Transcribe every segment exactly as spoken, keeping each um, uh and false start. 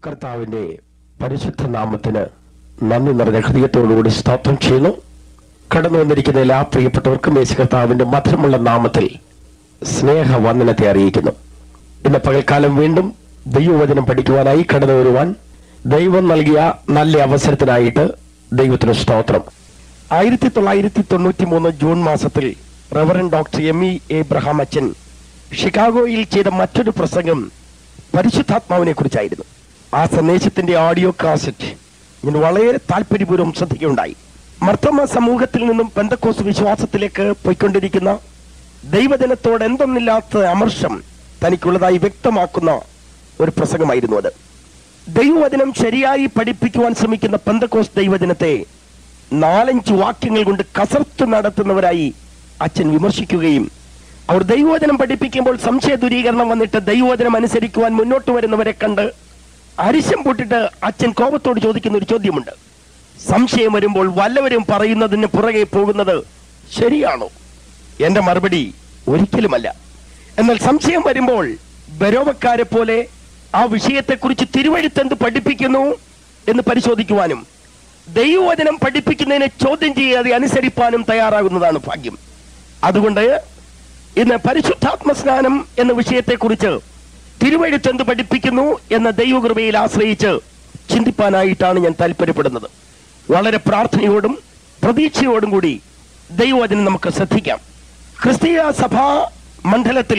കർത്താവിന്റെ പരിശുദ്ധ നാമത്തിന് നന്ദി നിറഞ്ഞ ഹൃദയത്തോടുകൂടി സ്തോത്രം ചെയ്യുന്നു. കടന്നു വന്നിരിക്കുന്ന എല്ലാ പ്രിയപ്പെട്ടവർക്കും യേശു കർത്താവിന്റെ മധുരമുള്ള നാമത്തിൽ സ്നേഹവന്ദനത്തെ അറിയിക്കുന്നു. ഇന്ന് പകൽക്കാലം വീണ്ടും ദൈവവചനം പഠിക്കുവാനായി കടന്നു വരുവാൻ ദൈവം നൽകിയ നല്ല അവസരത്തിനായിട്ട് ദൈവത്തിന് സ്തോത്രം. ആയിരത്തി തൊള്ളായിരത്തി തൊണ്ണൂറ്റി മൂന്ന് ജൂൺ മാസത്തിൽ reverend doctor M E Abraham അച്ഛൻ ഷിക്കാഗോയിൽ ചെയ്ത മറ്റൊരു പ്രസംഗം പരിശുദ്ധാത്മാവിനെ കുറിച്ചായിരുന്നു. ആ സന്ദേശത്തിന്റെ ഓഡിയോ കാസറ്റ് ഞാൻ വളരെ താല്പര്യപൂർവ്വം ശ്രദ്ധിക്കുകയുണ്ടായി. മർത്തോമ സമൂഹത്തിൽ നിന്നും പെന്തക്കോസ്ത് വിശ്വാസത്തിലേക്ക് പോയിക്കൊണ്ടിരിക്കുന്ന ദൈവജനത്തോട് എന്തൊന്നില്ലാത്ത അമർഷം തനിക്കുള്ളതായി വ്യക്തമാക്കുന്ന ഒരു പ്രസംഗമായിരുന്നു അത്. ദൈവവചനം ശരിയായി പഠിപ്പിക്കുവാൻ ശ്രമിക്കുന്ന പെന്തക്കോസ്ത് ദൈവജനത്തെ നാലഞ്ച് വാക്യങ്ങൾ കൊണ്ട് കസർത്ത് നടത്തുന്നവരായി അച്ഛൻ വിമർശിക്കുകയും അവർ ദൈവവചനം പഠിപ്പിക്കുമ്പോൾ സംശയ ദൂരീകരണം വന്നിട്ട് ദൈവവചനം അനുസരിക്കുവാൻ മുന്നോട്ട് വരുന്നവരെ കണ്ട് അരിശം പൊട്ടിട്ട് അച്ഛൻ കോപത്തോട് ചോദിക്കുന്ന ഒരു ചോദ്യമുണ്ട്. സംശയം വരുമ്പോൾ വല്ലവരും പറയുന്നതിന് പുറകെ പോകുന്നത് ശരിയാണോ? എന്റെ മറുപടി ഒരിക്കലുമല്ല. എന്നാൽ സംശയം വരുമ്പോൾ ബരോവക്കാരെ പോലെ ആ വിഷയത്തെക്കുറിച്ച് തിരുവഴുത്തെന്ത് പഠിപ്പിക്കുന്നു എന്ന് പരിശോധിക്കുവാനും ദൈവവചനം പഠിപ്പിക്കുന്നതിനെ ചോദ്യം ചെയ്യാതെ അനുസരിപ്പാനും തയ്യാറാകുന്നതാണ് ഭാഗ്യം. അതുകൊണ്ട് ഇന്ന് പരിശുദ്ധാത്മ സ്നാനം എന്ന വിഷയത്തെക്കുറിച്ച് തിരുവഴുത്തെന്ത് പഠിപ്പിക്കുന്നു എന്ന ദൈവകൃപയിൽ ആശ്രയിച്ച് ചിന്തിപ്പാനായിട്ടാണ് ഞാൻ താല്പര്യപ്പെടുന്നത്. വളരെ പ്രാർത്ഥനയോടും പ്രതീക്ഷയോടും കൂടി ദൈവവചനം നമുക്ക് ശ്രദ്ധിക്കാം. ക്രിസ്തീയ സഭാ മണ്ഡലത്തിൽ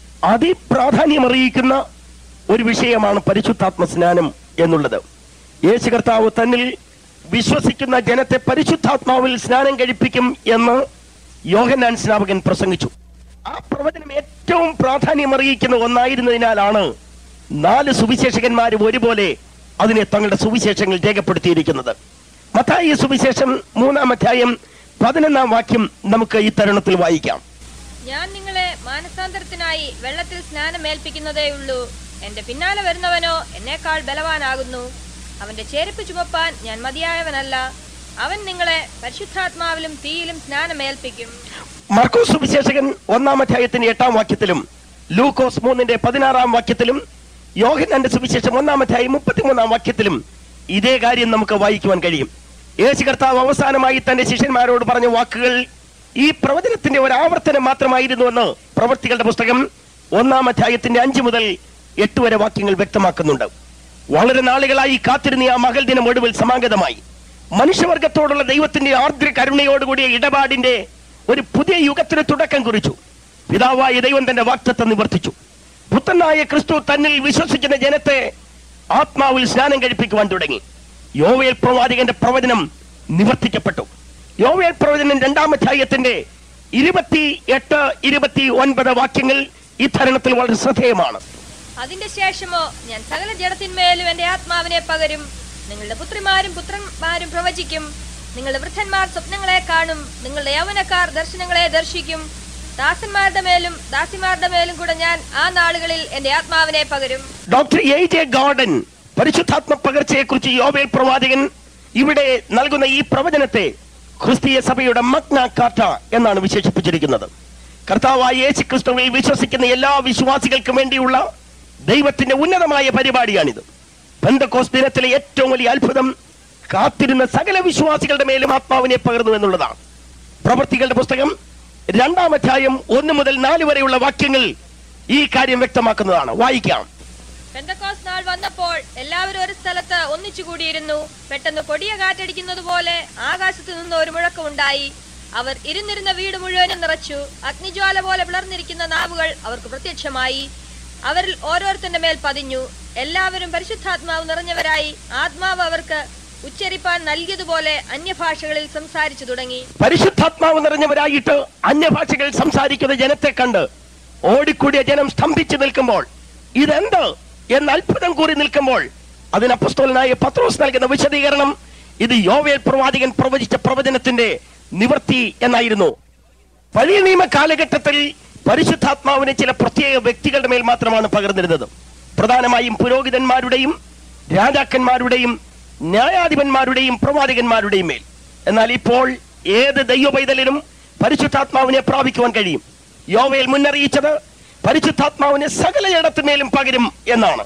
അതിപ്രാധാന്യമറിയിക്കുന്ന ഒരു വിഷയമാണ് പരിശുദ്ധാത്മ സ്നാനം എന്നുള്ളത്. യേശു കർത്താവ് തന്നിൽ വിശ്വസിക്കുന്ന ജനത്തെ പരിശുദ്ധാത്മാവിൽ സ്നാനം കഴിപ്പിക്കും എന്ന് യോഹന്നാൻ സ്നാപകൻ പ്രസംഗിച്ചു. ആ പ്രവചനം ഏറ്റവും പ്രാധാന്യമറിയിക്കുന്ന ഒന്നായിരുന്നതിനാലാണ് നാല് സുവിശേഷകന്മാരും ഒരുപോലെ അതിനെ തങ്ങളുടെ സുവിശേഷങ്ങൾ രേഖപ്പെടുത്തിയിരിക്കുന്നത്. മത്തായി സുവിശേഷം മൂന്നാം അധ്യായം പതിനൊന്നാം വാക്യം നമുക്ക് ഈ തരുണത്തിൽ വായിക്കാം. ഞാൻ നിങ്ങളെ മാനസാന്തരത്തിനായി വെള്ളത്തിൽ സ്നാനമേൽപ്പിക്കുന്നതേ ഉള്ളൂ. എന്റെ പിന്നാലെ വരുന്നവനോ എന്നേക്കാൾ ബലവാനാകുന്നു. അവന്റെ ചെരുപ്പ് ചുമപ്പാൻ ഞാൻ മതിയായവനല്ല. അവൻ നിങ്ങളെ പരിശുദ്ധാത്മാവിലും തീയിലും സ്നാനമേൽപ്പിക്കും. മർക്കോസ് സുവിശേഷകൻ ഒന്നാം അധ്യായത്തിന്റെ എട്ടാം വാക്യത്തിലും ലൂക്കോസ് മൂന്നിന്റെ പതിനാറാം വാക്യത്തിലും യോഹന്നാന്റെ സുവിശേഷം ഒന്നാം അധ്യായം മുപ്പത്തിമൂന്നാം വാക്യത്തിലും ഇതേ കാര്യം നമുക്ക് വായിക്കുവാൻ കഴിയും. യേശു കർത്താവ് അവസാനമായി തന്റെ ശിഷ്യന്മാരോട് പറഞ്ഞ വാക്കുകൾ ഈ പ്രവചനത്തിന്റെ ഒരു ആവർത്തനം മാത്രമായിരുന്നുവെന്ന് പ്രവൃത്തികളുടെ പുസ്തകം ഒന്നാം അധ്യായത്തിന്റെ അഞ്ചു മുതൽ എട്ട് വരെ വാക്യങ്ങൾ വ്യക്തമാക്കുന്നുണ്ട്. വളരെ നാളുകളായി കാത്തിരുന്ന ആ മകൾ ദിനം ഒടുവിൽ സമാഗതമായി. മനുഷ്യവർഗത്തോടുള്ള ദൈവത്തിന്റെ ആർദ്ര കരുണയോടുകൂടിയ ഇടപാടിന്റെ ഒരു പുതിയ യുഗത്തിന് തുടക്കം കുറിച്ചു. പിതാവായ ദൈവം തന്റെ വാഗ്ദത്തം നിവർത്തിച്ചു. പുത്രനായ ക്രിസ്തു തന്നിൽ വിശ്വസിക്കുന്ന ജനത്തെ ആത്മാവിൽ സ്നാനം കഴിപ്പിക്കുവാൻ തുടങ്ങി. യോവേൽ പ്രവാചകന്റെ പ്രവചനം നിവർത്തിക്കപ്പെട്ടു. യോവേൽ പ്രവചനം രണ്ടാം അധ്യായത്തിന്റെ ഇരുപത്തി എട്ട് ഇരുപത്തി ഒൻപത് വാക്യങ്ങൾ ഈ തരുണത്തിൽ വളരെ ശ്രദ്ധേയമാണ്. അതിന്റെ ശേഷമോ ഞാൻ സകല ജഡത്തിന്മേലും എന്റെ ആത്മാവിനെ പകരും. നിങ്ങളുടെ പുത്രിമാരും പുത്രന്മാരും പ്രവചിക്കും. നിങ്ങളുടെ വൃദ്ധന്മാർ സ്വപ്നങ്ങളെ കാണും. നിങ്ങളുടെ യൗവനക്കാർ ദർശനങ്ങളെ ദർശിക്കും. ദാസന്മാരുടെ മേലും ദാസിമാരുടെ മേലും കൂടെ ഞാൻ ആ നാളുകളിൽ എന്റെ ആത്മാവിനെ പകരും. ഡോക്ടർ എ ജെ ഗോർഡൻ പരിശുദ്ധാത്മ പകർച്ചയെ കുറിച്ച് യോവേൽ പ്രവാചകൻ ഇവിടെ നൽകുന്ന ഈ പ്രവചനത്തെ ക്രിസ്തീയ സഭയുടെ മഗ്ന കാർട്ട എന്നാണ് വിശേഷിപ്പിച്ചിരിക്കുന്നത്. കർത്താവായ യേശു ക്രിസ്തുവിൽ വിശ്വസിക്കുന്ന എല്ലാ വിശ്വാസികൾക്കും വേണ്ടിയുള്ള ദൈവത്തിന്റെ ഉന്നതമായ പരിപാടിയാണിത്. പെന്തക്കോസ്ത് ദിനത്തിലെ ഏറ്റവും വലിയ അത്ഭുതം കാത്തിരുന്ന സകല വിശ്വാസികളുടെ മേലും ആത്മാവിനെ പകർന്നു എന്നുള്ളതാണ്. പ്രവൃത്തികളുടെ പുസ്തകം രണ്ടാം അധ്യായം ഒന്ന് മുതൽ നാല് വരെയുള്ള വാക്യങ്ങൾ ഈ കാര്യം വ്യക്തമാക്കുന്നതാണ്. വായിക്കാം. പെന്തക്കോസ്ത് നാൾ വന്നപ്പോൾ എല്ലാവരും ഒരു സ്ഥലത്ത് ഒന്നിച്ചു കൂടിയിരുന്നു. പെട്ടെന്ന് കൊടിയ കാറ്റടിക്കുന്നത് പോലെ ആകാശത്തു നിന്ന് ഒരു മുഴക്കമുണ്ടായി. അവർ ഇരുന്നിരുന്ന വീട് മുഴുവനും നിറച്ചു. അഗ്നിജ്വാല പോലെ പിളർന്നിരിക്കുന്ന നാവുകൾ അവർക്ക് പ്രത്യക്ഷമായി. അവരിൽ ഓരോരുത്തരുടെ മേൽ പതിഞ്ഞു. എല്ലാവരും പരിശുദ്ധാത്മാവ് നിറഞ്ഞവരായി. ആത്മാവ് അവർക്ക് ഉച്ചരിപ്പാൻ നൽകിയതുപോലെ അന്യഭാഷകളിൽ സംസാരിച്ചു തുടങ്ങി. പരിശുദ്ധാത്മാവ് നിറഞ്ഞവരായിട്ട് അന്യഭാഷകൾ സംസാരിക്കുന്ന ജനത്തെ കണ്ട് ഓടിക്കൂടിയ ജനം സ്തംഭിച്ചു നിൽക്കുമ്പോൾ ഇതെന്ത് എന്ന് അത്ഭുതം കൂറി നിൽക്കുമ്പോൾ അതിന് അപ്പോസ്തലനായ പത്രോസ് നൽകുന്ന വിശദീകരണം ഇത് യോവേൽ പ്രവാചകൻ പ്രവചിച്ച പ്രവചനത്തിന്റെ നിവൃത്തി എന്നായിരുന്നു. പഴയ നിയമ കാലഘട്ടത്തിൽ പരിശുദ്ധാത്മാവിനെ ചില പ്രത്യേക വ്യക്തികളുടെ മേൽ മാത്രമാണ് പകർന്നിരുന്നത്. പ്രധാനമായും പുരോഹിതന്മാരുടെയും രാജാക്കന്മാരുടെയും ന്യായാധിപന്മാരുടെയും പ്രവാചകന്മാരുടെയും മേൽ. എന്നാൽ ഇപ്പോൾ ഏത് ദൈവ പൈതലിനും പരിശുദ്ധാത്മാവിനെ പ്രാപിക്കുവാൻ കഴിയും. യോവേൽ മുന്നറിയിച്ചത് പരിശുദ്ധാത്മാവിനെ സകല ഇടത്തുമേലും പകരും എന്നാണ്.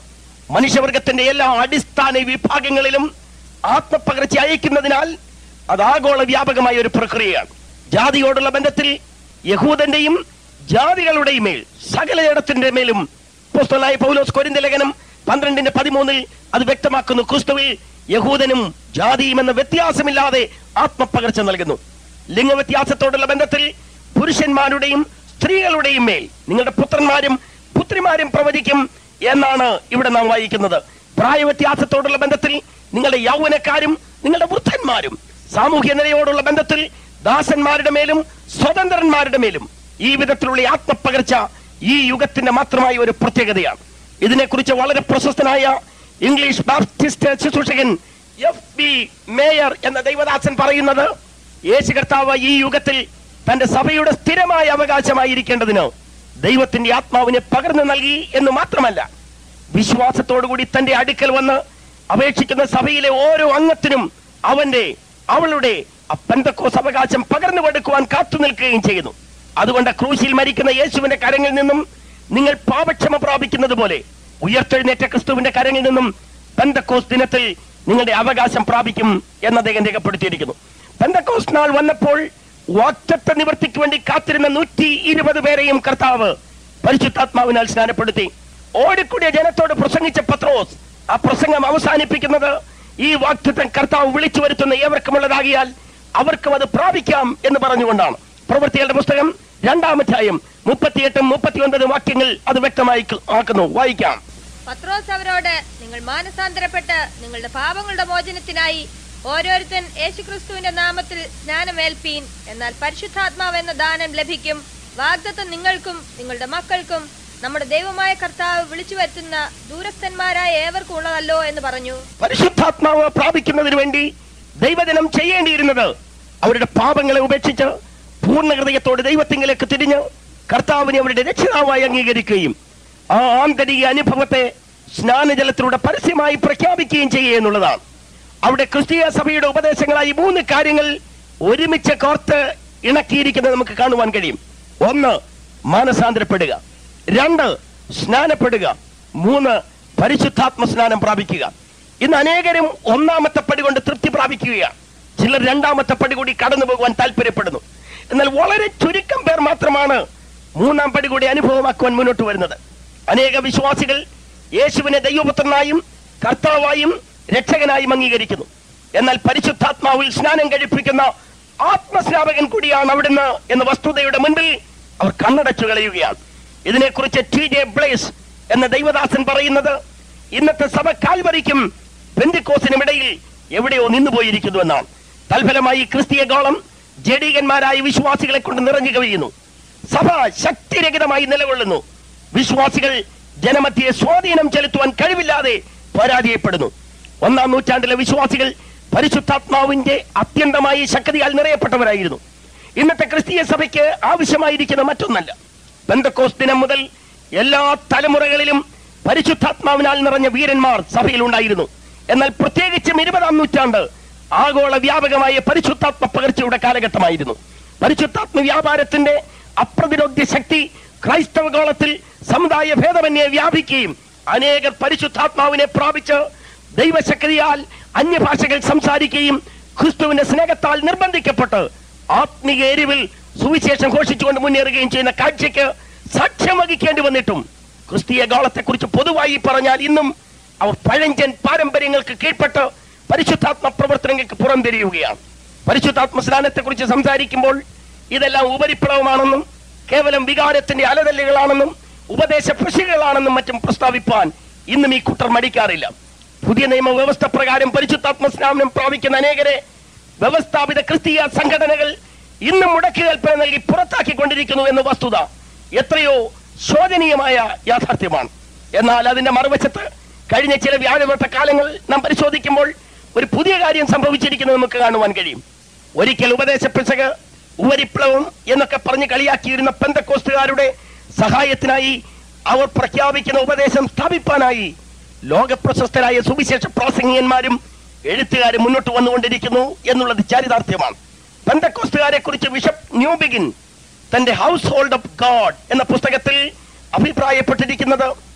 മനുഷ്യവർഗത്തിന്റെ എല്ലാ അടിസ്ഥാന വിഭാഗങ്ങളിലും ആത്മപകർച്ച അയക്കുന്നതിനാൽ അത് ആഗോള വ്യാപകമായ ഒരു പ്രക്രിയയാണ്. ജാതിയോടുള്ള ബന്ധത്തിൽ യഹൂദന്റെയും ജാതികളുടെയും മേൽ സകലയിടത്തിന്റെ മേലും അപ്പോസ്തലനായ പൗലോസ് കൊരിന്ത്യ ലേഖനം പന്ത്രണ്ടിന്റെ പതിമൂന്നിൽ അത് വ്യക്തമാക്കുന്നു. ക്രിസ്തുവിൽ യഹൂദനും ജാതിയും എന്ന വ്യത്യാസമില്ലാതെ ആത്മപകർച്ച നൽകുന്നു. ലിംഗവ്യത്യാസത്തോടുള്ള ബന്ധത്തിൽ പുരുഷന്മാരുടെയും സ്ത്രീകളുടെയും മേൽ നിങ്ങളുടെ പുത്രന്മാരും പുത്രിമാരും പ്രവചിക്കും എന്നാണ് ഇവിടെ നാം വായിക്കുന്നത്. പ്രായവ്യത്യാസത്തോടുള്ള ബന്ധത്തിൽ നിങ്ങളുടെ യൗവനക്കാരും നിങ്ങളുടെ വൃദ്ധന്മാരും, സാമൂഹ്യ നിലയോടുള്ള ബന്ധത്തിൽ ദാസന്മാരുടെ മേലും സ്വതന്ത്രന്മാരുടെ മേലും ഈ വിധത്തിലുള്ള ആത്മപകർച്ച ഈ യുഗത്തിന്റെ മാത്രമായ ഒരു പ്രത്യേകതയാണ്. ഇതിനെക്കുറിച്ച് വളരെ പ്രശസ്തനായ ഇംഗ്ലീഷ് ബാപ്റ്റിസ്റ്റ് ശുശ്രൂഷകൻ എഫ് ബി മേയർ എന്ന ദൈവദാസൻ പറയുന്നത്, യേശു കർത്താവ് ഈ യുഗത്തിൽ തന്റെ സഭയുടെ സ്ഥിരമായ അവകാശമായിരിക്കേണ്ടതിന് ദൈവത്തിന്റെ ആത്മാവിനെ പകർന്നു നൽകി എന്ന് മാത്രമല്ല, വിശ്വാസത്തോടുകൂടി തന്റെ അടുക്കൽ വന്ന് അപേക്ഷിക്കുന്ന സഭയിലെ ഓരോ അംഗത്തിനും അവന്റെ അവളുടെ പെന്തക്കോസ്ത് അവകാശം പകർന്നു കൊടുക്കുവാൻ കാത്തു നിൽക്കുകയും ചെയ്യുന്നു. അതുകൊണ്ട് ക്രൂശിൽ മരിക്കുന്ന യേശുവിന്റെ കരങ്ങളിൽ നിന്നും നിങ്ങൾ പാപക്ഷമ പ്രാപിക്കുന്നത് പോലെ ഉയർത്തെഴുന്നേറ്റ ക്രിസ്തുവിന്റെ കരങ്ങളിൽ നിന്നും പെന്തക്കോസ്ത് ദിനത്തിൽ നിങ്ങളുടെ അവകാശം പ്രാപിക്കും എന്ന് അദ്ദേഹം രേഖപ്പെടുത്തിയിരിക്കുന്നു. പെന്തക്കോസ്ത് നാൾ വന്നപ്പോൾ വാഗ്ദത്ത നിവൃത്തിക്ക് വേണ്ടി കാത്തിരുന്ന നൂറ്റി ഇരുപത് പേരെയും കർത്താവ് പരിശുദ്ധാത്മാവിനാൽ സ്നാനപ്പെടുത്തി. ഓടിക്കൂടിയ ജനത്തോട് പ്രസംഗിച്ച പത്രോസ് ആ പ്രസംഗം അവസാനിപ്പിക്കുന്നത് ഈ വാഗ്ദത്തം കർത്താവ് വിളിച്ചു വരുത്തുന്ന ഏവർക്കുമുള്ളതാകിയാൽ അവർക്കും അത് പ്രാപിക്കാം എന്ന് പറഞ്ഞുകൊണ്ടാണ്. പ്രവൃത്തികളുടെ പുസ്തകം രണ്ടാം അധ്യായം മുപ്പത്തിയെട്ടും മുപ്പത്തി ഒൻപതും വാക്യങ്ങൾ അത് വ്യക്തമായി ആക്കുന്നു. വായിക്കാം. പത്രോസ് അവരോട്, നിങ്ങൾ മാനസാന്തരപ്പെട്ട് നിങ്ങളുടെ പാപങ്ങളുടെ മോചനത്തിനായി ഓരോരുത്തൻ യേശുക്രിസ്തുവിന്റെ നാമത്തിൽ സ്നാനമേൽപ്പീൻ. എന്നാൽ പരിശുദ്ധാത്മാവ് എന്ന ദാനം ലഭിക്കും. വാഗ്ദത്തം നിങ്ങൾക്കും നിങ്ങളുടെ മക്കൾക്കും നമ്മുടെ ദൈവമായ കർത്താവ് വിളിച്ചു വരുത്തുന്ന ദൂരസ്ഥന്മാരായ ഏവർക്കും ഉള്ളതല്ലോ എന്ന് പറഞ്ഞു. പരിശുദ്ധാത്മാവ് പ്രാപിക്കുന്നതിന് വേണ്ടി ദൈവജനം ചെയ്യേണ്ടിയിരുന്നത് അവരുടെ പാപങ്ങളെ ഉപേക്ഷിച്ച് പൂർണ്ണ ഹൃദയത്തോട് ദൈവത്തിങ്കിലേക്ക് തിരിഞ്ഞ് കർത്താവിനെ അവരുടെ രക്ഷിതാവായി അംഗീകരിക്കുകയും ആ ആന്തരിക അനുഭവത്തെ സ്നാനജലത്തിലൂടെ പരസ്യമായി പ്രഖ്യാപിക്കുകയും ചെയ്യുക എന്നുള്ളതാണ്. അവിടെ ക്രിസ്തീയ സഭയുടെ ഉപദേശങ്ങളായി മൂന്ന് കാര്യങ്ങൾ ഒരുമിച്ച് കോർത്ത് ഇണക്കിയിരിക്കുന്നത് നമുക്ക് കാണുവാൻ കഴിയും. ഒന്ന്, മാനസാന്തരപ്പെടുക. രണ്ട്, സ്നാനപ്പെടുക. മൂന്ന്, പരിശുദ്ധാത്മ സ്നാനം പ്രാപിക്കുക. ഇന്ന് അനേകരും ഒന്നാമത്തെ പടി കൊണ്ട് തൃപ്തി പ്രാപിക്കുകയാണ്. ചിലർ രണ്ടാമത്തെ പടി കൂടി കടന്നു പോകുവാൻ താല്പര്യപ്പെടുന്നു. എന്നാൽ വളരെ ചുരുക്കം പേർ മാത്രമാണ് മൂന്നാം പടി കൂടി അനുഭവമാക്കുവാൻ മുന്നോട്ട് വരുന്നത്. അനേക വിശ്വാസികൾ യേശുവിനെ ദൈവപുത്രനായും കർത്താവായും രക്ഷകനായും അംഗീകരിക്കുന്നു. എന്നാൽ പരിശുദ്ധാത്മാവിൽ സ്നാനം കഴിപ്പിക്കുന്ന ആത്മസ്നാപകൻ കൂടിയാണ് അവിടുന്ന് എന്ന വസ്തുതയുടെ മുൻപിൽ അവർ കണ്ണടച്ചു കളയുകയാണ്. ഇതിനെക്കുറിച്ച് ടി ജെ ബ്ലേസ് എന്ന ദൈവദാസൻ പറയുന്നത്, ഇന്നത്തെ സഭ കാൽവരിക്കും പെന്തിക്കോസിനും ഇടയിൽ എവിടെയോ നിന്നുപോയിരിക്കുന്നു എന്നാണ്. തൽഫലമായി ക്രിസ്തീയ ഗോളം ജഡീകന്മാരായ വിശ്വാസികളെ കൊണ്ട് നിറഞ്ഞു കവിയുന്നു. സഭ ശക്തിരഹിതമായി നിലകൊള്ളുന്നു. വിശ്വാസികൾ ജനമധ്യയെ സ്വാധീനം ചെലുത്തുവാൻ കഴിവില്ലാതെ പരാജയപ്പെടുന്നു. ഒന്നാം നൂറ്റാണ്ടിലെ വിശ്വാസികൾ പരിശുദ്ധാത്മാവിന്റെ അത്യന്തമായി ശക്തിയാൽ നിറയപ്പെട്ടവരായിരുന്നു. ഇന്നത്തെ ക്രിസ്തീയ സഭയ്ക്ക് ആവശ്യമായിരിക്കുന്ന മറ്റൊന്നല്ല. പെന്തക്കോസ്ത് ദിനം മുതൽ എല്ലാ തലമുറകളിലും പരിശുദ്ധാത്മാവിനാൽ നിറഞ്ഞ വീരന്മാർ സഭയിൽ ഉണ്ടായിരുന്നു. എന്നാൽ പ്രത്യേകിച്ചും ഇരുപതാം നൂറ്റാണ്ട് ആഗോള വ്യാപകമായ പരിശുദ്ധാത്മ പകർച്ചയുടെ കാലഘട്ടമായിരുന്നു. പരിശുദ്ധാത്മ വ്യാപാരത്തിന്റെ അപ്രതിരോധ്യ ശക്തി ക്രൈസ്തവ ഗോളത്തിൽ സമുദായ ഭേദമന്യേ വ്യാപിക്കുകയും അനേകർ പരിശുദ്ധാത്മാവിനെ പ്രാപിച്ച് ദൈവശക്തിയാൽ അന്യഭാഷകൾ സംസാരിക്കുകയും ക്രിസ്തുവിന്റെ സ്നേഹത്താൽ നിർബന്ധിക്കപ്പെട്ട് ആത്മീയ എരിവിൽ സുവിശേഷം ഘോഷിച്ചുകൊണ്ട് മുന്നേറുകയും ചെയ്യുന്ന കാഴ്ചയ്ക്ക് സാക്ഷ്യം വഹിക്കേണ്ടി വന്നിട്ടും ക്രിസ്തീയ ഗോളത്തെക്കുറിച്ച് പൊതുവായി പറഞ്ഞാൽ ഇന്നും അവർ പഴഞ്ചൻ പാരമ്പര്യങ്ങൾക്ക് കീഴ്പ്പെട്ട് പരിശുദ്ധാത്മ പ്രവർത്തനങ്ങൾക്ക് പുറംതിരിയുകയാണ്. പരിശുദ്ധാത്മ സ്നാനത്തെക്കുറിച്ച് സംസാരിക്കുമ്പോൾ ഇതെല്ലാം ഉപരിപ്ലവമാണെന്നും കേവലം വികാരത്തിന്റെ അലതല്ലുകളാണെന്നും ഉപദേശ കൃഷികളാണെന്നും മറ്റും പ്രസ്താവിപ്പാൻ ഇന്നും ഈ കൂട്ടർ മടിക്കാറില്ല. പുതിയ നിയമ വ്യവസ്ഥ പ്രകാരം പരിശുദ്ധാത്മ സ്നാനം പ്രാപിക്കുന്ന അനേകരെ വ്യവസ്ഥാപിത ക്രിസ്തീയ സംഘടനകൾ ഇന്നും മുടക്കി കൽപ്പന നൽകി പുറത്താക്കിക്കൊണ്ടിരിക്കുന്നു എന്ന വസ്തുത എത്രയോ ശോചനീയമായ യാഥാർത്ഥ്യമാണ്. എന്നാൽ അതിന്റെ മറുവശത്ത് കഴിഞ്ഞ ചില വ്യാഴവട്ട കാലങ്ങൾ നാം പരിശോധിക്കുമ്പോൾ ഒരു പുതിയ കാര്യം സംഭവിച്ചിരിക്കുന്നത് നമുക്ക് കാണുവാൻ കഴിയും. ഒരിക്കൽ ഉപദേശ പിശക്, ഉപരിപ്ലവം എന്നൊക്കെ പറഞ്ഞ് കളിയാക്കിയിരുന്ന പെന്തക്കോസ്തുകാരുടെ സഹായത്തിനായി അവർ പ്രഖ്യാപിക്കുന്ന ഉപദേശം സ്ഥാപിപ്പാനായി ലോകപ്രശസ്തരായ സുവിശേഷ പ്രാസംഗികന്മാരും എഴുത്തുകാരും മുന്നോട്ട് വന്നുകൊണ്ടിരിക്കുന്നു എന്നുള്ളത് ചരിതാർത്ഥ്യമാണ്. പെന്തക്കോസ്തുകാരെ കുറിച്ച് ബിഷപ്പ് ന്യൂബിഗിൻ തന്റെ ഹൗസ് ഹോൾഡ് ഓഫ് ഗോഡ് എന്ന പുസ്തകത്തിൽ അഭിപ്രായപ്പെട്ടിരിക്കുന്നത്,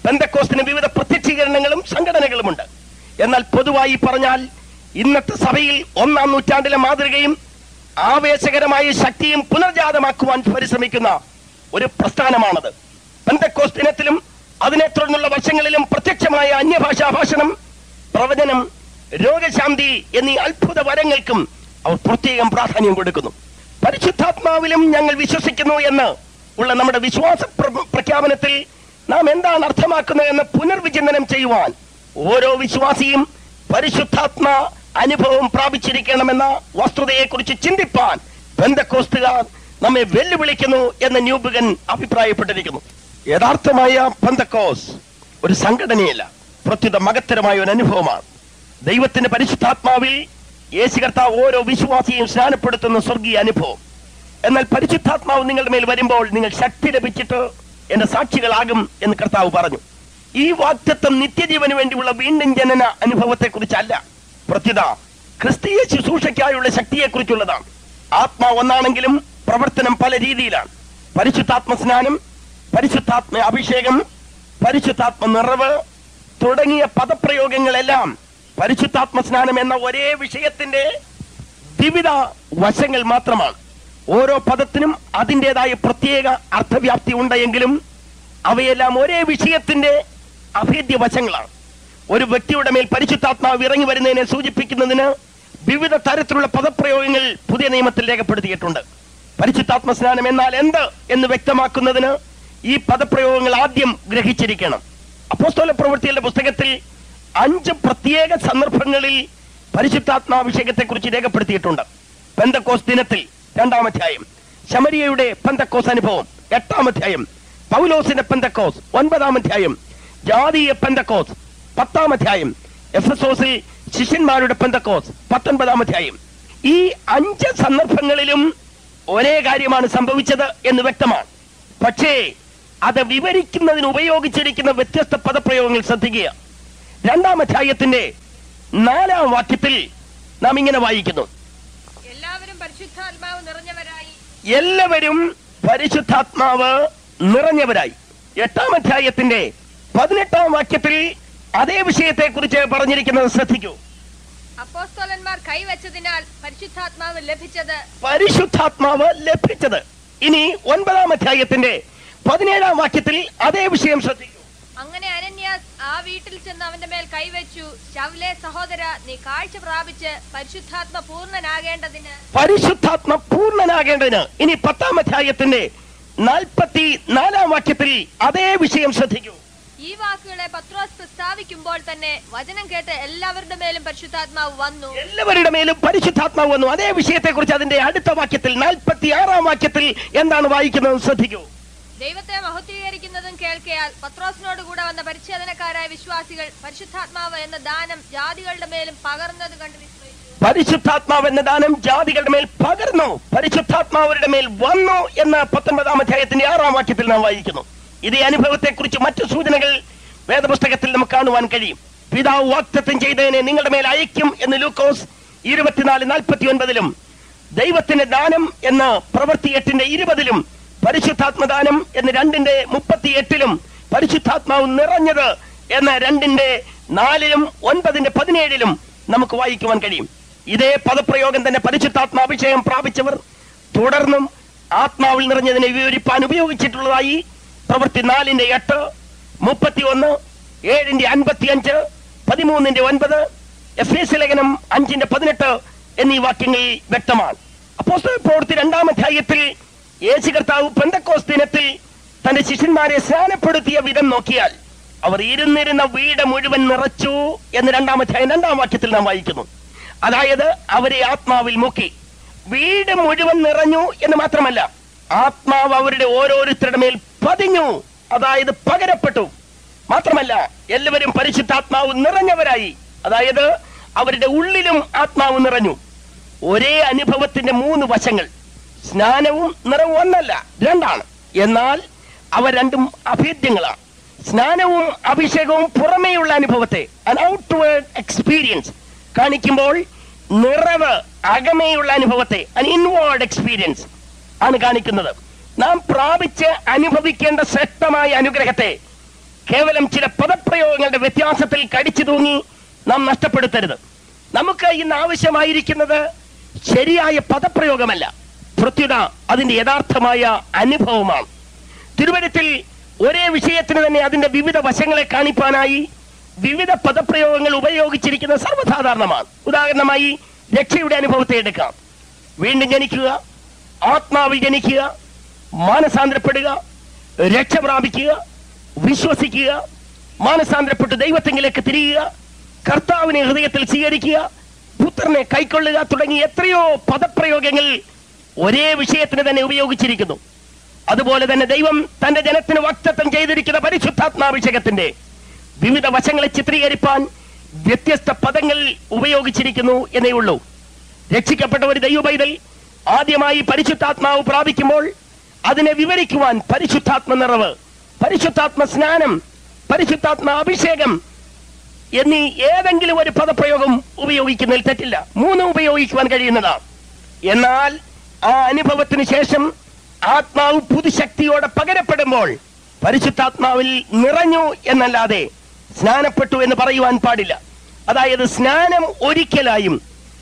പെന്തക്കോസ്തിന് വിവിധ പ്രത്യക്ഷീകരണങ്ങളും സംഘടനകളുമുണ്ട്. എന്നാൽ പൊതുവായി പറഞ്ഞാൽ ഇന്നത്തെ സഭയിൽ ഒന്നാം നൂറ്റാണ്ടിലെ മാതൃകയും ആവേശകരമായ ശക്തിയും പുനർജാതമാക്കുവാൻ പരിശ്രമിക്കുന്ന ഒരു പ്രസ്ഥാനമാണത്. പെന്തക്കോസ്ത് ദിനത്തിലും അതിനെ തുടർന്നുള്ള വർഷങ്ങളിലും പ്രത്യക്ഷമായ അന്യഭാഷാ ഭാഷണം, പ്രവചനം, രോഗശാന്തി എന്നീ അത്ഭുത വരങ്ങൾക്കും അവർ പ്രത്യേകം പ്രാധാന്യം കൊടുക്കുന്നു. പരിശുദ്ധാത്മാവിലും ഞങ്ങൾ വിശ്വസിക്കുന്നു എന്ന് ഉള്ള നമ്മുടെ വിശ്വാസ പ്രഖ്യാപനത്തിൽ നാം എന്താണ് അർത്ഥമാക്കുന്നത് എന്ന് പുനർവിചിന്തനം ചെയ്യുവാൻ ഓരോ വിശ്വാസിയും പരിശുദ്ധാത്മാ അനുഭവം പ്രാപിച്ചിരിക്കണമെന്ന വസ്തുതയെക്കുറിച്ച് ചിന്തിപ്പാൻ പെന്തക്കോസ്തുകാർ നമ്മെ വെല്ലുവിളിക്കുന്നു എന്ന് ന്യൂബിഗൻ അഭിപ്രായപ്പെട്ടിരിക്കുന്നു. യഥാർത്ഥമായ പെന്തക്കോസ് ഒരു സംഘടനയല്ല, പ്രത്യുത മഹത്തരമായ ഒരു അനുഭവമാണ്. ദൈവത്തിന്റെ പരിശുദ്ധാത്മാവിൽ യേശു കർത്താവ് ഓരോ വിശ്വാസിയും സ്നാനപ്പെടുത്തുന്ന സ്വർഗീയ അനുഭവം. എന്നാൽ പരിശുദ്ധാത്മാവ് നിങ്ങളുടെ മേൽ വരുമ്പോൾ നിങ്ങൾ ശക്തി ലഭിച്ചിട്ട് എന്റെ സാക്ഷികളാകും എന്ന് കർത്താവ് പറഞ്ഞു. ഈ വാഗ്ദത്തം നിത്യജീവന് വേണ്ടിയുള്ള വീണ്ടും ജനന അനുഭവത്തെ കുറിച്ചല്ല, പ്രത്യുത ക്രിസ്തീയ ശുശ്രൂഷയ്ക്കായുള്ള ശക്തിയെക്കുറിച്ചുള്ളതാണ്. ആത്മാവ് ഒന്നാണെങ്കിലും പ്രവർത്തനം പല രീതിയിലാണ്. പരിശുദ്ധാത്മ സ്നാനം, പരിശുദ്ധാത്മ അഭിഷേകം, പരിശുദ്ധാത്മ നിറവ് തുടങ്ങിയ പദപ്രയോഗങ്ങളെല്ലാം പരിശുദ്ധാത്മ സ്നാനം എന്ന ഒരേ വിഷയത്തിന്റെ വിവിധ വശങ്ങൾ മാത്രമാണ്. ഓരോ പദത്തിനും അതിൻ്റെതായ പ്രത്യേക അർത്ഥവ്യാപ്തി ഉണ്ടെങ്കിലും അവയെല്ലാം ഒരേ വിഷയത്തിന്റെ അഭേദ്യ വശങ്ങളാണ്. ഒരു വ്യക്തിയുടെ മേൽ പരിശുദ്ധാത്മാവ് ഇറങ്ങി വരുന്നതിനെ സൂചിപ്പിക്കുന്നതിന് വിവിധ തരത്തിലുള്ള പദപ്രയോഗങ്ങൾ പുതിയ നിയമത്തിൽ രേഖപ്പെടുത്തിയിട്ടുണ്ട്. പരിശുദ്ധാത്മ സ്നാനം എന്നാൽ എന്ത് എന്ന് വ്യക്തമാക്കുന്നതിന് ഈ പദപ്രയോഗങ്ങൾ ആദ്യം ഗ്രഹിച്ചിരിക്കണം. അപ്പോസ്തല പ്രവൃത്തികളുടെ പുസ്തകത്തിൽ അഞ്ച് പ്രത്യേക സന്ദർഭങ്ങളിൽ പരിശുദ്ധാത്മാഭിഷേകത്തെ കുറിച്ച് രേഖപ്പെടുത്തിയിട്ടുണ്ട്. പെന്തക്കോസ് ദിനത്തിൽ രണ്ടാം അധ്യായം, ശമരിയയുടെ പെന്തക്കോസ് അനുഭവം എട്ടാം അധ്യായം, പൗലോസിന്റെ പെന്തക്കോസ് ഒൻപതാം അധ്യായം, ജാതീയ പെന്തക്കോസ് പത്താം അധ്യായം, എഫെസോസിൽ ശിഷ്യന്മാരുടെ പെന്തക്കോസ് പത്തൊൻപതാം അധ്യായം. ഈ അഞ്ച് സന്ദർഭങ്ങളിലും ഒരേ കാര്യമാണ് സംഭവിച്ചത് എന്ന് വ്യക്തമാണ്. പക്ഷേ അത് വിവരിക്കുന്നതിന് ഉപയോഗിച്ചിരിക്കുന്ന വ്യത്യസ്ത പദപ്രയോഗങ്ങൾ ശ്രദ്ധിക്കുക. രണ്ടാം അധ്യായത്തിന്റെ നാലാം വാക്യത്തിൽ നാം ഇങ്ങനെ വായിക്കുന്നു, എല്ലാവരും പരിശുദ്ധാത്മാവ് നിറഞ്ഞവരായി. എല്ലാവരും പരിശുദ്ധാത്മാവ് നിറഞ്ഞവരായി. എട്ടാം അധ്യായത്തിന്റെ പതിനെട്ടാം വാക്യത്തിൽ അതേ വിഷയത്തെ കുറിച്ച് പറഞ്ഞിരിക്കുന്നത് ശ്രദ്ധിക്കൂ. അപ്പോസ്തലന്മാർ കൈവച്ചതിനാൽ പരിശുദ്ധാത്മാവ് ലഭിച്ചത്. പരിശുദ്ധാത്മാവ് ലഭിച്ചത്. ഇനി ഒൻപതാം അധ്യായത്തിന്റെ പതിനേഴാം വാക്യത്തിൽ അതേ വിഷയം ശ്രദ്ധിക്കൂ. അങ്ങനെ അനന്യാസ് ആ വീട്ടിൽ ചെന്ന് അവന്റെ മേൽ കൈവച്ചു, ശൗലേ സഹോദര, നീ കാഴ്ച പ്രാപിച്ച് പരിശുദ്ധാത്മ പൂർണ്ണനാകേണ്ടതിന് പരിശുദ്ധാത്മ പൂർണ്ണനാകേണ്ടതിന്. ഇനി പത്താം അധ്യായത്തിന്റെ നാൽപ്പത്തി നാലാം വാക്യത്തിൽ അതേ വിഷയം ശ്രദ്ധിക്കൂ. ഈ വാക്കുകളെ പത്രോസ് പ്രസ്താവിക്കുമ്പോൾ തന്നെ വചനം കേട്ട് എല്ലാവരുടെ മേലും പരിശുദ്ധാത്മാവ് വന്നു. എല്ലാവരുടെ മേലും പരിശുദ്ധാത്മാവ് വന്നു. അതേ വിഷയത്തെ കുറിച്ച് അതിന്റെ അടുത്ത വാക്യത്തിൽ നാൽപ്പത്തി ആറാം വാക്യത്തിൽ എന്താണ് വായിക്കുന്നത് ശ്രദ്ധിക്കൂ. ദൈവത്തെ മഹത്വീകരിക്കുന്നതും കേൾക്കയാൽ പത്രോസിനോട് കൂടെ വന്ന പരിച്ഛേദനക്കാരായ വിശ്വാസികൾ പരിശുദ്ധാത്മാവ് എന്ന ദാനം ജാതികളുടെ മേലും പകർന്നത് കണ്ട് വിസ്മയിച്ചു. പരിശുദ്ധാത്മാവ് എന്ന ദാനം ജാതികളുടെ മേൽ പകർന്നു, പരിശുദ്ധാത്മാവരുടെ മേൽ വന്നു എന്ന് പത്തൊൻപതാം അധ്യായത്തിന്റെ ആറാം വാക്യത്തിൽ നാം വായിക്കുന്നു. ഇതേ അനുഭവത്തെ കുറിച്ച് മറ്റു സൂചനകൾ വേദപുസ്തകത്തിൽ നമുക്ക് കാണുവാൻ കഴിയും. പിതാവ് വാഗ്ദത്തം ചെയ്തതിനെ നിങ്ങളുടെ മേൽ അയക്കും എന്ന് ലൂക്കോസ് ഇരുപത്തിനാല് നാൽപ്പത്തി ഒൻപതിലും ദൈവത്തിന്റെ ദാനം എന്ന പ്രവൃത്തി എട്ടിന്റെ ഇരുപതിലും പരിശുദ്ധാത്മദാനം എന്ന രണ്ടിന്റെ മുപ്പത്തി എട്ടിലും പരിശുദ്ധാത്മാവ് നിറഞ്ഞത് എന്ന രണ്ടിന്റെ നാലിലും ഒൻപതിന്റെ പതിനേഴിലും നമുക്ക് വായിക്കുവാൻ കഴിയും. ഇതേ പദപ്രയോഗം തന്നെ പരിശുദ്ധാത്മാഭിഷേകം പ്രാപിച്ചവർ തുടർന്നും ആത്മാവിൽ നിറഞ്ഞതിനെ വിവരിപ്പാൻ ഉപയോഗിച്ചിട്ടുള്ളതായി പ്രവൃത്തി നാലിന്റെ എട്ട്, മുപ്പത്തി ഒന്ന്, ഏഴിന്റെ അൻപത്തി അഞ്ച്, പതിമൂന്നിന്റെ ഒൻപത്, എഫേസ്യ ലേഖനം അഞ്ചിന്റെ പതിനെട്ട് എന്നീ വാക്യങ്ങളിൽ വ്യക്തമാണ്. അപ്പോസ്തല പ്രവൃത്തി രണ്ടാം അധ്യായത്തിൽ യേശു കർത്താവ് പെന്തക്കോസ് ദിനത്തിൽ തന്റെ ശിഷ്യന്മാരെ സ്നാനപ്പെടുത്തിയ വിധം നോക്കിയാൽ അവർ ഇരുന്നിരുന്ന വീട് മുഴുവൻ നിറച്ചു എന്ന് രണ്ടാം അധ്യായം രണ്ടാം വാക്യത്തിൽ നാം വായിക്കുന്നു. അതായത് അവരെ ആത്മാവിൽ മുക്കി. വീട് മുഴുവൻ നിറഞ്ഞു എന്ന് മാത്രമല്ല, ആത്മാവ് അവരുടെ ഓരോരുത്തരുടെ മേൽ പതിഞ്ഞു, അതായത് പകരപ്പെട്ടു. മാത്രമല്ല എല്ലാവരും പരിശുദ്ധാത്മാവ് നിറഞ്ഞവരായി, അതായത് അവരുടെ ഉള്ളിലും ആത്മാവ് നിറഞ്ഞു. ഒരേ അനുഭവത്തിന്റെ മൂന്ന് വശങ്ങൾ. സ്നാനവും നിറവും ഒന്നല്ല, രണ്ടാണ്. എന്നാൽ അവ രണ്ടും അഭേദ്യങ്ങളാണ്. സ്നാനവും അഭിഷേകവും പുറമേയുള്ള അനുഭവത്തെ, an outward experience കാണിക്കുമ്പോൾ, നിറവ് അകമേയുള്ള അനുഭവത്തെ, an inward experience ആണ് കാണിക്കുന്നത്. നാം പ്രാപിച്ച് അനുഭവിക്കേണ്ട ശ്രേഷ്ഠമായ അനുഗ്രഹത്തെ കേവലം ചില പദപ്രയോഗങ്ങളുടെ വ്യത്യാസത്തിൽ കടിച്ചു തൂങ്ങി നാം നഷ്ടപ്പെടുത്തരുത്. നമുക്ക് ഇന്ന് ആവശ്യമായിരിക്കുന്നത് ശരിയായ പദപ്രയോഗമല്ല, പ്രത്യുത അതിന്റെ യഥാർത്ഥമായ അനുഭവമാണ്. തിരുവചനത്തിൽ ഒരേ വിഷയത്തിന് തന്നെ അതിന്റെ വിവിധ വശങ്ങളെ കാണിപ്പാനായി വിവിധ പദപ്രയോഗങ്ങൾ ഉപയോഗിച്ചിരിക്കുന്നത് സർവ്വസാധാരണമാണ്. ഉദാഹരണമായി രക്ഷയുടെ അനുഭവത്തെ എടുക്കാം. വീണ്ടും ജനിക്കുക, ആത്മാവിൽ ജനിക്കുക, മാനസാന്തരപ്പെടുക, രക്ഷ പ്രാപിക്കുക, വിശ്വസിക്കുക, മാനസാന്തരപ്പെട്ട് ദൈവത്തെങ്കിലേക്ക് തിരിയുക, കർത്താവിനെ ഹൃദയത്തിൽ സ്വീകരിക്കുക, പുത്രനെ കൈക്കൊള്ളുക തുടങ്ങി എത്രയോ പദപ്രയോഗങ്ങൾ ഒരേ വിഷയത്തിന് തന്നെ ഉപയോഗിച്ചിരിക്കുന്നു. അതുപോലെ തന്നെ ദൈവം തന്റെ ജനത്തിന് വാഗ്ദത്തം ചെയ്തിരിക്കുന്ന പരിശുദ്ധാത്മാഭിഷേകത്തിന്റെ വിവിധ വശങ്ങളെ ചിത്രീകരിപ്പാൻ വ്യത്യസ്ത പദങ്ങൾ ഉപയോഗിച്ചിരിക്കുന്നു എന്നേ ഉള്ളൂ. രക്ഷിക്കപ്പെട്ട ഒരു ദൈവ പൈതൽ ആദ്യമായി പരിശുദ്ധാത്മാവ് പ്രാപിക്കുമ്പോൾ അതിനെ വിവരിക്കുവാൻ പരിശുദ്ധാത്മ നിറവ്, പരിശുദ്ധാത്മ സ്നാനം, പരിശുദ്ധാത്മ അഭിഷേകം എന്നീ ഏതെങ്കിലും ഒരു പദപ്രയോഗം ഉപയോഗിക്കുന്നതിൽ തെറ്റില്ല. മൂന്ന് ഉപയോഗിക്കുവാൻ കഴിയുന്നതാണ്. എന്നാൽ ആ അനുഭവത്തിന് ശേഷം ആത്മാവ് പുതുശക്തിയോടെ പകരപ്പെടുമ്പോൾ പരിശുദ്ധാത്മാവിൽ നിറഞ്ഞു എന്നല്ലാതെ സ്നാനപ്പെട്ടു എന്ന് പറയുവാൻ പാടില്ല. അതായത് സ്നാനം ഒരിക്കലായും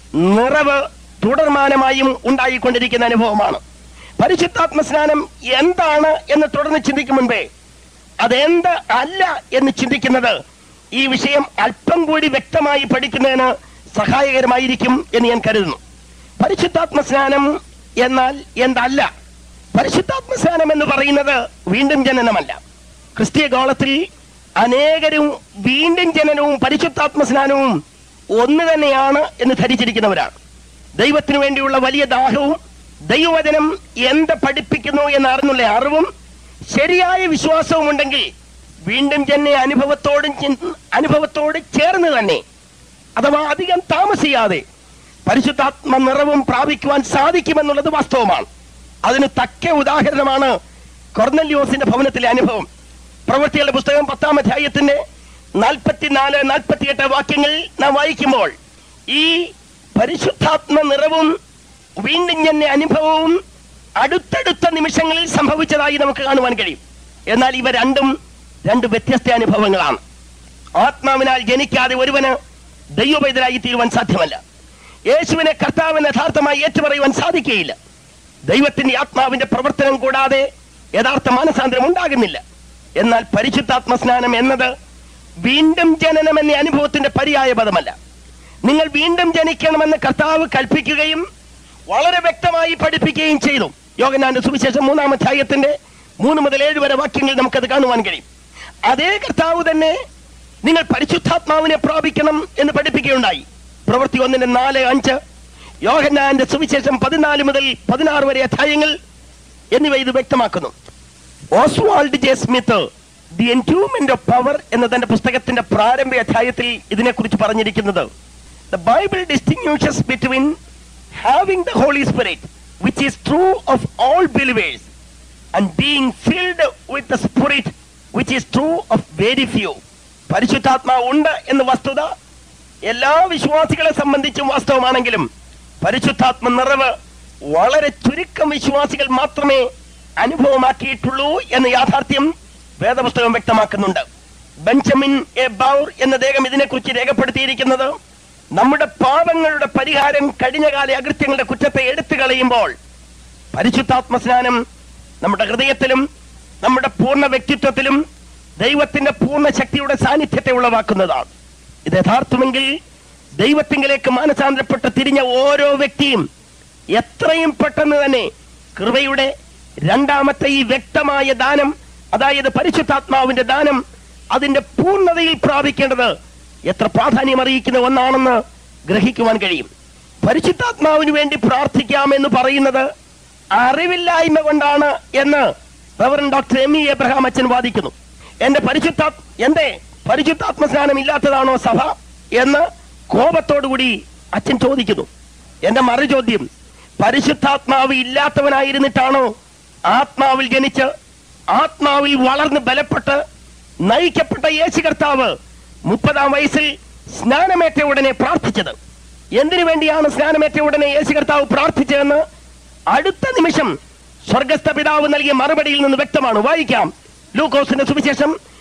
നിറവ് തുടർമാനമായും ഉണ്ടായിക്കൊണ്ടിരിക്കുന്ന അനുഭവമാണ്. പരിശുദ്ധാത്മ സ്നാനം എന്താണ് എന്ന് തുടർന്ന് ചിന്തിക്കും മുൻപേ അതെന്ത് അല്ല എന്ന് ചിന്തിക്കുന്നത് ഈ വിഷയം അല്പം കൂടി വ്യക്തമായി പഠിക്കുന്നതിന് സഹായകരമായിരിക്കും എന്ന് ഞാൻ കരുതുന്നു. പരിശുദ്ധാത്മ സ്നാനം എന്നാൽ എന്തല്ല? പരിശുദ്ധാത്മ സ്നാനം എന്ന് പറയുന്നത് വീണ്ടും ജനനമല്ല. ക്രിസ്തീയ ഗോളത്തിൽ അനേകരും വീണ്ടും ജനനവും പരിശുദ്ധാത്മ സ്നാനവും ഒന്ന് തന്നെയാണ് എന്ന് ധരിച്ചിരിക്കുന്നവരാണ്. ദൈവത്തിനു വേണ്ടിയുള്ള വലിയ ദാഹവും ദൈവവചനം എന്ത് പഠിപ്പിക്കുന്നു എന്നറിഞ്ഞുള്ള അറിവും ശരിയായ വിശ്വാസവും ഉണ്ടെങ്കിൽ വീണ്ടും ജന അനുഭവത്തോടും അനുഭവത്തോട് ചേർന്ന് തന്നെ, അഥവാ അധികം താമസിയാതെ പരിശുദ്ധാത്മ നിറവും പ്രാപിക്കുവാൻ സാധിക്കുമെന്നുള്ളത് വാസ്തവമാണ്. അതിന് തക്ക ഉദാഹരണമാണ് കൊർന്നല്യോസിന്റെ ഭവനത്തിലെ അനുഭവം. പ്രവൃത്തികളുടെ പുസ്തകം പത്താം അധ്യായത്തിന്റെ നാൽപ്പത്തിനാല് നാൽപ്പത്തിയെട്ട് വാക്യങ്ങൾ നാം വായിക്കുമ്പോൾ ഈ പരിശുദ്ധാത്മ നിറവും വീണ്ടും ജന അനുഭവവും അടുത്തടുത്ത നിമിഷങ്ങളിൽ സംഭവിച്ചതായി നമുക്ക് കാണുവാൻ കഴിയും. എന്നാൽ ഇവ രണ്ടും രണ്ട് വ്യത്യസ്ത അനുഭവങ്ങളാണ്. ആത്മാവിനാൽ ജനിക്കാതെ ഒരുവന് ദൈവപൈതലായി തീരുവാൻ സാധ്യമല്ല. യേശുവിനെ കർത്താവിനെ യഥാർത്ഥമായി ഏറ്റുപറയുവാൻ സാധിക്കുകയില്ല. ദൈവത്തിന്റെ ആത്മാവിന്റെ പ്രവർത്തനം കൂടാതെ യഥാർത്ഥ മാനസാന്തരം ഉണ്ടാകുന്നില്ല. എന്നാൽ പരിശുദ്ധാത്മ സ്നാനം എന്നത് വീണ്ടും ജനനം എന്ന അനുഭവത്തിന്റെ പര്യായ പദമല്ല. നിങ്ങൾ വീണ്ടും ജനിക്കണമെന്ന് കർത്താവ് കൽപ്പിക്കുകയും വളരെ വ്യക്തമായി പഠിപ്പിക്കുകയും ചെയ്തു. യോഹന്നാന്റെ സുവിശേഷം മൂന്നാം അധ്യായത്തിന്റെ മൂന്ന് മുതൽ ഏഴ് വരെ വാക്യങ്ങൾ നമുക്കത് കാണുവാൻ കഴിയും. അതേ കർത്താവ് തന്നെ നിങ്ങൾ പരിശുദ്ധാത്മാവിനെ പ്രാപിക്കണം എന്ന് പഠിപ്പിക്കുകയുണ്ടായി. പ്രവൃത്തി ഒന്നിന്റെ നാല് അഞ്ച്, യോഹന്നാന്റെ സുവിശേഷം പതിനാല് മുതൽ പതിനാറ് വരെ അധ്യായങ്ങൾ എന്നിവ ഇത് വ്യക്തമാക്കുന്നു. Oswald J Smith the endowment of power എന്ന തന്റെ പുസ്തകത്തിന്റെ പ്രാരംഭ അധ്യായത്തിൽ ഇതിനെക്കുറിച്ച് പറഞ്ഞിരിക്കുന്നത്, The Bible distinguishes between having the Holy Spirit, which is true of all believers, and being filled with the Spirit, which is true of very few. പരിശുദ്ധാത്മാവ് ഉണ്ട് എന്ന വസ്തുത എല്ലാ വിശ്വാസികളെ സംബന്ധിച്ചും വാസ്തവമാണെങ്കിലും പരിശുദ്ധാത്മ നിറവ് വളരെ ചുരുക്കം വിശ്വാസികൾ മാത്രമേ അനുഭവമാക്കിയിട്ടുള്ളൂ എന്ന യാഥാർത്ഥ്യം വേദപുസ്തകം വ്യക്തമാക്കുന്നുണ്ട്. ബെഞ്ചമിൻ എ ബൗർ എന്ന അദ്ദേഹം ഇതിനെക്കുറിച്ച് രേഖപ്പെടുത്തിയിരിക്കുന്നത്, നമ്മുടെ പാപങ്ങളുടെ പരിഹാരം കഴിഞ്ഞകാല അകൃത്യങ്ങളുടെ കുറ്റത്തെ എടുത്തു കളയുമ്പോൾ പരിശുദ്ധാത്മ സ്നാനം നമ്മുടെ ഹൃദയത്തിലും നമ്മുടെ പൂർണ്ണ വ്യക്തിത്വത്തിലും ദൈവത്തിന്റെ പൂർണ്ണ ശക്തിയുടെ സാന്നിധ്യത്തെ ഉളവാക്കുന്നതാണ്. ഇത് യഥാർത്ഥമെങ്കിൽ ദൈവത്തിങ്കിലേക്ക് മാനസാന്തരപ്പെട്ട് തിരിഞ്ഞ ഓരോ വ്യക്തിയും എത്രയും പെട്ടെന്ന് തന്നെ കൃപയുടെ രണ്ടാമത്തെ ഈ വ്യക്തമായ ദാനം, അതായത് പരിശുദ്ധാത്മാവിന്റെ ദാനം, അതിന്റെ പൂർണ്ണതയിൽ പ്രാപിക്കേണ്ടത് എത്ര പ്രാധാന്യം അറിയിക്കുന്ന ഒന്നാണെന്ന് ഗ്രഹിക്കുവാൻ കഴിയും. പരിശുദ്ധാത്മാവിന് വേണ്ടി പ്രാർത്ഥിക്കാമെന്ന് പറയുന്നത് അറിവില്ലായ്മ കൊണ്ടാണ് എന്ന് reverend doctor M E Abraham അച്ഛൻ വാദിക്കുന്നു. എന്റെ പരിശുദ്ധ എന്റെ പരിശുദ്ധാത്മ സ്നാനം ഇല്ലാത്തതാണോ സഭ എന്ന് കോപത്തോടുകൂടി അച്ഛൻ ചോദിക്കുന്നു. എന്റെ മറുചോദ്യം, പരിശുദ്ധാത്മാവ് ഇല്ലാത്തവനായിരുന്നിട്ടാണോ ആത്മാവിൽ ജനിച്ച് ആത്മാവിൽ വളർന്ന് ബലപ്പെട്ട് നയിക്കപ്പെട്ട യേശു കർത്താവ് മുപ്പതാം വയസ്സിൽ സ്നാനമേറ്റ ഉടനെ പ്രാർത്ഥിച്ചത്? എന്തിനു വേണ്ടിയാണ് സ്നാനമേറ്റ ഉടനെ യേശു കർത്താവ് പ്രാർത്ഥിച്ചതെന്ന് അടുത്ത നിമിഷം സ്വർഗസ്ഥ പിതാവ് നൽകിയ മറുപടിയിൽ നിന്ന് വ്യക്തമാണ്. വായിക്കാം. ലൂക്കോസിന്റെ സുവിശേഷം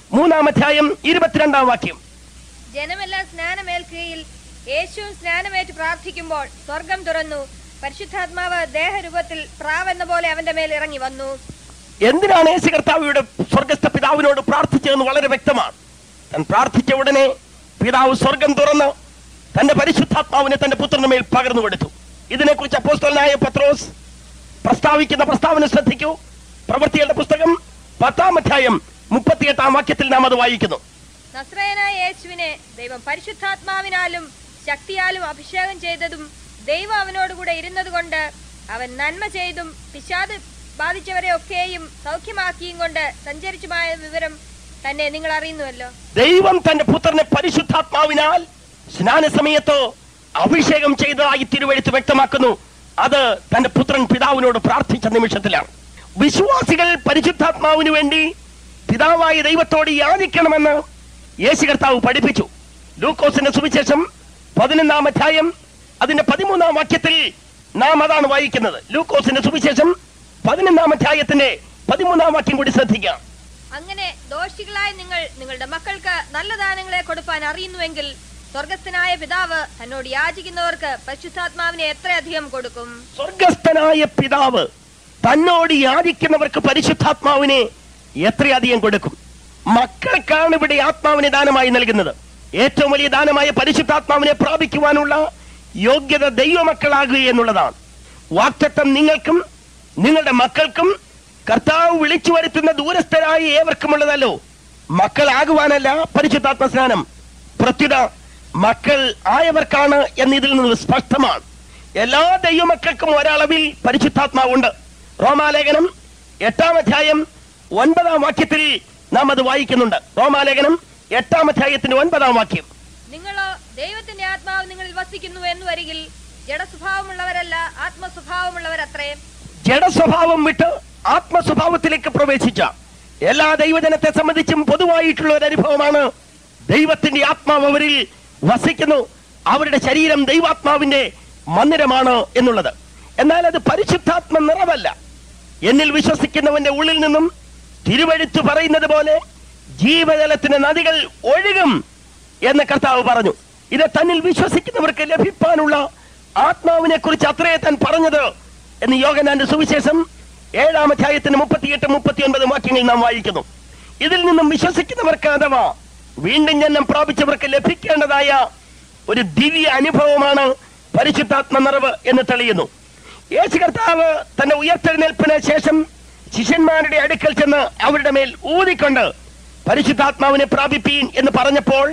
മൂന്നാം അധ്യായം ഇരുപത്തിരണ്ടാം വാക്യം. ജനമെല്ലാം സ്നാനമേൽക്കുകയിൽ യേശുവും സ്നാനമേറ്റ് പ്രാർത്ഥിക്കുമ്പോൾ സ്വർഗം തുറന്നു, പരിശുദ്ധാത്മാവ് ദേഹരൂപത്തിൽ പ്രാവെന്ന പോലെ അവന്റെ മേൽ ഇറങ്ങി വന്നു. എന്തിനാണ് യേശു കർത്താവിയുടെ സ്വർഗസ്ഥ പിതാവിനോട് പ്രാർത്ഥിച്ചതെന്ന് വളരെ വ്യക്തമാണ്. താൻ പ്രാർത്ഥിച്ച ഉടനെ പിതാവ് സ്വർഗം തുറന്ന് തന്റെ പരിശുദ്ധാത്മാവിനെ തന്റെ പുത്രന് മേൽ പകർന്നു കൊടുത്തു. ഇതിനെക്കുറിച്ച് അപ്പോസ്തലനായ പത്രോസ് പ്രസ്താവിക്കുന്ന പ്രസ്താവന ശ്രദ്ധിക്കൂ. പ്രവൃത്തികളുടെ പുസ്തകം പത്താം അധ്യായം മുപ്പത്തിയെട്ടാം വാക്യത്തിൽ നാം അത് വായിക്കുന്നു. നസ്രയനായ യേശുവിനെ ദൈവം പരിശുദ്ധാത്മാവിനാലും ശക്തിയാലും അഭിഷേകം ചെയ്തതും ദൈവം അവനോടുകൂടെ ഇരുന്നത് കൊണ്ട് അവൻ നന്മ ചെയ്തും പിശാച് ബാധിച്ചവരെ ഒക്കെയും സൗഖ്യമാക്കിയും കൊണ്ട് സഞ്ചരിച്ചുമായ വിവരം തന്നെ നിങ്ങൾ അറിയുന്നുവല്ലോ. ദൈവം തന്റെ പുത്രനെ പരിശുദ്ധാത്മാവിനാൽ സ്നാന സമയത്തോ അഭിഷേകം ചെയ്തതായി തിരുവെഴുത്ത് വ്യക്തമാക്കുന്നു. അത് തന്റെ പുത്രൻ പിതാവിനോട് പ്രാർത്ഥിച്ച നിമിഷത്തിലാണ്. വിശ്വാസികൾ പരിശുദ്ധാത്മാവിന് വേണ്ടി പിതാവായ ദൈവത്തോട് യാചിക്കണമെന്ന് യേശു കർത്താവ് പഠിപ്പിച്ചു. ലൂക്കോസിന്റെ സുവിശേഷം പതിനൊന്നാം അധ്യായം അതിന്റെ പതിമൂന്നാം വാക്യത്തിൽ നാം അതാണ് വായിക്കുന്നത്. ലൂക്കോസിന്റെ സുവിശേഷം പതിനൊന്നാം അധ്യായത്തിന്റെ പതിമൂന്നാം വാക്യം കൂടി ശ്രദ്ധിക്കാം. അങ്ങനെ ദോഷികളായ നിങ്ങൾ നിങ്ങളുടെ മക്കൾക്ക് നല്ല ദാനങ്ങളെ കൊടുപ്പാൻ അറിയുന്നുവെങ്കിൽ സ്വർഗസ്ഥനായ പിതാവ് തന്നോട് യാചിക്കുന്നവർക്ക് പരിശുദ്ധാത്മാവിനെ എത്രയധികം കൊടുക്കും. സ്വർഗസ്ഥനായ പിതാവ് തന്നോട് യാചിക്കുന്നവർക്ക് പരിശുദ്ധാത്മാവിനെ എത്രയധികം കൊടുക്കും. മക്കൾക്കാണ് ഇവിടെ ആത്മാവിനെ ദാനമായി നൽകുന്നത്. ഏറ്റവും വലിയ ദാനമായ പരിശുദ്ധാത്മാവിനെ പ്രാപിക്കുവാനുള്ള യോഗ്യത ദൈവമക്കളാകുക എന്നുള്ളതാണ്. വാഗ്ദത്തം നിങ്ങൾക്കും നിങ്ങളുടെ മക്കൾക്കും കർത്താവ് വിളിച്ചു വരുത്തുന്ന ദൂരസ്ഥരായ ഏവർക്കുമുള്ളതല്ലോ. മക്കളാകുവാനല്ല പരിശുദ്ധാത്മ സ്നാനം, പ്രത്യുത മക്കൾ ആയവർക്കാണ് എന്നിതിൽ നിന്ന് സ്പഷ്ടമാണ്. എല്ലാ ദൈവമക്കൾക്കും ഒരളവിൽ പരിശുദ്ധാത്മാവുണ്ട്. റോമാലേഖനം എട്ടാം അധ്യായം ഒൻപതാം വാക്യത്തിൽ നാം അത് വായിക്കുന്നുണ്ട്. റോമാലേഖനം എട്ടാം അധ്യായത്തിന്റെ ഒൻപതാം വാക്യം. നിങ്ങളോ ദൈവത്തിന്റെ ആത്മാവ് നിങ്ങളിൽ വസിക്കുന്നു എന്ന് വരികിൽ ജഡസ്വഭാവമുള്ളവരല്ല ആത്മസ്വഭാവമുള്ളവരത്രേ. ജഡസ്വഭാവം വിട്ട് ആത്മസ്വഭാവത്തിലേക്ക് പ്രവേശിച്ച എല്ലാ ദൈവജനത്തെ സംബന്ധിച്ചും പൊതുവായിട്ടുള്ള ഒരു അനുഭവമാണ് ദൈവത്തിന്റെ ആത്മാവ് അവരിൽ വസിക്കുന്നു, അവരുടെ ശരീരം ദൈവാത്മാവിന്റെ മന്ദിരമാണ് എന്നുള്ളത്. എന്നാൽ അത് പരിശുദ്ധാത്മ നിറവല്ല. എന്നിൽ വിശ്വസിക്കുന്നവന്റെ ഉള്ളിൽ നിന്നും തിരുവെഴുത്ത് പറയുന്നത് പോലെ ജീവജലത്തിന്റെ നദികൾ ഒഴുകും എന്ന് കർത്താവ് പറഞ്ഞു. ഇത് തന്നിൽ വിശ്വസിക്കുന്നവർക്ക് ലഭിക്കാനുള്ള ആത്മാവിനെ കുറിച്ച് അത്രേ താൻ പറഞ്ഞത് എന്ന് യോഹന്നാന്റെ സുവിശേഷം ഏഴാം അധ്യായത്തിന് മുപ്പത്തിയെട്ട് മുപ്പത്തി ഒൻപത് വാക്യങ്ങൾ നാം വായിക്കുന്നു. ഇതിൽ നിന്നും വിശ്വസിക്കുന്നവർക്ക് അഥവാ വീണ്ടും ജന്മം പ്രാപിച്ചവർക്ക് ലഭിക്കേണ്ടതായ ഒരു ദിവ്യ അനുഭവമാണ് പരിശുദ്ധാത്മ നിറവ് എന്ന് തെളിയുന്നു. യേശു കർത്താവ് തന്റെ ഉയർത്തെഴുന്നേൽപ്പിന് ശേഷം ശിഷ്യന്മാരുടെ അടുക്കൽ ചെന്ന് അവരുടെ മേൽ ഊതിക്കൊണ്ട് പരിശുദ്ധാത്മാവിനെ പ്രാപിപ്പീൻ എന്ന് പറഞ്ഞപ്പോൾ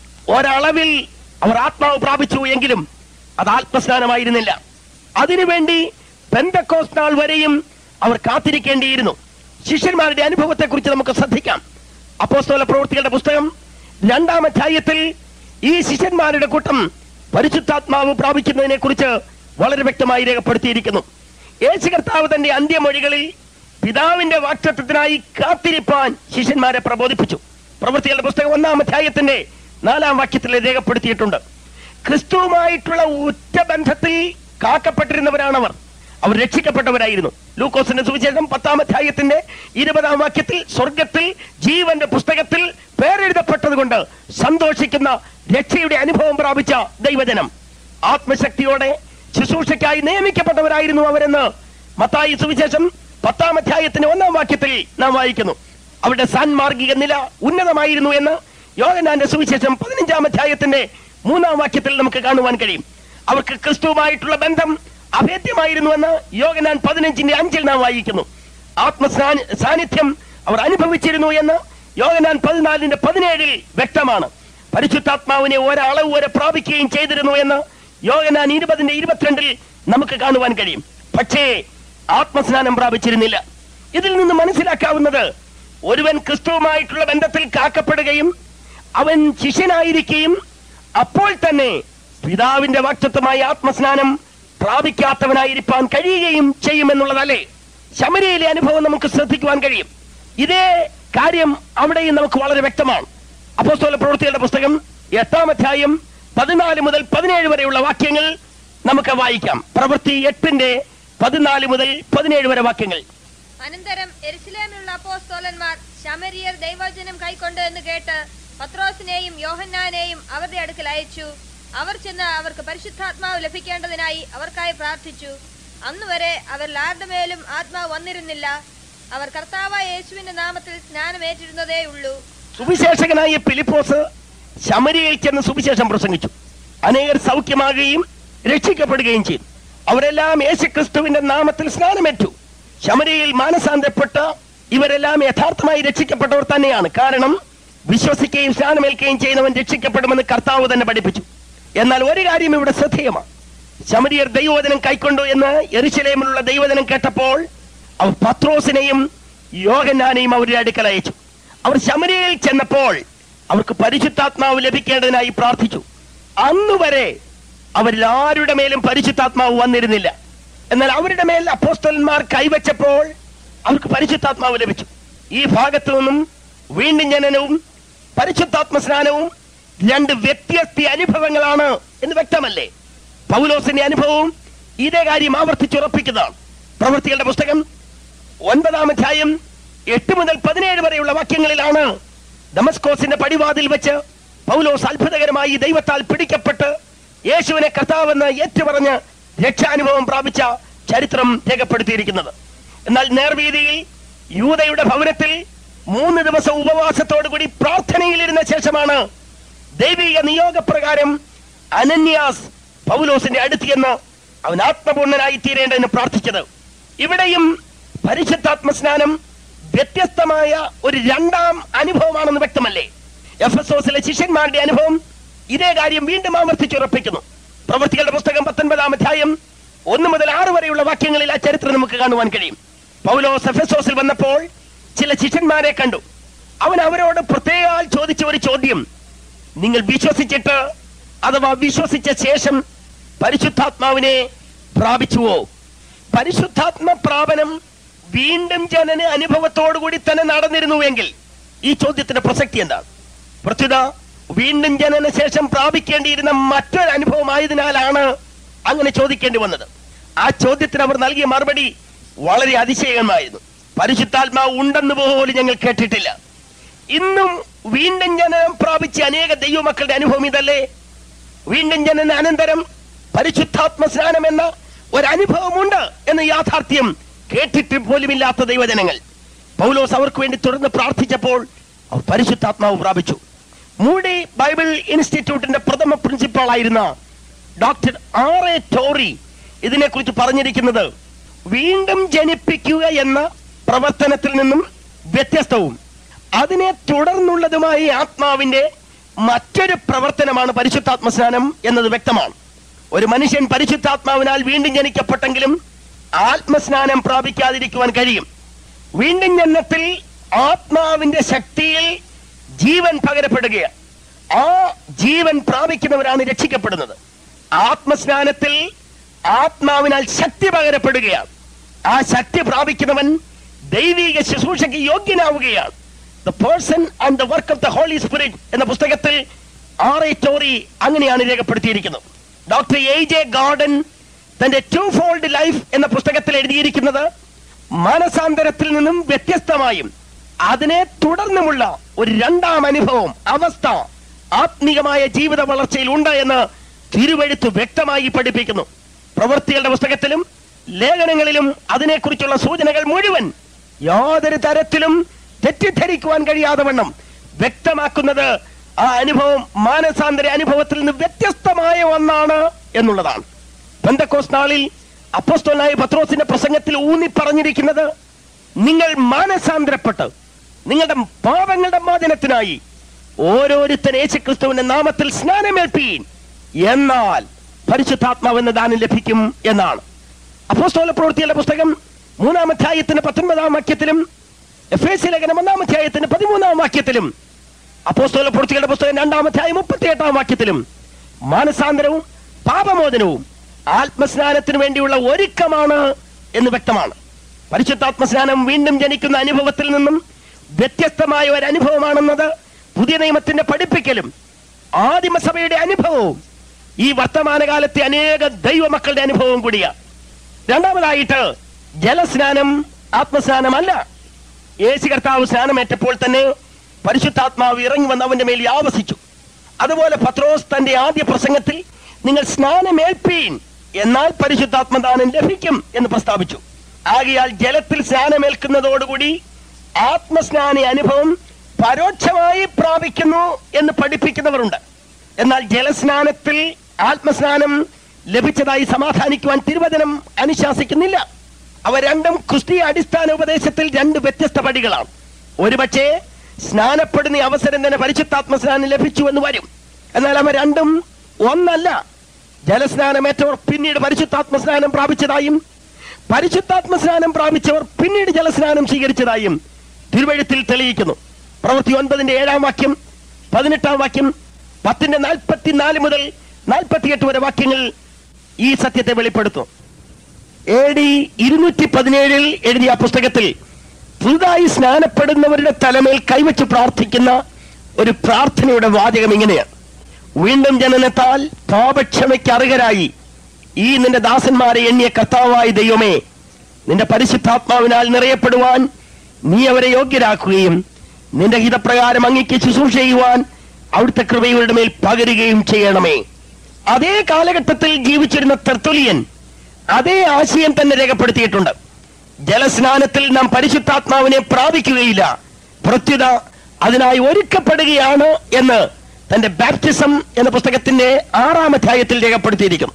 ഒരളവിൽ അവർ ആത്മാവ് പ്രാപിച്ചു എങ്കിലും അത് ആത്മസ്നാനമായിരുന്നില്ല. അതിനുവേണ്ടി പെന്തക്കോസ്ത് നാൾ വരെയും അവർ കാത്തിരിക്കേണ്ടിയിരുന്നു. ശിഷ്യന്മാരുടെ അനുഭവത്തെ കുറിച്ച് നമുക്ക് ശ്രദ്ധിക്കാം. അപ്പോസ്തല പ്രവൃത്തികളുടെ പുസ്തകം രണ്ടാം അധ്യായത്തിൽ ഈ ശിഷ്യന്മാരുടെ കൂട്ടം പരിശുദ്ധാത്മാവ് പ്രാപിക്കുന്നതിനെ കുറിച്ച് വളരെ വ്യക്തമായി രേഖപ്പെടുത്തിയിരിക്കുന്നു. യേശു കർത്താവ് തന്റെ അന്ത്യമൊഴികളിൽ പിതാവിന്റെ വാഗ്ദത്തത്തിനായി കാത്തിരിപ്പാൻ ശിഷ്യന്മാരെ പ്രബോധിപ്പിച്ചു. പ്രവൃത്തികളുടെ പുസ്തകം ഒന്നാം അധ്യായത്തിന്റെ നാലാം വാക്യത്തിൽ രേഖപ്പെടുത്തിയിട്ടുണ്ട്. ക്രിസ്തുവുമായിട്ടുള്ള ഉറ്റ ബന്ധത്തിൽ കാക്കപ്പെട്ടിരുന്നവരാണവർ. അവർ രക്ഷിക്കപ്പെട്ടവരായിരുന്നു. ലൂക്കോസിന്റെ സുവിശേഷം പത്താം അധ്യായത്തിന്റെ ഇരുപതാം വാക്യത്തിൽ സ്വർഗത്തിൽ ജീവന്റെ പുസ്തകത്തിൽ പേരെഴുതപ്പെട്ടത് കൊണ്ട് സന്തോഷിക്കുന്ന രക്ഷയുടെ അനുഭവം പ്രാപിച്ച ദൈവജനം ആത്മശക്തിയോടെ ശുശ്രൂഷയ്ക്കായി നിയമിക്കപ്പെട്ടവരായിരുന്നു അവരെന്ന് മത്തായി സുവിശേഷം പത്താം അധ്യായത്തിന്റെ ഒന്നാം വാക്യത്തിൽ നാം വായിക്കുന്നു. അവരുടെ സാൻമാർഗിക നില ഉന്നതമായിരുന്നു എന്ന് യോഹന്നാന്റെ സുവിശേഷം പതിനഞ്ചാം അധ്യായത്തിന്റെ മൂന്നാം വാക്യത്തിൽ നമുക്ക് കാണുവാൻ കഴിയും. അവർക്ക് ക്രിസ്തുവുമായിട്ടുള്ള ബന്ധം അഭേദ്യമായിരുന്നുവെന്ന് യോഹന്നാൻ പതിനഞ്ചിന്റെ അഞ്ചിൽ നാം വായിക്കുന്നു. ആത്മ സാന്നിധ്യം അവർ അനുഭവിച്ചിരുന്നു എന്ന് യോഹന്നാൻ പതിനാലിന്റെ പതിനേഴിൽ വ്യക്തമാണ്. പരിശുദ്ധാത്മാവിനെ ഒരളവ് വരെ പ്രാപിക്കുകയും ചെയ്തിരുന്നു എന്ന് യോഹന്നാൻ ഇരുപതിന്റെ ഇരുപത്തിരണ്ടിൽ നമുക്ക് കാണുവാൻ കഴിയും. പക്ഷേ ആത്മസ്നാനം പ്രാപിച്ചിരുന്നില്ല. ഇതിൽ നിന്ന് മനസ്സിലാക്കാവുന്നത് ഒരുവൻ ക്രിസ്തുവുമായിട്ടുള്ള ബന്ധത്തിൽ കാക്കപ്പെടുകയും അവൻ ശിഷ്യനായിരിക്കുകയും അപ്പോൾ തന്നെ പിതാവിന്റെ വാഗ്ദത്തമായ ആത്മസ്നാനം പ്രാപിക്കാത്തവനായിരിക്കാൻ കഴിയുകയും ചെയ്യുമെന്നുള്ളതല്ലേ. ശമരിയയിലെ അനുഭവം നമുക്ക് ശ്രദ്ധിക്കുവാൻ കഴിയും. ഇതേ കാര്യം അവിടെയും നമുക്ക് വളരെ വ്യക്തമാണ്. അപ്പോസ്തല പ്രവൃത്തികളുടെ പുസ്തകം എട്ടാം അധ്യായം പതിനാല് മുതൽ പതിനേഴ് വരെയുള്ള വാക്യങ്ങൾ നമുക്ക് വായിക്കാം. പ്രവൃത്തി എട്ടിന്റെ പതിനാല് മുതൽ പതിനേഴ് വരെ വാക്യങ്ങൾ. അനന്തരം യെരുശലേമിലുള്ള അപ്പോസ്തലന്മാർ ശമരിയർ ദൈവവചനം കൈക്കൊണ്ട് എന്ന് കേട്ട് പത്രോസിനെയും യോഹന്നാനെയും അവരുടെ അടുക്കൽ അയച്ചു. അവർ ചെന്ന് അവർക്ക് പരിശുദ്ധാത്മാവ് ലഭിക്കേണ്ടതിനായി അവർക്കായി പ്രാർത്ഥിച്ചു. അന്നുവരെ അവരിൽ ആരുടെ മേലും ആത്മാവ് വന്നിരുന്നില്ല. അവർ കർത്താവായ യേശുവിന്റെ നാമത്തിൽ സ്നാനമേറ്റിരുന്നതേ ഉള്ളൂ. സുവിശേഷകനായ ഫിലിപ്പോസ് ശമരിയയിൽ ചെന്ന് സുവിശേഷം പ്രസംഗിച്ചു. അനേകർ സൗഖ്യമാകുകയും രക്ഷിക്കപ്പെടുകയും ചെയ്തു. അവരെല്ലാം യേശുക്രിസ്തുവിന്റെ നാമത്തിൽ സ്നാനമേറ്റു. ശമരിയയിൽ മാനസാന്തരപ്പെട്ട ഇവരെല്ലാം യഥാർത്ഥമായി രക്ഷിക്കപ്പെട്ടവർ തന്നെയാണ്. കാരണം വിശ്വസിക്കുകയും സ്നാനമേൽക്കുകയും ചെയ്യുന്നവൻ രക്ഷിക്കപ്പെടുമെന്ന് കർത്താവ് തന്നെ പഠിപ്പിച്ചു. എന്നാൽ ഒരു കാര്യം ഇവിടെ ശ്രദ്ധേയമാണ്. ശമരിയർ ദൈവവചനം കൈക്കൊണ്ടു എന്ന് യെരുശലേമിലുള്ള ദൈവവചനം കേട്ടപ്പോൾ അവർ പത്രോസിനെയും യോഹന്നാനെയും അവരുടെ അടുക്കൽ അയച്ചു. അവർ ശമരിയയിൽ ചെന്നപ്പോൾ അവർക്ക് പരിശുദ്ധാത്മാവ് ലഭിക്കേണ്ടതിനായി പ്രാർത്ഥിച്ചു. അന്നുവരെ അവരിൽ ആരുടെ മേലും പരിശുദ്ധാത്മാവ് വന്നിരുന്നില്ല. എന്നാൽ അവരുടെ മേൽ അപ്പോസ്തലന്മാർ കൈവച്ചപ്പോൾ അവർക്ക് പരിശുദ്ധാത്മാവ് ലഭിച്ചു. ഈ ഭാഗത്തു നിന്നും വീണ്ടും ജനനവും പരിശുദ്ധാത്മ സ്നാനവും രണ്ട് വ്യത്യസ്ത അനുഭവങ്ങളാണ് എന്ന് വ്യക്തമല്ലേ? പൗലോസിന്റെ അനുഭവവും ഇതേ കാര്യം ആവർത്തിച്ചുറപ്പിക്കുന്നതാണ്. പ്രവൃത്തികളുടെ പുസ്തകം ഒൻപതാം അധ്യായം എട്ട് മുതൽ പതിനേഴ് വരെയുള്ള വാക്യങ്ങളിലാണ് ദമസ്കോസിന്റെ പടിവാതിൽ വെച്ച് പൗലോസ് അത്ഭുതകരമായി ദൈവത്താൽ പിടിക്കപ്പെട്ട് യേശുവിനെ കർത്താവെന്ന് ഏറ്റുപറഞ്ഞ് രക്ഷാനുഭവം പ്രാപിച്ച ചരിത്രം രേഖപ്പെടുത്തിയിരിക്കുന്നത്. എന്നാൽ നേർവീതിയിൽ യൂദയുടെ ഭവനത്തിൽ മൂന്ന് ദിവസം ഉപവാസത്തോടുകൂടി പ്രാർത്ഥനയിലിരുന്ന ശേഷമാണ് ദൈവിക നിയോഗപ്രകാരം അനന്യാസ് പൗലോസിന്റെ അടുത്തെന്ന് അവൻ ആത്മപൂർണനായി തീരേണ്ടതിന് പ്രാർത്ഥിച്ചത്. ഇവിടെയും പരിശുദ്ധാത്മ സ്നാനം വ്യത്യസ്തമായ ഒരു രണ്ടാം അനുഭവമാണെന്ന് വ്യക്തമല്ലേ? എഫെസോസിലെ ശിഷ്യന്മാരുടെ അനുഭവം ഇതേ കാര്യം വീണ്ടും ആവർത്തിച്ചുറപ്പിക്കുന്നു. പ്രവൃത്തികളുടെ പുസ്തകം പത്തൊൻപതാം അധ്യായം ഒന്ന് മുതൽ ആറ് വരെയുള്ള വാക്യങ്ങളിൽ ആ ചരിത്രം നമുക്ക് കാണുവാൻ കഴിയും. പൗലോസ് എഫെസോസിൽ വന്നപ്പോൾ ചില ശിഷ്യന്മാരെ കണ്ടു. അവൻ അവരോട് പ്രത്യേകം ചോദിച്ച ഒരു ചോദ്യം: നിങ്ങൾ വിശ്വസിച്ചിട്ട് അഥവാ വിശ്വസിച്ച ശേഷം പരിശുദ്ധാത്മാവിനെ പ്രാപിച്ചുവോ? പരിശുദ്ധാത്മ പ്രാപനം വീണ്ടും ജനന അനുഭവത്തോടുകൂടി തന്നെ നടന്നിരുന്നുവെങ്കിൽ ഈ ചോദ്യത്തിന്റെ പ്രസക്തി എന്താണ്? പ്രത്യുത വീണ്ടും ജനന ശേഷം പ്രാപിക്കേണ്ടിയിരുന്ന മറ്റൊരു അനുഭവമായതിനാലാണ് അങ്ങനെ ചോദിക്കേണ്ടി വന്നത്. ആ ചോദ്യത്തിന് അവർ നൽകിയ മറുപടി വളരെ അതിശയമായിരുന്നു. പരിശുദ്ധാത്മാവ് ഉണ്ടെന്ന് പോലും ഞങ്ങൾ കേട്ടിട്ടില്ല. ഇന്നും വീണ്ടും ജനനം പ്രാപിച്ച അനേക ദൈവമക്കളുടെ അനുഭവം ഇതല്ലേ? വീണ്ടും ജനന അനന്തരം പരിശുദ്ധാത്മ സ്നാനം എന്ന ഒരനുഭവമുണ്ട് എന്ന യാഥാർത്ഥ്യം കേട്ടിട്ട് പോലുമില്ലാത്ത ദൈവജനങ്ങൾ. പൗലോസ് അവർക്ക് വേണ്ടി തുടർന്ന് പ്രാർത്ഥിച്ചപ്പോൾ അവർ പരിശുദ്ധാത്മാവ് പ്രാപിച്ചു. മൂഡി ബൈബിൾ ഇൻസ്റ്റിറ്റ്യൂട്ടിന്റെ പ്രഥമ പ്രിൻസിപ്പാൾ ആയിരുന്ന ഡോക്ടർ ആർ എ ടോറി ഇതിനെക്കുറിച്ച് പറഞ്ഞിരിക്കുന്നത് വീണ്ടും ജനിപ്പിക്കുക എന്ന പ്രവർത്തനത്തിൽ നിന്നും വ്യത്യസ്തവും അതിനെ തുടർന്നുള്ളതുമായി ആത്മാവിന്റെ മറ്റൊരു പ്രവർത്തനമാണ് പരിശുദ്ധാത്മ സ്നാനം എന്നത് വ്യക്തമാണ്. ഒരു മനുഷ്യൻ പരിശുദ്ധാത്മാവിനാൽ വീണ്ടും ജനിക്കപ്പെട്ടെങ്കിലും ആത്മസ്നാനം പ്രാപിക്കാതിരിക്കുവാൻ കഴിയും. വീണ്ടും ജനനത്തിൽ ആത്മാവിന്റെ ശക്തിയിൽ ജീവൻ പകരപ്പെടുകയാണ്. ആ ജീവൻ പ്രാപിക്കുന്നവരാണ് രക്ഷിക്കപ്പെടുന്നത്. ആത്മസ്നാനത്തിൽ ആത്മാവിനാൽ ശക്തി പകരപ്പെടുകയാണ്. ആ ശക്തി പ്രാപിക്കുന്നവൻ ദൈവിക ശുശ്രൂഷയ്ക്ക് യോഗ്യനാവുകയാണ്. The person and the work of the Holy Spirit എന്ന പുസ്തകത്തിൽ ആർ എ ടോറി അങ്ങനെയാണ് രേഖപ്പെടുത്തിയിരിക്കുന്നത്. ഡോക്ടർ എ ജെ ഗാർഡൻ തന്റെ ടു ഫോൾഡ് ലൈഫ് എന്ന പുസ്തകത്തിൽ എഴുതിയിരിക്കുന്നത് മാനസാന്തരത്തിൽ നിന്നും വ്യത്യസ്തമായും അതിനെ തുടർന്നുമുള്ള ഒരു രണ്ടാം അനുഭവം അവസ്ഥ ആത്മീയമായ ജീവിത വളർച്ചയിൽ ഉണ്ട് എന്ന് തിരുവെഴുത്ത് വ്യക്തമായി പഠിപ്പിക്കുന്നു. പ്രവൃത്തികളുടെ പുസ്തകത്തിലും ലേഖനങ്ങളിലും അതിനെക്കുറിച്ചുള്ള സൂചനകൾ മുഴുവൻ യാതൊരു തരത്തിലും തെറ്റിദ്ധരിക്കുവാൻ കഴിയാതെ വണ്ണം വ്യക്തമാക്കുന്നത് ആ അനുഭവം മാനസാന്തര അനുഭവത്തിൽ നിന്ന് വ്യത്യസ്തമായ ഒന്നാണ് എന്നുള്ളതാണ്. പെന്തക്കോസ്ത് നാളിൽ അപ്പോസ്തലനായ പത്രോസിന്റെ പ്രസംഗത്തിൽ ഊന്നി പറഞ്ഞിരിക്കുന്നത് നിങ്ങൾ മാനസാന്തരപ്പെട്ട് നിങ്ങളുടെ പാപങ്ങളുടെ മോചനത്തിനായി ഓരോരുത്തർ യേശുക്രിസ്തുവിന്റെ നാമത്തിൽ സ്നാനമേൽപ്പീൻ, എന്നാൽ പരിശുദ്ധാത്മാവെന്ന ദാനം ലഭിക്കും എന്നാണ്. അപ്പോസ്തല പ്രവൃത്തികളുടെ പുസ്തകം മൂന്നാം അധ്യായത്തിന് പത്തൊൻപതാം വാക്യത്തിലും എഫേസ്യ ലേഖനം ഒന്നാം അധ്യായത്തിന് പതിമൂന്നാം വാക്യത്തിലും അപ്പോസ്തല പ്രവൃത്തികളുടെ പുസ്തകം രണ്ടാം അധ്യായം മുപ്പത്തി എട്ടാം വാക്യത്തിലും മാനസാന്തരവും പാപമോചനവും ആത്മസ്നാനത്തിന് വേണ്ടിയുള്ള ഒരുക്കമാണ് എന്ന് വ്യക്തമാണ്. പരിശുദ്ധാത്മസ്നാനം വീണ്ടും ജനിക്കുന്ന അനുഭവത്തിൽ നിന്നും വ്യത്യസ്തമായ ഒരു അനുഭവമാണെന്നത് പുതിയ നിയമത്തിന്റെ പഠിപ്പിക്കലും ആദിമസഭയുടെ അനുഭവവും ഈ വർത്തമാനകാലത്തെ അനേക ദൈവമക്കളുടെ അനുഭവവും കൂടിയാണ്. രണ്ടാമതായിട്ട് ജലസ്നാനം ആത്മസ്നാനമല്ല. യേശു കർത്താവ് സ്നാനമേറ്റപ്പോൾ തന്നെ പരിശുദ്ധാത്മാവ് ഇറങ്ങി വന്ന് അവന്റെ മേൽ ആവസിച്ചു. അതുപോലെ പത്രോസ് തന്റെ ആദ്യ പ്രസംഗത്തിൽ നിങ്ങൾ സ്നാനമേൽപ്പീൻ, എന്നാൽ പരിശുദ്ധാത്മദാനം ലഭിക്കും എന്ന് പ്രസ്താവിച്ചു. ആകയാൽ ജലത്തിൽ സ്നാനമേൽക്കുന്നതോടുകൂടി ആത്മസ്നാന അനുഭവം പരോക്ഷമായി പ്രാപിക്കുന്നു എന്ന് പഠിപ്പിക്കുന്നവരുണ്ട്. എന്നാൽ ജലസ്നാനത്തിൽ ആത്മസ്നാനം ലഭിച്ചതായി സമാധാനിക്കുവാൻ തിരുവചനം അനുശാസിക്കുന്നില്ല. അവ രണ്ടും ക്രിസ്തീയ അടിസ്ഥാന ഉപദേശത്തിൽ രണ്ട് വ്യത്യസ്ത പടികളാണ്. ഒരുപക്ഷെ സ്നാനപ്പെടുന്ന അവസരം തന്നെ പരിശുദ്ധാത്മസ്നാനം ലഭിച്ചു എന്ന് വരും. എന്നാൽ അവ രണ്ടും ഒന്നല്ല. ജലസ്നാനമേറ്റവർ പിന്നീട് പരിശുദ്ധാത്മസ്നാനം പ്രാപിച്ചതായും പരിശുദ്ധാത്മസ്നാനം പ്രാപിച്ചവർ പിന്നീട് ജലസ്നാനം സ്വീകരിച്ചതായും തിരുവഴുത്തിൽ തെളിയിക്കുന്നു. പ്രവൃത്തി ഒൻപതിന്റെ ഏഴാം വാക്യം, പതിനെട്ടാം വാക്യം, പത്തിന്റെ നാൽപ്പത്തിനാല് മുതൽ നാൽപ്പത്തിയെട്ട് വരെ വാക്യങ്ങൾ ഈ സത്യത്തെ വെളിപ്പെടുത്തും. എ ഡി ഇരുന്നൂറ്റി പതിനേഴിൽ എഴുതിയ പുസ്തകത്തിൽ പുതുതായി സ്നാനപ്പെടുന്നവരുടെ തലമേൽ കൈവച്ച് പ്രാർത്ഥിക്കുന്ന ഒരു പ്രാർത്ഥനയുടെ വാചകം ഇങ്ങനെയാണ്: വീണ്ടും ജനനത്താൽ പാപക്ഷമയ്ക്ക് അർഹരായി ഈ നിന്റെ ദാസന്മാരെ എണ്ണിയ കർത്താവായ ദൈവമേ, നിന്റെ പരിശുദ്ധാത്മാവിനാൽ നിറയപ്പെടുവാൻ നീ അവരെ യോഗ്യരാക്കുകയും നിന്റെ ഹിതപ്രകാരം അങ്ങേക്ക് ശുശ്രൂഷ ചെയ്യുവാൻ അവിടുത്തെ കൃപയുടെ മേൽ പകരുകയും ചെയ്യണമേ. അതേ കാലഘട്ടത്തിൽ ജീവിച്ചിരുന്ന തെർത്തുലിയൻ അതേ ആശയം തന്നെ രേഖപ്പെടുത്തിയിട്ടുണ്ട്. ജലസ്നാനത്തിൽ നാം പരിശുദ്ധാത്മാവിനെ പ്രാപിക്കുകയില്ല, പ്രത്യുത അതിനായി ഒരുക്കപ്പെടുകയാണ് എന്ന് തന്റെ ബാപ്റ്റിസം എന്ന പുസ്തകത്തിന്റെ ആറാം അധ്യായത്തിൽ രേഖപ്പെടുത്തിയിരിക്കും.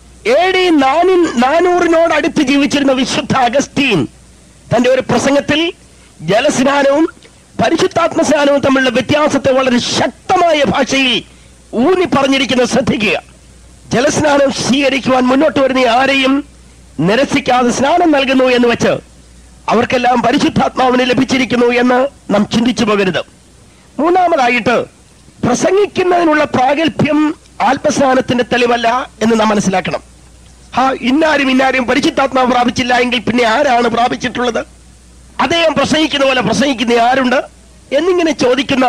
എ ഡി നാനൂറിനോട് അടുത്ത് ജീവിച്ചിരുന്ന വിശുദ്ധ അഗസ്റ്റീൻ തന്റെ ഒരു പ്രസംഗത്തിൽ ജലസ്നാനവും പരിശുദ്ധാത്മസ്നാനവും തമ്മിലുള്ള വ്യത്യാസത്തെ വളരെ ശക്തമായ ഭാഷയിൽ ഊന്നി പറഞ്ഞിരിക്കുന്നത് ശ്രദ്ധിക്കുക. ജലസ്നാനം സ്വീകരിക്കുവാൻ മുന്നോട്ട് വരുന്ന ആരെയും നിരസിക്കാതെ സ്നാനം നൽകുന്നു എന്ന് വെച്ച് അവർക്കെല്ലാം പരിശുദ്ധാത്മാവിനെ ലഭിച്ചിരിക്കുന്നു എന്ന് നാം ചിന്തിച്ചു പോകരുത്. മൂന്നാമതായിട്ട്, പ്രസംഗിക്കുന്നതിനുള്ള പ്രാഗൽഭ്യം ആത്മസ്നാനത്തിന്റെ തെളിവല്ല എന്ന് നാം മനസ്സിലാക്കണം. ഹാ, ഇന്നാരും ഇന്നാരും പരിശുദ്ധാത്മാവ് പ്രാപിച്ചില്ല എങ്കിൽ പിന്നെ ആരാണ് പ്രാപിച്ചിട്ടുള്ളത്? അദ്ദേഹം പ്രസംഗിക്കുന്ന പോലെ പ്രസംഗിക്കുന്ന ആരുണ്ട് എന്നിങ്ങനെ ചോദിക്കുന്ന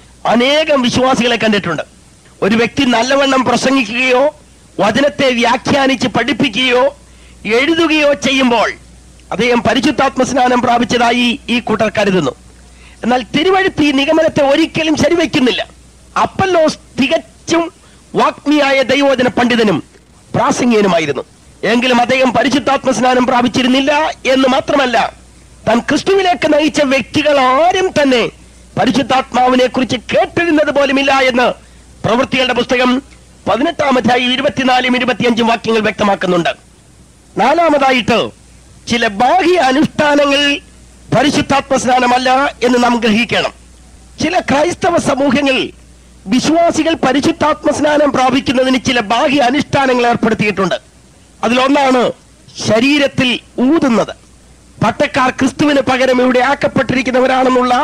അനേകം വിശ്വാസികളെ കണ്ടിട്ടുണ്ട്. ഒരു വ്യക്തി നല്ലവണ്ണം പ്രസംഗിക്കുകയോ വചനത്തെ വ്യാഖ്യാനിച്ച് പഠിപ്പിക്കുകയോ എഴുതുകയോ ചെയ്യുമ്പോൾ അദ്ദേഹം പരിശുദ്ധാത്മസ്നാനം പ്രാപിച്ചതായി ഈ കൂട്ടർ കരുതുന്നു. എന്നാൽ തിരുവഴുത്ത് ഈ നിഗമനത്തെ ഒരിക്കലും ശരിവെക്കുന്നില്ല. അപ്പല്ലോസ് തികച്ചും വാഗ്മിയായ ദൈവവചന പണ്ഡിതനും പ്രാസംഗികനുമായിരുന്നു. എങ്കിലും അദ്ദേഹം പരിശുദ്ധാത്മസ്നാനം പ്രാപിച്ചിരുന്നില്ല എന്ന് മാത്രമല്ല, താൻ ക്രിസ്തുവിലേക്ക് നയിച്ച വ്യക്തികൾ ആരും തന്നെ പരിശുദ്ധാത്മാവിനെ കുറിച്ച് കേട്ടിരുന്നത് പോലുമില്ല എന്ന് പ്രവൃത്തികളുടെ പുസ്തകം പതിനെട്ടാം അധ്യായം ഇരുപത്തിനാലും ഇരുപത്തിയഞ്ചും വാക്യങ്ങൾ വ്യക്തമാക്കുന്നുണ്ട്. നാലാമതായിട്ട്, ചില ബാഹ്യ അനുഷ്ഠാനങ്ങൾ പരിശുദ്ധാത്മസ്നാനമല്ല എന്ന് നാം ഗ്രഹിക്കണം. ചില ക്രൈസ്തവ സമൂഹങ്ങളിൽ വിശ്വാസികൾ പരിശുദ്ധാത്മസ്നാനം പ്രാപിക്കുന്നതിന് ചില ബാഹ്യ അനുഷ്ഠാനങ്ങൾ ഏർപ്പെടുത്തിയിട്ടുണ്ട്. അതിലൊന്നാണ് ശരീരത്തിൽ ഊതുന്നത്. പട്ടക്കാർ ക്രിസ്തുവിന് പകരം ഇവിടെ ആക്കപ്പെട്ടിരിക്കുന്നവരാണെന്നുള്ള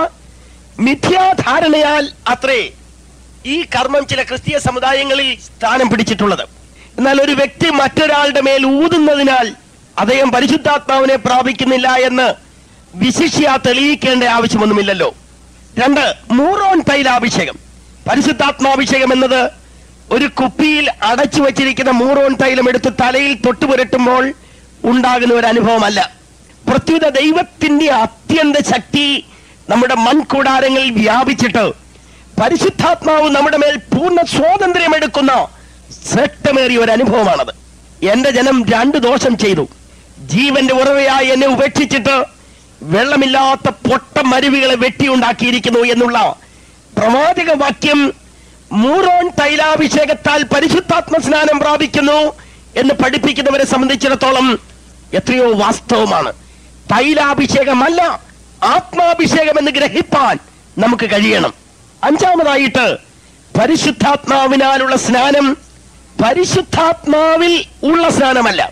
മിഥ്യാധാരണയാൽ അത്രേ ഈ കർമ്മം ചില ക്രിസ്തീയ സമുദായങ്ങളിൽ സ്ഥാനം പിടിച്ചിട്ടുള്ളത്. എന്നാൽ ഒരു വ്യക്തി മറ്റൊരാളുടെ മേൽ ഊതുന്നതിനാൽ അദ്ദേഹം പരിശുദ്ധാത്മാവിനെ പ്രാപിക്കുന്നില്ല എന്ന് വിശിഷ്യ തെളിയിക്കേണ്ട ആവശ്യമൊന്നുമില്ലല്ലോ. രണ്ട്, മൂറോൻ തൈലാഭിഷേകം. പരിശുദ്ധാത്മാഭിഷേകം എന്നത് ഒരു കുപ്പിയിൽ അടച്ചു വച്ചിരിക്കുന്ന മൂറോൻ തൈലം എടുത്ത് തലയിൽ തൊട്ടുപുരട്ടുമ്പോൾ ഉണ്ടാകുന്ന ഒരു അനുഭവമല്ല. പ്രത്യുത ദൈവത്തിന്റെ അത്യന്ത ശക്തി നമ്മുടെ മൺകൂടാരങ്ങളിൽ വ്യാപിച്ചിട്ട് പരിശുദ്ധാത്മാവ് നമ്മുടെ മേൽ പൂർണ്ണ സ്വാതന്ത്ര്യമെടുക്കുന്ന ശ്രേഷ്ഠമേറിയ ഒരു അനുഭവമാണത്. എന്റെ ജനം രണ്ട് ദോഷം ചെയ്തു. ജീവന്റെ ഉറവയായി എന്നെ ഉപേക്ഷിച്ചിട്ട് വെള്ളമില്ലാത്ത പൊട്ട മരുവികളെ വെട്ടിയുണ്ടാക്കിയിരിക്കുന്നു എന്നുള്ള പ്രവാചക വാക്യം മൂറോൻ തൈലാഭിഷേകത്താൽ പരിശുദ്ധാത്മ സ്നാനം പ്രാപിക്കുന്നു എന്ന് പഠിപ്പിക്കുന്നവരെ സംബന്ധിച്ചിടത്തോളം എത്രയോ വാസ്തവമാണ്. തൈലാഭിഷേകമല്ല, ആത്മാഭിഷേകം എന്ന് ഗ്രഹിപ്പാൻ നമുക്ക് കഴിയണം. അഞ്ചാമതായിട്ട്, പരിശുദ്ധാത്മാവിനാലുള്ള സ്നാനം പരിശുദ്ധാത്മാവിൽ ഉള്ള സ്നാനമല്ല,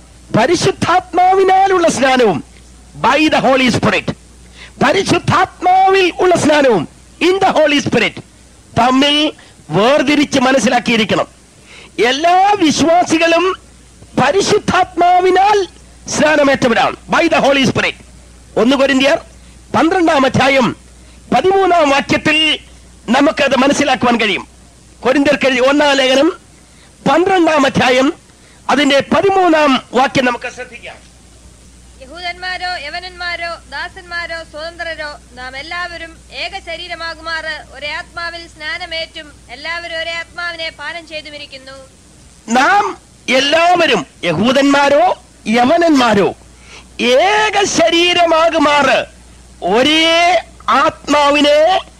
പരിശുദ്ധാത്മാവിനാലുള്ള സ്നാനവും ബൈ ദ ഹോളി സ്പിരിറ്റ്, പരിശുദ്ധാത്മാവിൽ ഉള്ള സ്നാനവും ഇൻ ദ ഹോളി സ്പിരിറ്റ് തമ്മിൽ വേർതിരിച്ച് മനസ്സിലാക്കിയിരിക്കണം. എല്ലാ വിശ്വാസികളും പരിശുദ്ധാത്മാവിനാൽ സ്നാനമേറ്റവരാണ്, ബൈ ദ ഹോളി സ്പിരിറ്റ്. ഒന്ന് കൊരിന്ത്യർ പന്ത്രണ്ടാം അധ്യായം പതിമൂന്നാം വാക്യത്തിൽ നമുക്കത് മനസ്സിലാക്കുവാൻ കഴിയും. കൊരിന്ത്യർക്ക് ഒന്നാം ലേഖനം പന്ത്രണ്ടാം അധ്യായം അതിന്റെ പതിമൂന്നാം വാക്യം നമുക്ക് ശ്രദ്ധിക്കാം. യഹൂദന്മാരോ യവനന്മാരോ ദാസന്മാരോ സ്വതന്ത്രരോ നാം എല്ലാവരും ഏക ശരീരമാകുമാറ് ഒരേ ആത്മാവിൽ സ്നാനമേറ്റും എല്ലാവരും ഒരേ ആത്മാവിനെ പാനം ചെയ്തുമിരിക്കുന്നു. നാം എല്ലാവരും യഹൂദന്മാരോ യവനന്മാരോ ഏക ശരീരമാകുമാറ് ഒരേ ആത്മാവിനെ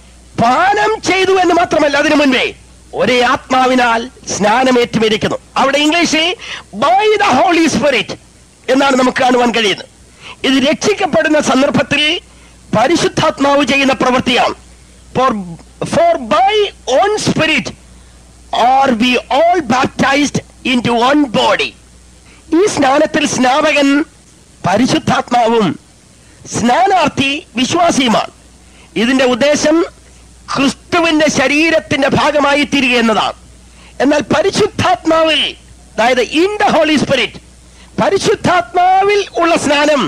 പാനം ചെയ്തു എന്ന് മാത്രമല്ല, അതിനു മുൻപേ ഒരേ ആത്മാവിനാൽ സ്നാനമേറ്റുമിരിക്കുന്നു. അവിടെ ഇംഗ്ലീഷിൽ ബൈ ദ ഹോളി സ്പിരിറ്റ് എന്നാണ് നമുക്ക് കാണുവാൻ കഴിയുന്നത്. ഇത് രക്ഷിക്കപ്പെടുന്ന സന്ദർഭത്തിൽ പരിശുദ്ധാത്മാവ് ചെയ്യുന്ന പ്രവൃത്തിയാണ്. For for by on spirit are we all baptised into one body. ഈ സ്നാനത്തിൽ സ്നാപകൻ പരിശുദ്ധാത്മാവും സ്നാനാർത്ഥി വിശ്വാസിയുമാണ്. ഇതിന്റെ ഉദ്ദേശം ക്രിസ്തുവിന്റെ ശരീരത്തിന്റെ ഭാഗമായി തീരുക എന്നതാണ്. എന്നാൽ പരിശുദ്ധാത്മാവിൽ, അതായത് ഇൻ ദ ഹോളി സ്പിരിറ്റ്, പരിശുദ്ധാത്മാവിൽ ഉള്ള സ്നാനം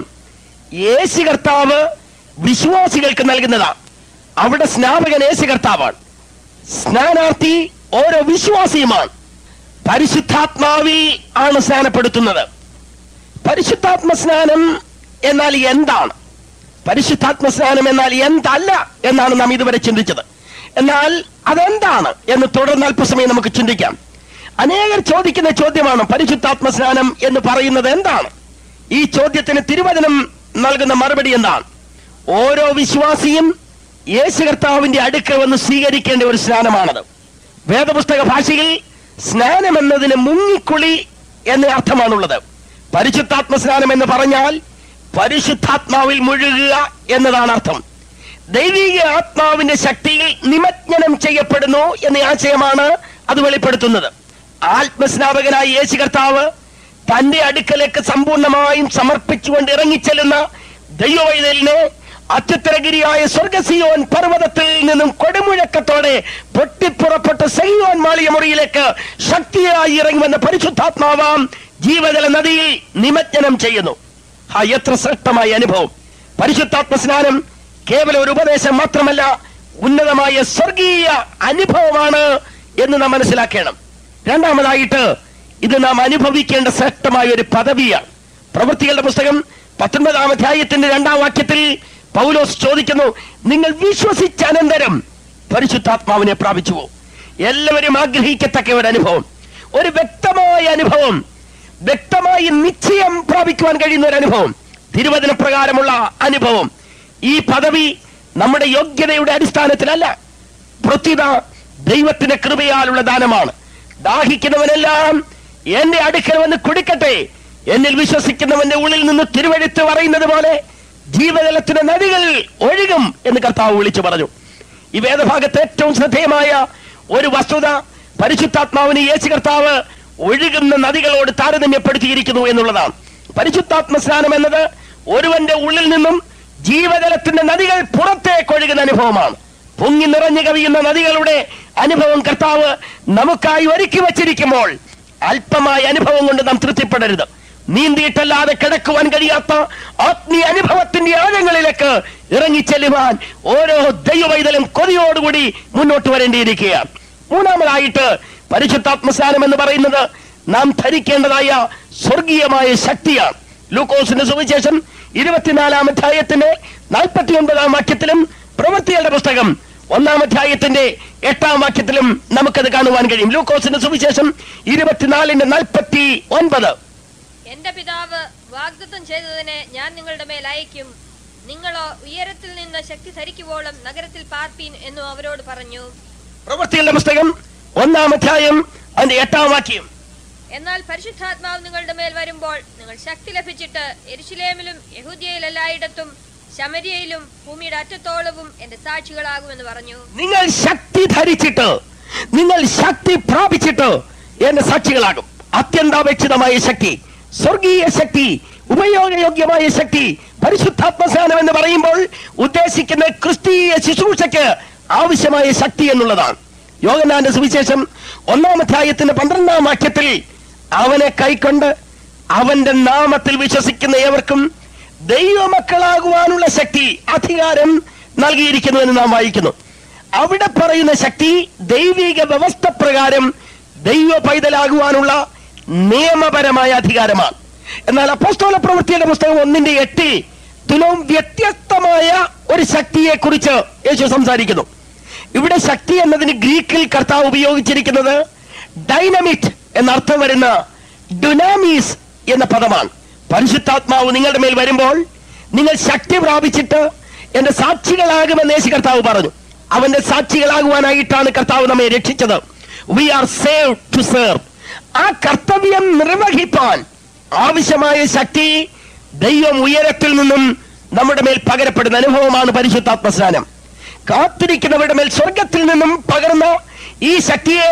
യേശു കർത്താവ് വിശ്വാസികൾക്ക് നൽകുന്നതാണ്. അവിടെ സ്നാപകൻ യേശു കർത്താവാണ്, സ്നാനാർത്ഥി ഓരോ വിശ്വാസിയുമാണ്. പരിശുദ്ധാത്മാവിൽ ആണ് സ്നാനപ്പെടുത്തുന്നത്. പരിശുദ്ധാത്മ സ്നാനം എന്നാൽ എന്താണ്? പരിശുദ്ധാത്മ സ്നാനം എന്നാൽ എന്തല്ല എന്നാണ് നാം ഇതുവരെ ചിന്തിച്ചത്. എന്നാൽ അതെന്താണ് എന്ന് തുടർന്ന് അല്പസമയം നമുക്ക് ചിന്തിക്കാം. അനേകർ ചോദിക്കുന്ന ചോദ്യമാണ് പരിശുദ്ധാത്മ സ്നാനം എന്ന് പറയുന്നത് എന്താണ്? ഈ ചോദ്യത്തിന് തിരുവചനം നൽകുന്ന മറുപടി എന്താണ്? ഓരോ വിശ്വാസിയും യേശു കർത്താവിന്റെ അടുക്കൽ വന്ന് സ്വീകരിക്കേണ്ട ഒരു സ്നാനമാണത്. വേദപുസ്തക ഭാഷയിൽ സ്നാനം എന്നതിന് മുങ്ങിക്കുളി എന്ന അർത്ഥമാണുള്ളത്. പരിശുദ്ധാത്മ സ്നാനം എന്ന് പറഞ്ഞാൽ പരിശുദ്ധാത്മാവിൽ മുഴുകുക എന്നതാണ് അർത്ഥം. ദൈവിക ആത്മാവിന്റെ ശക്തിയിൽ നിമജ്ജനം ചെയ്യപ്പെടുന്നു എന്ന ആശയമാണ് അത് വെളിപ്പെടുത്തുന്നത്. ആത്മസ്നാപകനായ യേശു കർത്താവ് തന്റെ അടുക്കലേക്ക് സമ്പൂർണമായും സമർപ്പിച്ചുകൊണ്ട് ഇറങ്ങിച്ചെല്ലുന്ന ദൈവവൈതലിനെ അത്യുത്തരഗിരിയായ സ്വർഗസിയോൻ പർവ്വതത്തിൽ നിന്നും കൊടുമുഴക്കത്തോടെ പൊട്ടിപ്പുറപ്പെട്ട സീയോൻ മാളിക മുറിയിലേക്ക് ശക്തിയായി ഇറങ്ങി വന്ന പരിശുദ്ധാത്മാവാം ജീവജല നദിയിൽ നിമജ്ജനം ചെയ്യുന്നു. ആ എത്ര ശ്രേഷ്ഠമായ അനുഭവം! പരിശുദ്ധാത്മ സ്നാനം കേവലം ഒരു ഉപദേശം മാത്രമല്ല, ഉന്നതമായ സ്വർഗീയ അനുഭവമാണ് എന്ന് നാം മനസ്സിലാക്കണം. രണ്ടാമതായിട്ട് ഇത് നാം അനുഭവിക്കേണ്ട ശ്രേഷ്ഠമായ ഒരു പദവിയാണ്. പ്രവൃത്തികളുടെ പുസ്തകം പത്തൊൻപതാം അധ്യായത്തിന്റെ രണ്ടാം വാക്യത്തിൽ പൗലോസ് ചോദിക്കുന്നു, നിങ്ങൾ വിശ്വസിച്ച അനന്തരം പരിശുദ്ധാത്മാവിനെ പ്രാപിച്ചുവോ? എല്ലാവരും ആഗ്രഹിക്കത്തക്ക ഒരു അനുഭവം, ഒരു വ്യക്തമായ അനുഭവം, വ്യക്തമായി നിശ്ചയം പ്രാപിക്കുവാൻ കഴിയുന്ന ഒരു അനുഭവം, തിരുവചന പ്രകാരമുള്ള അനുഭവം. ഈ പദവി നമ്മുടെ യോഗ്യതയുടെ അടിസ്ഥാനത്തിലല്ല, പ്രത്യുത ദൈവത്തിന്റെ കൃപയാലുള്ള ദാനമാണ്. ദാഹിക്കുന്നവനെല്ലാം എന്റെ അടുക്കൽ വന്ന് കുടിക്കട്ടെ, എന്നിൽ വിശ്വസിക്കുന്നവന്റെ ഉള്ളിൽ നിന്ന് തിരുവെഴുത്ത് പറയുന്നത് പോലെ ജീവജലത്തിന്റെ നദികൾ ഒഴുകും എന്ന് കർത്താവ് വിളിച്ചു പറഞ്ഞു. ഈ വേദഭാഗത്ത് ഏറ്റവും ശ്രദ്ധേയമായ ഒരു വസ്തുത പരിശുദ്ധാത്മാവിന് യേശു കർത്താവ് ഒഴുകുന്ന നദികളോട് താരതമ്യപ്പെടുത്തിയിരിക്കുന്നു എന്നുള്ളതാണ്. പരിശുദ്ധാത്മ സ്നാനം എന്നത് ഒരുവന്റെ ഉള്ളിൽ നിന്നും ജീവജലത്തിന്റെ നദികൾ പുറത്തേക്ക് ഒഴുകുന്ന അനുഭവമാണ്. പൊങ്ങി നിറഞ്ഞു കവിയുന്ന നദികളുടെ അനുഭവം കർത്താവ് നമുക്കായി ഒരുക്കി വച്ചിരിക്കുമ്പോൾ അല്പമായ അനുഭവം കൊണ്ട് നാം തൃപ്തിപ്പെടരുത്. നീന്തിയിട്ടല്ലാതെ കിടക്കുവാൻ കഴിയാത്ത ആത്മീയ അനുഭവത്തിന്റെ ആഴങ്ങളിലേക്ക് ഇറങ്ങിച്ചെല്ലുവാൻ ഓരോ ദൈവവൈതലും കൊതിയോടുകൂടി മുന്നോട്ട് വരേണ്ടിയിരിക്കുകയാണ്. മൂന്നാമതായിട്ട് പരിശുദ്ധാത്മസ്നാനം എന്ന് പറയുന്നത് നാം ധരിക്കേണ്ടതായ സ്വർഗീയമായ ശക്തിയാണ്. ലൂക്കോസിന്റെ സുവിശേഷം ഇരുപത്തിനാലാം അധ്യായത്തിന്റെ നാൽപ്പത്തി ഒൻപതാം വാക്യത്തിലും പ്രവൃത്തികളുടെ പുസ്തകം ഒന്നാം അധ്യായത്തിന്റെ എട്ടാം വാക്യത്തിലും നമുക്കത് കാണുവാൻ കഴിയും. ലൂക്കോസിന്റെ സുവിശേഷം ഇരുപത്തിനാലിന്റെ നാൽപ്പത്തി ഒൻപത്. എന്റെ പിതാവ് വാഗ്ദത്തം ചെയ്തതിനെ ഞാൻ നിങ്ങളുടെ മേൽ അയക്കും, നിങ്ങളോ ഉയരത്തിൽ നിന്ന് ശക്തി ധരിക്കുവോളം നഗരത്തിൽ പാർപ്പീൻ എന്നു അവരോട് പറഞ്ഞു. പ്രവൃത്തികളുടെ പുസ്തകം ഒന്നാം അധ്യായം അതിന്റെ എട്ടാം വാക്യം. എന്നാൽ പരിശുദ്ധാത്മാവ് നിങ്ങളുടെ മേൽ വരുമ്പോൾ നിങ്ങൾ ശക്തി ലഭിച്ചിട്ട് യെരൂശലേമിലും യഹൂദ്യയിൽ എല്ലായിടത്തും ശമര്യയിലും ഭൂമിയുടെ അറ്റത്തോളവും എന്റെ സാക്ഷികളാകുമെന്ന് പറഞ്ഞു. നിങ്ങൾ ശക്തി ധരിച്ചിട്ട്, നിങ്ങൾ ശക്തി പ്രാപിച്ചിട്ട് എന്റെ സാക്ഷികളാകും. അത്യന്താപേക്ഷിതമായ ശക്തി, സ്വർഗീയ ശക്തി, ഉപയോഗയോഗ്യമായ ശക്തി. പരിശുദ്ധാത്മസ്നാനം എന്ന് പറയുമ്പോൾ ഉദ്ദേശിക്കുന്ന ക്രിസ്തീയ ശുശ്രൂഷയ്ക്ക് ആവശ്യമായ ശക്തി എന്നുള്ളതാണ്. യോഹന്നാന്റെ സുവിശേഷം ഒന്നാം അധ്യായത്തിന്റെ പന്ത്രണ്ടാം വാക്യത്തിൽ അവനെ കൈക്കൊണ്ട് അവന്റെ നാമത്തിൽ വിശ്വസിക്കുന്ന ഏവർക്കും ദൈവമക്കളാകുവാനുള്ള ശക്തി, അധികാരം നൽകിയിരിക്കുന്നു എന്ന് നാം വായിക്കുന്നു. അവിടെ പറയുന്ന ശക്തി ദൈവിക വ്യവസ്ഥ പ്രകാരം ദൈവ പൈതലാകുവാനുള്ള നിയമപരമായ അധികാരമാണ്. എന്നാൽ അപ്പോസ്തല പ്രവൃത്തിയുടെ പുസ്തകം ഒന്നിന്റെ എട്ടിൽ തുലവും വ്യത്യസ്തമായ ഒരു ശക്തിയെ കുറിച്ച് യേശു സംസാരിക്കുന്നു. ഇവിടെ ശക്തി എന്നതിന് ഗ്രീക്കിൽ കർത്താവ് ഉപയോഗിച്ചിരിക്കുന്നത് ഡൈനമിറ്റ് എന്നർത്ഥം വരുന്ന ഡുനാമീസ് എന്ന പദമാണ്. പരിശുദ്ധാത്മാവ് നിങ്ങളുടെ മേൽ വരുമ്പോൾ നിങ്ങൾ ശക്തി പ്രാപിച്ചിട്ട് എന്റെ സാക്ഷികളാകുമെന്ന് യേശു കർത്താവ് പറഞ്ഞു. അവന്റെ സാക്ഷികളാകുവാനായിട്ടാണ് കർത്താവ് നമ്മെ രക്ഷിച്ചത്. We are saved to serve. ആ കർത്തവ്യം നിർവഹിപ്പാൻ ആവശ്യമായ ശക്തി ദൈവം ഉയരത്തിൽ നിന്നും നമ്മുടെ മേൽ പകരപ്പെടുന്ന അനുഭവമാണ് പരിശുദ്ധാത്മ സ്നാനം. കാത്തിരിക്കുന്നവരുടെ മേൽ സ്വർഗത്തിൽ നിന്നും പകർന്ന ഈ ശക്തിയെ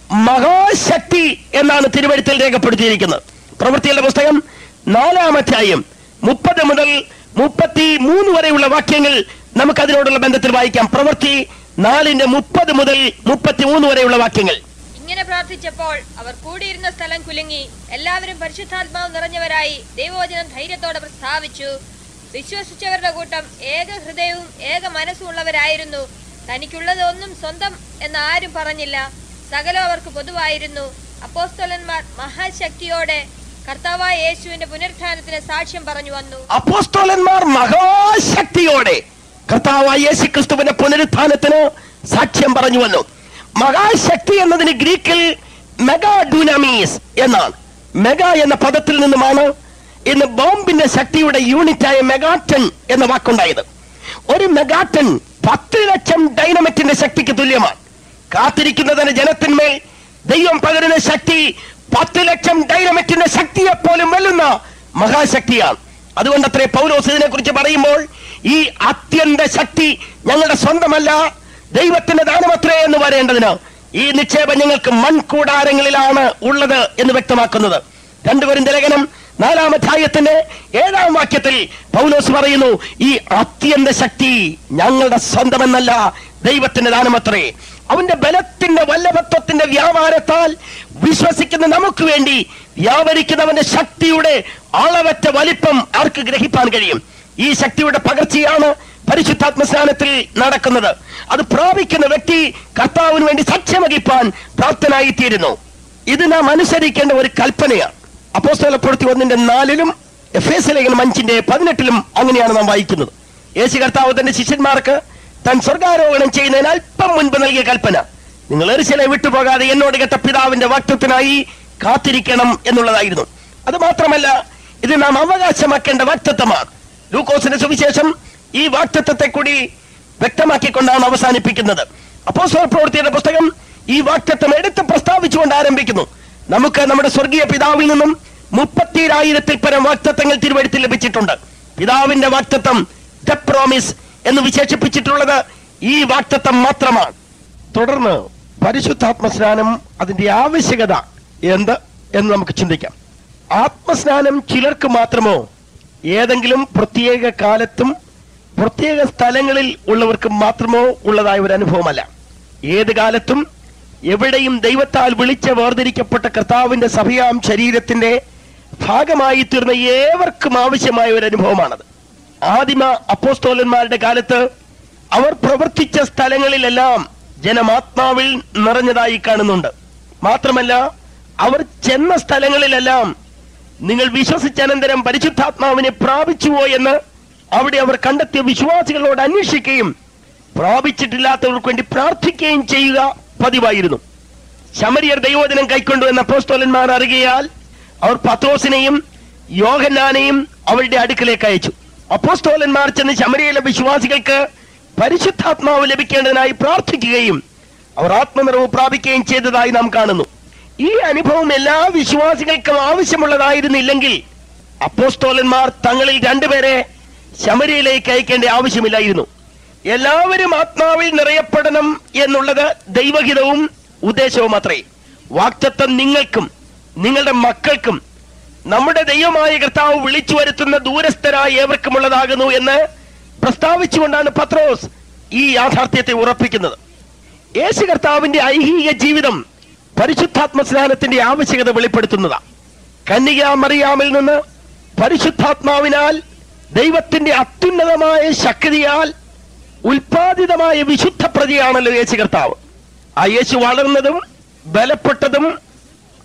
മഹാശക്തി എന്നാണ് തിരുവഴുത്തിൽ രേഖപ്പെടുത്തിയിരിക്കുന്നത്. പ്രവൃത്തിയുടെ പുസ്തകം നാലാമധ്യായം മുപ്പത് മുതൽ മുപ്പത്തി മൂന്ന് വരെയുള്ള വാക്യങ്ങൾ നമുക്ക് അതിനോടുള്ള ബന്ധത്തിൽ വായിക്കാം. പ്രവൃത്തി നാലിന്റെ മുപ്പത് മുതൽ മുപ്പത്തി മൂന്ന് വരെയുള്ള വാക്യങ്ങൾ. ഇങ്ങനെ പ്രാർത്ഥിച്ചപ്പോൾ അവർ കൂടിയിരുന്ന സ്ഥലം കുലുങ്ങി. എല്ലാവരും പരിശുദ്ധാത്മാവ് നിറഞ്ഞവരായി ദൈവവചനം ധൈര്യത്തോടെ പ്രസ്താവിച്ചു. വിശ്വസിച്ചവരുടെ കൂട്ടം ഏക ഹൃദയവും ഏക മനസ്സും ഉള്ളവരായിരുന്നു. തനിക്കുള്ളത് ഒന്നും സ്വന്തം എന്ന് ആരും പറഞ്ഞില്ല. സകലം അവർക്ക് പൊതുവായിരുന്നു. അപ്പോസ്തലന്മാർ മഹാശക്തിയോടെ കർത്താവായ യേശുവിന്റെ പുനരുത്ഥാനത്തിന് സാക്ഷ്യം പറഞ്ഞു വന്നു. അപ്പോസ്തലന്മാർ മഹാശക്തിയോടെ കർത്താവായ യേശു ക്രിസ്തുവിന്റെ പുനരുത്ഥാനത്തിന് സാക്ഷ്യം പറഞ്ഞു വന്നു. മഹാശക്തി എന്നതിന് ഗ്രീക്കിൽ മെഗാ ഡുനാമീസ് എന്നാണ്. മെഗാ എന്ന പദത്തിൽ നിന്നുമാണ് ഇന്ന് ബോംബിന്റെ ശക്തിയുടെ യൂണിറ്റായ മെഗാട്ടൺ എന്ന വാക്കുണ്ടായത്. ഒരു മെഗാട്ടൺ പത്ത് ലക്ഷം ഡൈനമിറ്റിന്റെ ശക്തിക്ക് തുല്യമാണ്. കാത്തിരിക്കുന്നതിന് ജനത്തിന്മേൽ ദൈവം പകരുന്ന ശക്തി പത്ത് ലക്ഷം ഡൈനമിറ്റിന്റെ ശക്തിയെ പോലും വെല്ലുന്ന മഹാശക്തിയാണ്. അതുകൊണ്ട് അത്രേ പൗലോസ് ഇതിനെ കുറിച്ച് പറയുമ്പോൾ ഈ അത്യന്ത ശക്തി ഞങ്ങളുടെ സ്വന്തമല്ല, ദൈവത്തിന്റെ ദാനമത്രേ എന്ന് പറയേണ്ടതിന് ഈ നിക്ഷേപം ഞങ്ങൾക്ക് മൺകൂടാരങ്ങളിലാണ് ഉള്ളത് എന്ന് വ്യക്തമാക്കുന്നത്. രണ്ടു കൊരിന്ത്യർ ലേഖനം നാലാം അധ്യായത്തിന്റെ ഏഴാം വാക്യത്തിൽ പൗലോസ് പറയുന്നു, ഈ അത്യന്ത ശക്തി ഞങ്ങളുടെ സ്വന്തമെന്നല്ല, ദൈവത്തിന്റെ ദാനമത്രേ. അവന്റെ ബലത്തിന്റെ വല്ലഭത്വത്തിന്റെ വ്യാപാരത്താൽ വിശ്വസിക്കുന്ന നമുക്ക് വേണ്ടി വ്യാപരിക്കുന്നവന്റെ ശക്തിയുടെ അളവറ്റ വലിപ്പം ആർക്ക് ഗ്രഹിപ്പാൻ കഴിയും? ഈ ശക്തിയുടെ പകർച്ചയാണ് പരിശുദ്ധാത്മ സ്നാനത്തിൽ നടക്കുന്നത്. അത് പ്രാപിക്കുന്ന വ്യക്തി കർത്താവിന് വേണ്ടി സാക്ഷ്യം വഹിപ്പാൻ പ്രാപ്തനായിത്തീരുന്നു. ഇത് നാം അനുസരിക്കേണ്ട ഒരു കൽപ്പനയാണ്. അപ്പോസ്തല പ്രവൃത്തി ഒന്നിന്റെ നാലിലും എഫേസ്യ ലേഖനം അഞ്ചിന്റെ പതിനെട്ടിലും അങ്ങനെയാണ് നാം വായിക്കുന്നത്. യേശു കർത്താവ് തന്റെ ശിഷ്യന്മാർക്ക് താൻ സ്വർഗാരോഹണം ചെയ്യുന്നതിന് അല്പം മുൻപ് നൽകിയ കൽപ്പന, നിങ്ങൾ യെരൂശലേം വിട്ടുപോകാതെ എന്നോട് കേട്ട പിതാവിന്റെ വാഗ്ദത്തത്തിനായി കാത്തിരിക്കണം എന്നുള്ളതായിരുന്നു. അത് മാത്രമല്ല, ഇത് നാം അവകാശമാക്കേണ്ട വാഗ്ദത്തമാണ്. ലൂക്കോസിന്റെ സുവിശേഷം ഈ വാഗ്ദത്തത്തെ കൂടി വ്യക്തമാക്കിക്കൊണ്ടാണ് അവസാനിപ്പിക്കുന്നത്. അപ്പോസ്തല പ്രവൃത്തിയുടെ പുസ്തകം ഈ വാഗ്ദത്തം എടുത്ത് പ്രസ്താവിച്ചുകൊണ്ട് ആരംഭിക്കുന്നു. നമുക്ക് നമ്മുടെ സ്വർഗീയ പിതാവിൽ നിന്നും മുപ്പത്തിരായിരത്തിൽ പരം വാഗ്ദത്തങ്ങൾ തിരുവഴുത്തിൽ ലഭിച്ചിട്ടുണ്ട്. പിതാവിന്റെ വാഗ്ദത്തം ദ പ്രോമിസ് എന്ന് വിശേഷിപ്പിച്ചിട്ടുള്ളത് ഈ വാഗ്ദത്തം മാത്രമാണ്. തുടർന്ന് പരിശുദ്ധാത്മസ്നാനം, അതിന്റെ ആവശ്യകത എന്ത് എന്ന് നമുക്ക് ചിന്തിക്കാം. ആത്മസ്നാനം ചിലർക്ക് മാത്രമോ ഏതെങ്കിലും പ്രത്യേക കാലത്തും പ്രത്യേക സ്ഥലങ്ങളിൽ ഉള്ളവർക്ക് മാത്രമോ ഉള്ളതായ ഒരു അനുഭവമല്ല. ഏത് കാലത്തും എവിടെയും ദൈവത്താൽ വിളിച്ച് വേർതിരിക്കപ്പെട്ട കർത്താവിന്റെ സഭയാം ശരീരത്തിന്റെ ഭാഗമായി തീർന്ന ഏവർക്കും ആവശ്യമായ ഒരു അനുഭവമാണത്. ആദിമ അപ്പോസ്തോലന്മാരുടെ കാലത്ത് അവർ പ്രവർത്തിച്ച സ്ഥലങ്ങളിലെല്ലാം ജനമാത്മാവിൽ നിറഞ്ഞതായി കാണുന്നുണ്ട്. മാത്രമല്ല, അവർ ചെന്ന സ്ഥലങ്ങളിലെല്ലാം നിങ്ങൾ വിശ്വസിച്ച അനന്തരം പരിശുദ്ധാത്മാവിനെ പ്രാപിച്ചുവോ എന്ന് അവിടെ അവർ കണ്ടെത്തിയ വിശ്വാസികളോട് അന്വേഷിക്കുകയും പ്രാപിച്ചിട്ടില്ലാത്തവർക്ക് വേണ്ടി പ്രാർത്ഥിക്കുകയും ചെയ്യുക പതിവായിരുന്നു. ശമരിയർ ദൈവവചനം കൈക്കൊണ്ടു എന്ന അപ്പോസ്തലന്മാർ അറിയാൽ അവർ പത്രോസിനെയും യോഹന്നാനെയും അവരുടെ അടുക്കലേക്ക് അയച്ചു. അപ്പോസ്തലന്മാർ ചെന്ന് ശമരിയയിലെ വിശ്വാസികൾക്ക് പരിശുദ്ധാത്മാവ് ലഭിക്കേണ്ടതിനായി പ്രാർത്ഥിക്കുകയും അവർ ആത്മനിറവ് പ്രാപിക്കുകയും ചെയ്തതായി നാം കാണുന്നു. ഈ അനുഭവം എല്ലാ വിശ്വാസികൾക്കും ആവശ്യമുള്ളതായിരുന്നില്ലെങ്കിൽ അപ്പോസ്തലന്മാർ തങ്ങളിൽ രണ്ടുപേരെ ശമരിയയിലേക്ക് അയക്കേണ്ട ആവശ്യമില്ലായിരുന്നു. എല്ലാവരും ആത്മാവിൽ നിറയപ്പെടണം എന്നുള്ളത് ദൈവഹിതവും ഉദ്ദേശവും അത്രേ. വാഗ്ദത്തം നിങ്ങൾക്കും നിങ്ങളുടെ മക്കൾക്കും നമ്മുടെ ദൈവമായ കർത്താവ് വിളിച്ചു വരുത്തുന്ന ദൂരസ്ഥരായ ഏവർക്കുമുള്ളതാകുന്നു എന്ന് പ്രസ്താവിച്ചുകൊണ്ടാണ് പത്രോസ് ഈ യാഥാർത്ഥ്യത്തെ ഉറപ്പിക്കുന്നത്. യേശു കർത്താവിന്റെ ഐഹിക ജീവിതം പരിശുദ്ധാത്മസ്നാനത്തിന്റെ ആവശ്യകത വെളിപ്പെടുത്തുന്നതാണ്. കന്യക മറിയാമിൽ നിന്ന് പരിശുദ്ധാത്മാവിനാൽ ദൈവത്തിന്റെ അത്യുന്നതമായ ശക്തിയാൽ ഉൽപാദിതമായ വിശുദ്ധ പ്രതിയാണല്ലോ യേശു കർത്താവ്. ആ യേശു വളർന്നതും ബലപ്പെട്ടതും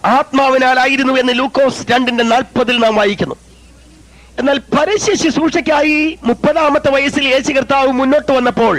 ആത്മാവിനാലായിരുന്നു എന്ന് ലൂക്കോസ് രണ്ടിന്റെ നാൽപ്പതിൽ നാം വായിക്കുന്നു. എന്നാൽ പരസ്യ ശുശ്രൂഷയ്ക്കായി മുപ്പതാമത്തെ വയസ്സിൽ യേശു കർത്താവ് മുന്നോട്ട് വന്നപ്പോൾ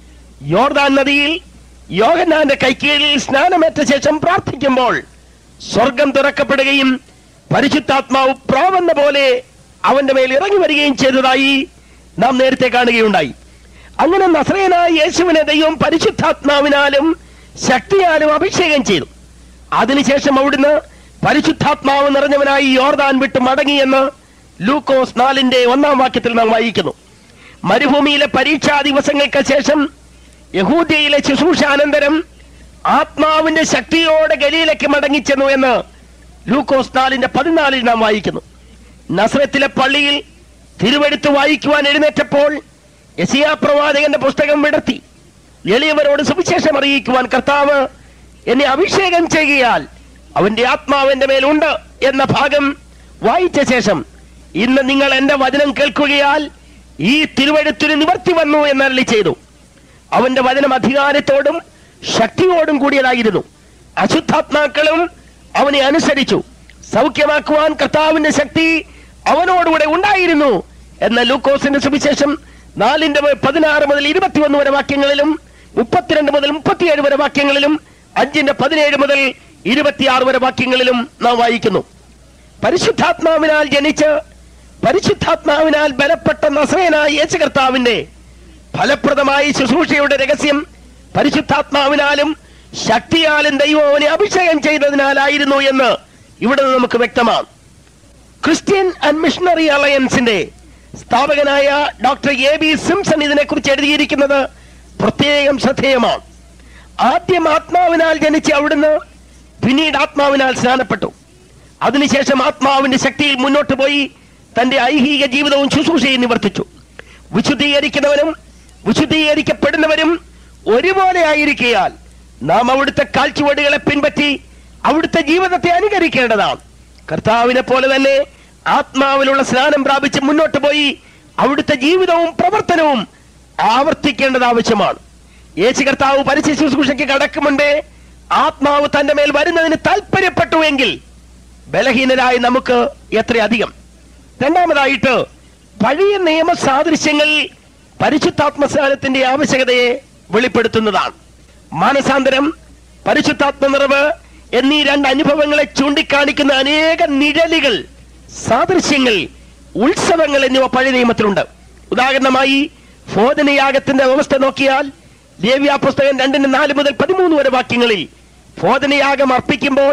യോർദാൻ നദിയിൽ യോഹന്നാന്റെ കൈക്കീഴിൽ സ്നാനമേറ്റ ശേഷം പ്രാർത്ഥിക്കുമ്പോൾ സ്വർഗം തുറക്കപ്പെടുകയും പരിശുദ്ധാത്മാവ് പ്രാവെന്ന പോലെ അവന്റെ മേൽ ഇറങ്ങി വരികയും ചെയ്തതായി നാം നേരത്തെ കാണുകയുണ്ടായി. അങ്ങനെ നസറേയനായ യേശുവിനെ ദൈവം പരിശുദ്ധാത്മാവിനാലും ശക്തിയാലും അഭിഷേകം ചെയ്തു. അതിനുശേഷം അവിടുന്ന് പരിശുദ്ധാത്മാവ് നിറഞ്ഞവനായി യോർദാൻ വിട്ട് മടങ്ങിയെന്ന് ലൂക്കോസ് നാലിന്റെ ഒന്നാം വാക്യത്തിൽ നാം വായിക്കുന്നു. മരുഭൂമിയിലെ പരീക്ഷാ ദിവസങ്ങൾക്ക് ശേഷം യഹൂദ്യയിലെ ശുശ്രൂഷാനന്തരം ആത്മാവിന്റെ ശക്തിയോടെ ഗലീലയ്ക്ക് മടങ്ങിച്ചെന്നു എന്ന് ലൂക്കോസ് നാലിന്റെ പതിനാലിൽ നാം വായിക്കുന്നു. നസ്രത്തിലെ പള്ളിയിൽ തിരുവെടുത്ത് വായിക്കുവാൻ എഴുന്നേറ്റപ്പോൾ യെശയ്യാ പ്രവാചകന്റെ പുസ്തകം വിടർത്തി എളിയവരോട് സുവിശേഷം അറിയിക്കുവാൻ കർത്താവ് എന്നെ അഭിഷേകം ചെയ്യുകയാൽ അവന്റെ ആത്മാവിന്റെ മേലുണ്ട് എന്ന ഭാഗം വായിച്ച ശേഷം ഇന്ന് നിങ്ങൾ എന്റെ വചനം കേൾക്കുകയാൽ ഈ തിരുവെഴുത്തിന് നിവർത്തി വന്നു എന്നരുളി ചെയ്തു. അവന്റെ വചനം അധികാരത്തോടും ശക്തിയോടും കൂടിയതായിരുന്നു. അശുദ്ധാത്മാക്കളും അവനെ അനുസരിച്ചു. സൗഖ്യമാക്കുവാൻ കർത്താവിന്റെ ശക്തി അവനോടുകൂടെ ഉണ്ടായിരുന്നു എന്ന ലൂക്കോസിന്റെ സുവിശേഷം നാലിന്റെ പതിനാറ് മുതൽ ഇരുപത്തിയൊന്ന് വരെ വാക്യങ്ങളിലും മുപ്പത്തിരണ്ട് മുതൽ മുപ്പത്തിയേഴ് വരെ വാക്യങ്ങളിലും അഞ്ചിന്റെ പതിനേഴ് മുതൽ ഇരുപത്തിയാറ് വരെ വാക്യങ്ങളിലും നാം വായിക്കുന്നു. പരിശുദ്ധാത്മാവിനാൽ ജനിച്ച് പരിശുദ്ധാത്മാവിനാൽ ബലപ്പെട്ട നസറേയനായ യേശു കർത്താവിന്റെ ഫലപ്രദമായ ശുശ്രൂഷയുടെ രഹസ്യം പരിശുദ്ധാത്മാവിനാലും ശക്തിയാലും ദൈവം അവനെ അഭിഷേകം ചെയ്തതിനാലായിരുന്നു എന്ന് ഇവിടെ നമുക്ക് വ്യക്തമാണ്. ക്രിസ്ത്യൻ ആൻഡ് മിഷണറി അലയൻസിന്റെ സ്ഥാപകനായ ഡോക്ടർ എ ബി സിംസൺ ഇതിനെക്കുറിച്ച് എഴുതിയിരിക്കുന്നത് പ്രത്യേകം ശ്രദ്ധേയമാണ്. ആദ്യം ആത്മാവിനാൽ ജനിച്ച് അവിടുന്ന് പിന്നീട് ആത്മാവിനാൽ സ്നാനപ്പെട്ടു. അതിനുശേഷം ആത്മാവിന്റെ ശക്തിയിൽ മുന്നോട്ട് പോയി തന്റെ ഐഹിക ജീവിതവും ശുശ്രൂഷയും നിവർത്തിച്ചു. വിശുദ്ധീകരിക്കുന്നവനും വിശുദ്ധീകരിക്കപ്പെടുന്നവരും ഒരുപോലെ ആയിരിക്കയാൽ നാം അവിടുത്തെ കാൽച്ചുവടുകളെ പിൻപറ്റി അവിടുത്തെ ജീവിതത്തെ അനുകരിക്കേണ്ടതാണ്. കർത്താവിനെ പോലെ തന്നെ ആത്മാവിലുള്ള സ്നാനം പ്രാപിച്ച് മുന്നോട്ട് പോയി അവിടുത്തെ ജീവിതവും പ്രവർത്തനവും ആവർത്തിക്കേണ്ടത് ആവശ്യമാണ്. യേശു കർത്താവ് പരസ്യ ശുശ്രൂഷയ്ക്ക് കടക്കും മുൻപേ ആത്മാവ് തന്റെ മേൽ വരുന്നതിന് താല്പര്യപ്പെട്ടുവെങ്കിൽ ബലഹീനരായ നമുക്ക് എത്രയധികം. രണ്ടാമതായിട്ട് പഴയ നിയമ സാദൃശ്യങ്ങളിൽ പരിശുദ്ധാത്മസ്നാനത്തിന്റെ ആവശ്യകതയെ വെളിപ്പെടുത്തുന്നതാണ്. മാനസാന്തരം, പരിശുദ്ധാത്മ നിറവ് എന്നീ രണ്ട് അനുഭവങ്ങളെ ചൂണ്ടിക്കാണിക്കുന്ന അനേക നിഴലുകൾ, സാദൃശ്യങ്ങൾ, ഉത്സവങ്ങൾ എന്നിവ പഴയ നിയമത്തിലുണ്ട്. ഉദാഹരണമായി ഭോജനയാഗത്തിന്റെ വ്യവസ്ഥ നോക്കിയാൽ ലേവ്യാപുസ്തകം രണ്ടിന് നാല് മുതൽ പതിമൂന്ന് വരെ വാക്യങ്ങളിൽ ഭോജനയാഗം അർപ്പിക്കുമ്പോൾ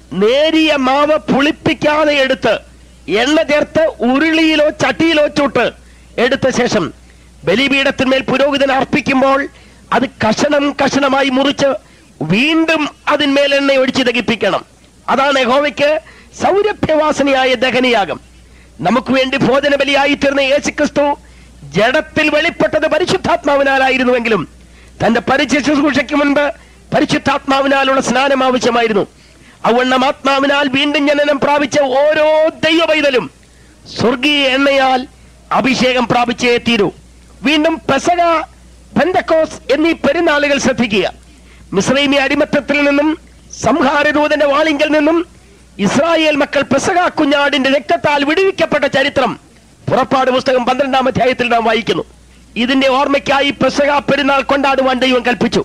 നേരിയ മാവ് പുളിപ്പിക്കാതെ എടുത്ത് എണ്ണ ചേർത്ത് ഉരുളിയിലോ ചട്ടിയിലോ ചൂട്ട് എടുത്ത ശേഷം ബലിപീഠത്തിന്മേൽ പുരോഹിതൻ അർപ്പിക്കുമ്പോൾ അത് കഷണം കഷണമായി മുറിച്ച് വീണ്ടും അതിന്മേൽ എണ്ണ ഒഴിച്ച് ദഹിപ്പിക്കണം. അതാണ് യഹോവയ്ക്ക് സൗരഭ്യവാസനയായ ദഹനയാഗം. നമുക്ക് വേണ്ടി ഭോജന ബലിയായി തീർന്ന യേശുക്രിസ്തു ജഡത്തിൽ വെളിപ്പെട്ടത് പരിശുദ്ധാത്മാവിനാലായിരുന്നുവെങ്കിലും തന്റെ പരിചയ ശുശ്രൂഷയ്ക്ക് മുൻപ് പരിശുദ്ധാത്മാവിനാലുള്ള സ്നാനം ആവശ്യമായിരുന്നു. അവണ്ണം ആത്മാവിനാൽ വീണ്ടും ജനനം പ്രാപിച്ച ഓരോ ദൈവ പൈതലും സ്വർഗീയ എണ്ണയാൽ അഭിഷേകം പ്രാപിച്ചേ തീരൂ. വീണ്ടും പെസഹ, പെന്തക്കോസ് എന്നീ പെരുന്നാളുകൾ ശ്രദ്ധിക്കുക. മിസ്രൈമി അടിമത്തത്തിൽ നിന്നും സംഹാരദൂതന്റെ വാളിങ്കൽ നിന്നും ഇസ്രായേൽ മക്കൾ പെസഹ കുഞ്ഞാടിന്റെ രക്തത്താൽ വിടുവിക്കപ്പെട്ട ചരിത്രം പുറപ്പാട് പുസ്തകം പന്ത്രണ്ടാം അധ്യായത്തിൽ നാം വായിക്കുന്നു. ഇതിന്റെ ഓർമ്മയ്ക്കായി പെസഹ പെരുന്നാൾ കൊണ്ടാടുവാൻ ദൈവം കൽപ്പിച്ചു.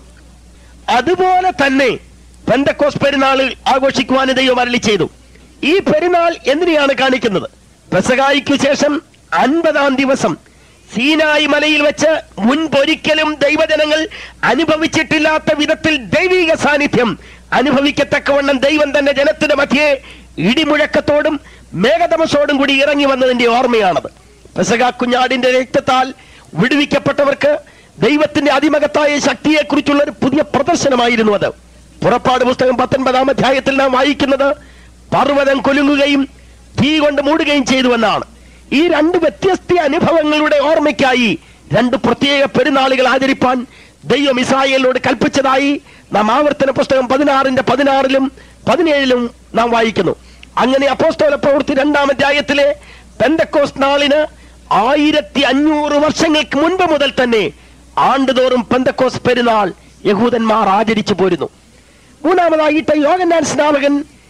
അതുപോലെ തന്നെ പെന്തക്കോസ് പെരുന്നാൾ ആഘോഷിക്കുവാൻ ദൈവം അരുളി ചെയ്തു. ഈ പെരുന്നാൾ എന്തിനെയാണ് കാണിക്കുന്നത്? പെസഹായ്ക്കു ശേഷം അൻപതാം ദിവസം സീനായി മലയിൽ വെച്ച് മുൻപൊരിക്കലും ദൈവജനങ്ങൾ അനുഭവിച്ചിട്ടില്ലാത്ത വിധത്തിൽ ദൈവിക സാന്നിധ്യം അനുഭവിക്കത്തക്കവണ്ണം ദൈവം തന്റെ ജനത്തിന്റെ മധ്യേ ഇടിമുഴക്കത്തോടും മേഘതമസോടും കൂടി ഇറങ്ങി വന്നതിന്റെ ഓർമ്മയാണത്. പെസഹ കുഞ്ഞാടിന്റെ രക്തത്താൽ വിടുവിക്കപ്പെട്ടവർക്ക് ദൈവത്തിന്റെ അതിമഹത്തായ ശക്തിയെക്കുറിച്ചുള്ള ഒരു പുതിയ പ്രദർശനമായിരുന്നു അത്. പുറപ്പാട് പുസ്തകം പത്തൊൻപതാം അധ്യായത്തിൽ നാം വായിക്കുന്നത് പർവ്വതം കുലുങ്ങുകയും തീ കൊണ്ട് മൂടുകയും ചെയ്തുവെന്നാണ്. ഈ രണ്ട് വ്യത്യസ്ത അനുഭവങ്ങളുടെ ഓർമ്മയ്ക്കായി രണ്ട് പ്രത്യേക പെരുന്നാളുകൾ ആചരിപ്പാൻ ദൈവം ഇസ്രായേലിനോട് കൽപ്പിച്ചതായി നാം ആവർത്തന പുസ്തകം പതിനാറിന്റെ പതിനാറിലും പതിനേഴിലും നാം വായിക്കുന്നു. അങ്ങനെ അപ്പോസ്തല പ്രവൃത്തി രണ്ടാം അധ്യായത്തിലെ പെന്തക്കോസ് നാളിന് ആയിരത്തി അഞ്ഞൂറ് വർഷങ്ങൾക്ക് മുൻപ് മുതൽ തന്നെ ആണ്ടുതോറും പെന്തക്കോസ് പെരുന്നാൾ യഹൂദന്മാർ ആചരിച്ചു പോരുന്നു. മൂന്നാമതായിട്ട് യോഹന്നാൻ സ്നാപകൻ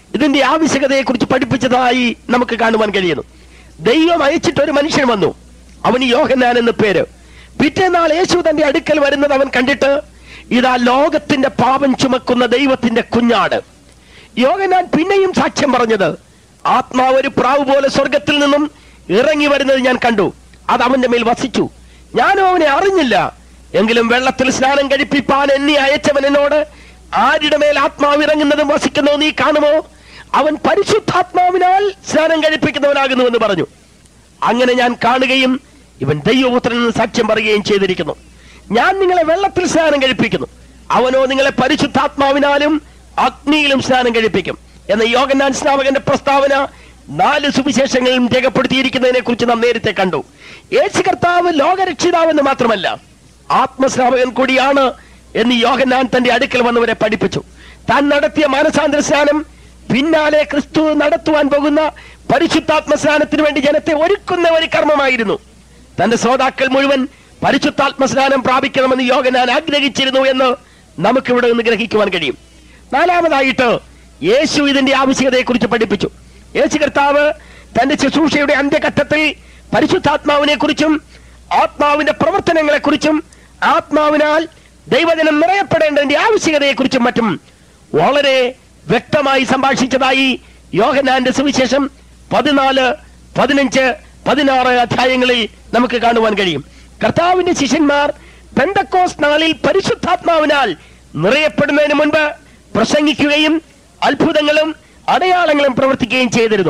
ഇതിന്റെ ആവശ്യകതയെക്കുറിച്ച് പഠിപ്പിച്ചതായി നമുക്ക് കാണുവാൻ കഴിയുന്നു. ദൈവം അയച്ചിട്ട് ഒരു മനുഷ്യൻ വന്നു, അവന് യോഹന്നാൻ എന്ന് പേര്. പിറ്റേന്നാൾ യേശു തന്റെ അടുക്കൽ വരുന്നത് അവൻ കണ്ടിട്ട്, ഇതാ ലോകത്തിന്റെ പാപം ചുമക്കുന്ന ദൈവത്തിന്റെ കുഞ്ഞാട്. യോഹന്നാൻ പിന്നെയും സാക്ഷ്യം പറഞ്ഞത്, ആത്മാവ് ഒരു പ്രാവ് പോലെ സ്വർഗത്തിൽ നിന്നും ഇറങ്ങി വരുന്നത് ഞാൻ കണ്ടു, അത് അവന്റെ മേൽ വസിച്ചു. ഞാനും അവനെ അറിഞ്ഞില്ല, എങ്കിലും വെള്ളത്തിൽ സ്നാനം കഴിപ്പിപ്പാൻ എന്നെ അയച്ചവൻ എന്നോട്, ആരുടെ മേൽ ആത്മാവ് ഇറങ്ങുന്നതും വസിക്കുന്നതും നീ കാണുമോ? അവൻ പരിശുദ്ധാത്മാവിനാൽ സ്നാനം കഴിപ്പിക്കുന്നവനാകുന്നു എന്ന് പറഞ്ഞു. അങ്ങനെ ഞാൻ കാണുകയും ഇവൻ ദൈവപുത്രൻ എന്ന് സാക്ഷ്യം പറയുകയും ചെയ്തിരിക്കുന്നു. ഞാൻ നിങ്ങളെ വെള്ളത്തിൽ സ്നാനം കഴിപ്പിക്കുന്നു, അവനോ നിങ്ങളെ പരിശുദ്ധാത്മാവിനാലും അഗ്നിയിലും സ്നാനം കഴിപ്പിക്കും എന്ന യോഹന്നാൻ സ്നാപകന്റെ പ്രസ്താവന നാല് സുവിശേഷങ്ങളിലും രേഖപ്പെടുത്തിയിരിക്കുന്നതിനെ കുറിച്ച് നാം നേരത്തെ കണ്ടു. യേശു കർത്താവ് ലോകരക്ഷിതാവെന്ന് മാത്രമല്ല, ആത്മസ്നാപകൻ കൂടിയാണ് എന്ന് യോഹന്നാൻ തന്റെ അടുക്കൽ വന്നവരെ പഠിപ്പിച്ചു. താൻ നടത്തിയ മാനസാന്തര സ്നാനം പിന്നാലെ ക്രിസ്തു നടത്തുവാൻ പോകുന്ന പരിശുദ്ധാത്മ സ്നാനത്തിന് വേണ്ടി ജനത്തെ ഒരുക്കുന്ന ഒരു കർമ്മമായിരുന്നു. തന്റെ ശ്രോതാക്കൾ മുഴുവൻ പരിശുദ്ധാത്മ സ്നാനം പ്രാപിക്കണമെന്ന് യോഹന്നാൻ ആഗ്രഹിച്ചിരുന്നു എന്ന് നമുക്കിവിടെ നിന്ന് ഗ്രഹിക്കുവാൻ കഴിയും. നാലാമതായിട്ട് യേശു ഇതിന്റെ ആവശ്യകതയെക്കുറിച്ച് പഠിപ്പിച്ചു. യേശു കർത്താവ് തന്റെ ശുശ്രൂഷയുടെ അന്ത്യഘട്ടത്തിൽ പരിശുദ്ധാത്മാവിനെ കുറിച്ചും ആത്മാവിന്റെ പ്രവർത്തനങ്ങളെ കുറിച്ചും ആത്മാവിനാൽ ദൈവജനം നിറയപ്പെടേണ്ടതിന്റെ ആവശ്യകതയെക്കുറിച്ചും മറ്റും വളരെ വ്യക്തമായി സംഭാഷിച്ചതായി യോഹന്നാന്റെ സുവിശേഷം പതിനാല് പതിനഞ്ച് പതിനാറ് അധ്യായങ്ങളിൽ നമുക്ക് കാണുവാൻ കഴിയും. കർത്താവിന്റെ ശിഷ്യന്മാർ പെന്തക്കോസ്ത് നാളിൽ പരിശുദ്ധാത്മാവിനാൽ നിറയപ്പെടുന്നതിന് മുൻപ് പ്രസംഗിക്കുകയും അത്ഭുതങ്ങളും അടയാളങ്ങളും പ്രവർത്തിക്കുകയും ചെയ്തിരുന്നു.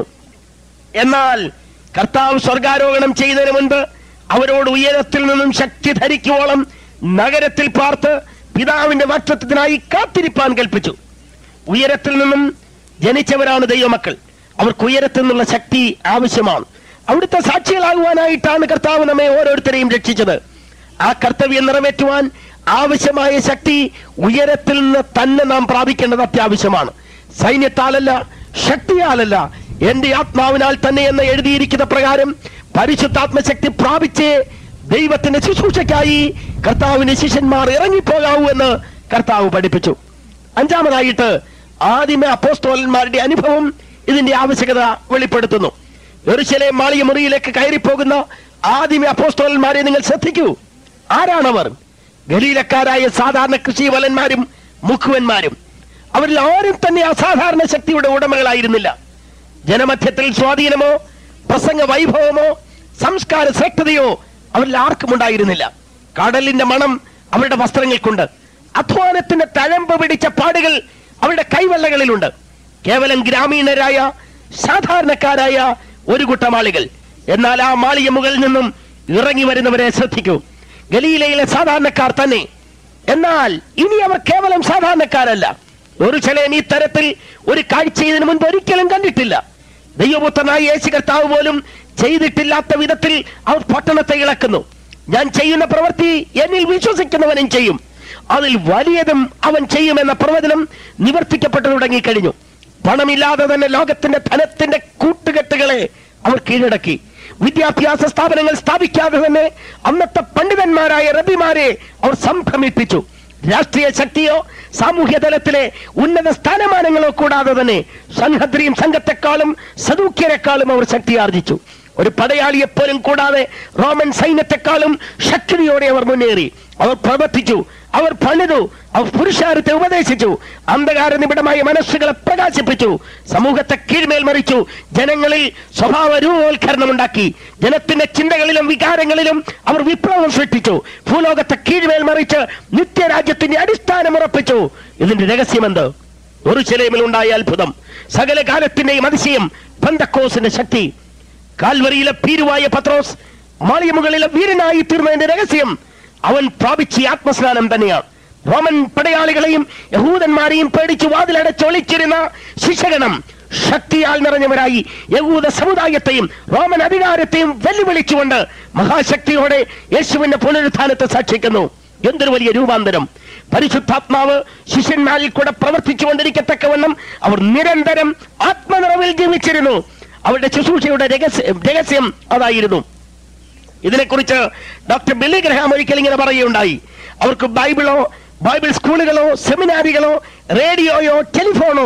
എന്നാൽ കർത്താവ് സ്വർഗാരോഹണം ചെയ്തതിന് മുൻപ് അവരോട് ഉയരത്തിൽ നിന്നും ശക്തി ധരിക്കുവോളം നഗരത്തിൽ പാർത്ത് പിതാവിന്റെ വാഗ്ദത്തത്തിനായി കാത്തിരിപ്പാൻ കൽപ്പിച്ചു. ഉയരത്തിൽ നിന്നും ജനിച്ചവരാണ് ദൈവമക്കൾ. അവർക്ക് ഉയരത്തിൽ നിന്നുള്ള ശക്തി ആവശ്യമാണ്. അവിടുത്തെ സാക്ഷികളാകുവാനായിട്ടാണ് കർത്താവ് നമ്മെ ഓരോരുത്തരെയും രക്ഷിച്ചത്. ആ കർത്തവ്യം നിറവേറ്റുവാൻ ആവശ്യമായ ശക്തി ഉയരത്തിൽ നിന്ന് തന്നെ നാം പ്രാപിക്കേണ്ടത് അത്യാവശ്യമാണ്. സൈന്യത്താലല്ല, ശക്തിയാലല്ല, എന്റെ ആത്മാവിനാൽ തന്നെ എന്ന് എഴുതിയിരിക്കുന്ന പ്രകാരം പരിശുദ്ധാത്മശക്തി പ്രാപിച്ച് ദൈവത്തിന്റെ ശുശ്രൂഷയ്ക്കായി കർത്താവിന്റെ ശിഷ്യന്മാർ ഇറങ്ങിപ്പോകാവൂ എന്ന് കർത്താവ് പഠിപ്പിച്ചു. അഞ്ചാമതായിട്ട് ആദിമ അപ്പോസ്തലന്മാരുടെ അനുഭവം ഇതിന്റെ ആവശ്യകത വെളിപ്പെടുത്തുന്നു. യെരൂശലേം മാളിക മുറിയിലേക്ക് കയറിപ്പോകുന്ന ആദിമ അപ്പോസ്തലന്മാരെ നിങ്ങൾ ശ്രദ്ധിക്കൂ. ആരാണവർ? ഗലീലക്കാരായ സാധാരണ കൃഷിവലന്മാരും മുഖുവന്മാരും. അവരിൽ ആരും തന്നെ അസാധാരണ ശക്തിയുടെ ഉടമകളായിരുന്നില്ല. ജനമധ്യത്തിൽ സ്വാധീനമോ പ്രസംഗ വൈഭവമോ സംസ്കാര ശ്രേഷ്ഠതയോ അവരിൽ ആർക്കും ഉണ്ടായിരുന്നില്ല. കടലിന്റെ മണം അവരുടെ വസ്ത്രങ്ങൾക്കുണ്ട്. അധ്വാനത്തിന്റെ തഴമ്പ് പിടിച്ച പാടുകൾ അവരുടെ കൈവെള്ളകളിലുണ്ട്. കേവലം ഗ്രാമീണരായ സാധാരണക്കാരായ ഒരു കൂട്ടം ആളുകൾ. എന്നാൽ ആ മാളിക മുകളിൽ നിന്നും ഇറങ്ങി വരുന്നവരെ ശ്രദ്ധിക്കൂ. ഗലീലയിലെ സാധാരണക്കാർ തന്നെ. എന്നാൽ ഇനി അവർ കേവലം സാധാരണക്കാരല്ല. യെരൂശലേം ഈ തരത്തിൽ ഒരു കാഴ്ച ഇതിനു മുൻപ് ഒരിക്കലും കണ്ടിട്ടില്ല. ദൈവപുത്രനായ യേശു കർത്താവ് പോലും ചെയ്തിട്ടില്ലാത്ത വിധത്തിൽ അവർ പട്ടണത്തെ ഇളക്കുന്നു. ഞാൻ ചെയ്യുന്ന പ്രവൃത്തി എന്നിൽ വിശ്വസിക്കുന്നവനും ചെയ്യും, അതിൽ വലിയതും അവൻ ചെയ്യുമെന്ന പ്രവചനം നിവർത്തിക്കപ്പെട്ടു തുടങ്ങിക്കഴിഞ്ഞു. പണമില്ലാതെ തന്നെ ലോകത്തിന്റെ ധനത്തിന്റെ കൂട്ടുകെട്ടുകളെ അവർ കീഴടക്കി. വിദ്യാഭ്യാസ സ്ഥാപനങ്ങൾ സ്ഥാപിക്കാതെ തന്നെ അന്നത്തെ പണ്ഡിതന്മാരായ റബിമാരെ അവർ സംഭ്രമിപ്പിച്ചു. രാഷ്ട്രീയ ശക്തിയോ സാമൂഹ്യ തലത്തിലെ ഉന്നത സ്ഥാനമാനങ്ങളോ കൂടാതെ തന്നെ സംഹദ്രീം സംഘത്തെക്കാളും സദൂക്യരെക്കാളും അവർ ശക്തി ആർജിച്ചു. ഒരു പടയാളിയെപ്പോലും കൂടാതെ റോമൻ സൈന്യത്തെക്കാളും ശക്തിയോടെ അവർ മുന്നേറി. അവർ പ്രവർത്തിച്ചു, അവർ പണിതു, അവർ പുരുഷാരത്തെ ഉപദേശിച്ചു, അന്ധകാര നിബിഡമായ മനസ്സുകളെ പ്രകാശിപ്പിച്ചു, സമൂഹത്തെ കീഴ്മേൽ മറിച്ചു, ജനങ്ങളിൽ സ്വഭാവ രൂപവൽക്കരണം ഉണ്ടാക്കി. ജനത്തിന്റെ ചിന്തകളിലും വികാരങ്ങളിലും അവർ വിപ്ലവം സൃഷ്ടിച്ചു. ഭൂലോകത്തെ കീഴ്മേൽ മറിച്ച് നിത്യരാജ്യത്തിന്റെ അടിസ്ഥാനം ഉറപ്പിച്ചു. ഇതിന്റെ രഹസ്യമെന്ത്? യെരൂശലേമിൽ ഉണ്ടായ അത്ഭുതം, സകല കാലത്തിന്റെയും അതിശയം, പെന്തക്കോസ്തിന്റെ ശക്തി. കാൽവരിയിലെ പീരുവായ പത്രോസ് മാളികമുകളിലെ വീരനായി തീർന്നതിന്റെ രഹസ്യം അവൻ പ്രാപിച്ച ആത്മസ്നാനം തന്നെയാണ്. റോമൻ പടയാളികളെയും യഹൂദന്മാരെയും പേടിച്ച് വാതിലടച്ചൊളിച്ചിരുന്ന ശിശഗണം ശക്തിയാൽ നിറഞ്ഞവരായി യഹൂദ സമുദായത്തെയും റോമൻ അധികാരത്തെയും വെല്ലുവിളിച്ചുകൊണ്ട് മഹാശക്തിയോടെ യേശുവിന്റെ പുനരുത്ഥാനത്തെ സാക്ഷിക്കുന്നു. എന്തൊരു വലിയ രൂപാന്തരം! പരിശുദ്ധാത്മാവ് ശിഷ്യന്മാരിൽ കൂടെ പ്രവർത്തിച്ചുകൊണ്ടിരിക്കത്തക്കവണ്ണം അവർ നിരന്തരം ആത്മനിറവിൽ ജീവിച്ചിരുന്നു. അവരുടെ ശുശ്രൂഷയുടെ രഹസ്യം രഹസ്യം അതായിരുന്നു. ഇതിനെക്കുറിച്ച് ഡോക്ടർ ബില്ലി ഗ്രഹാം ഒരിക്കൽ ഇങ്ങനെ പറയുകയുണ്ടായി. അവർക്ക് ബൈബിളോ ബൈബിൾ സ്കൂളുകളോ സെമിനാരികളോ റേഡിയോയോ ടെലിഫോണോ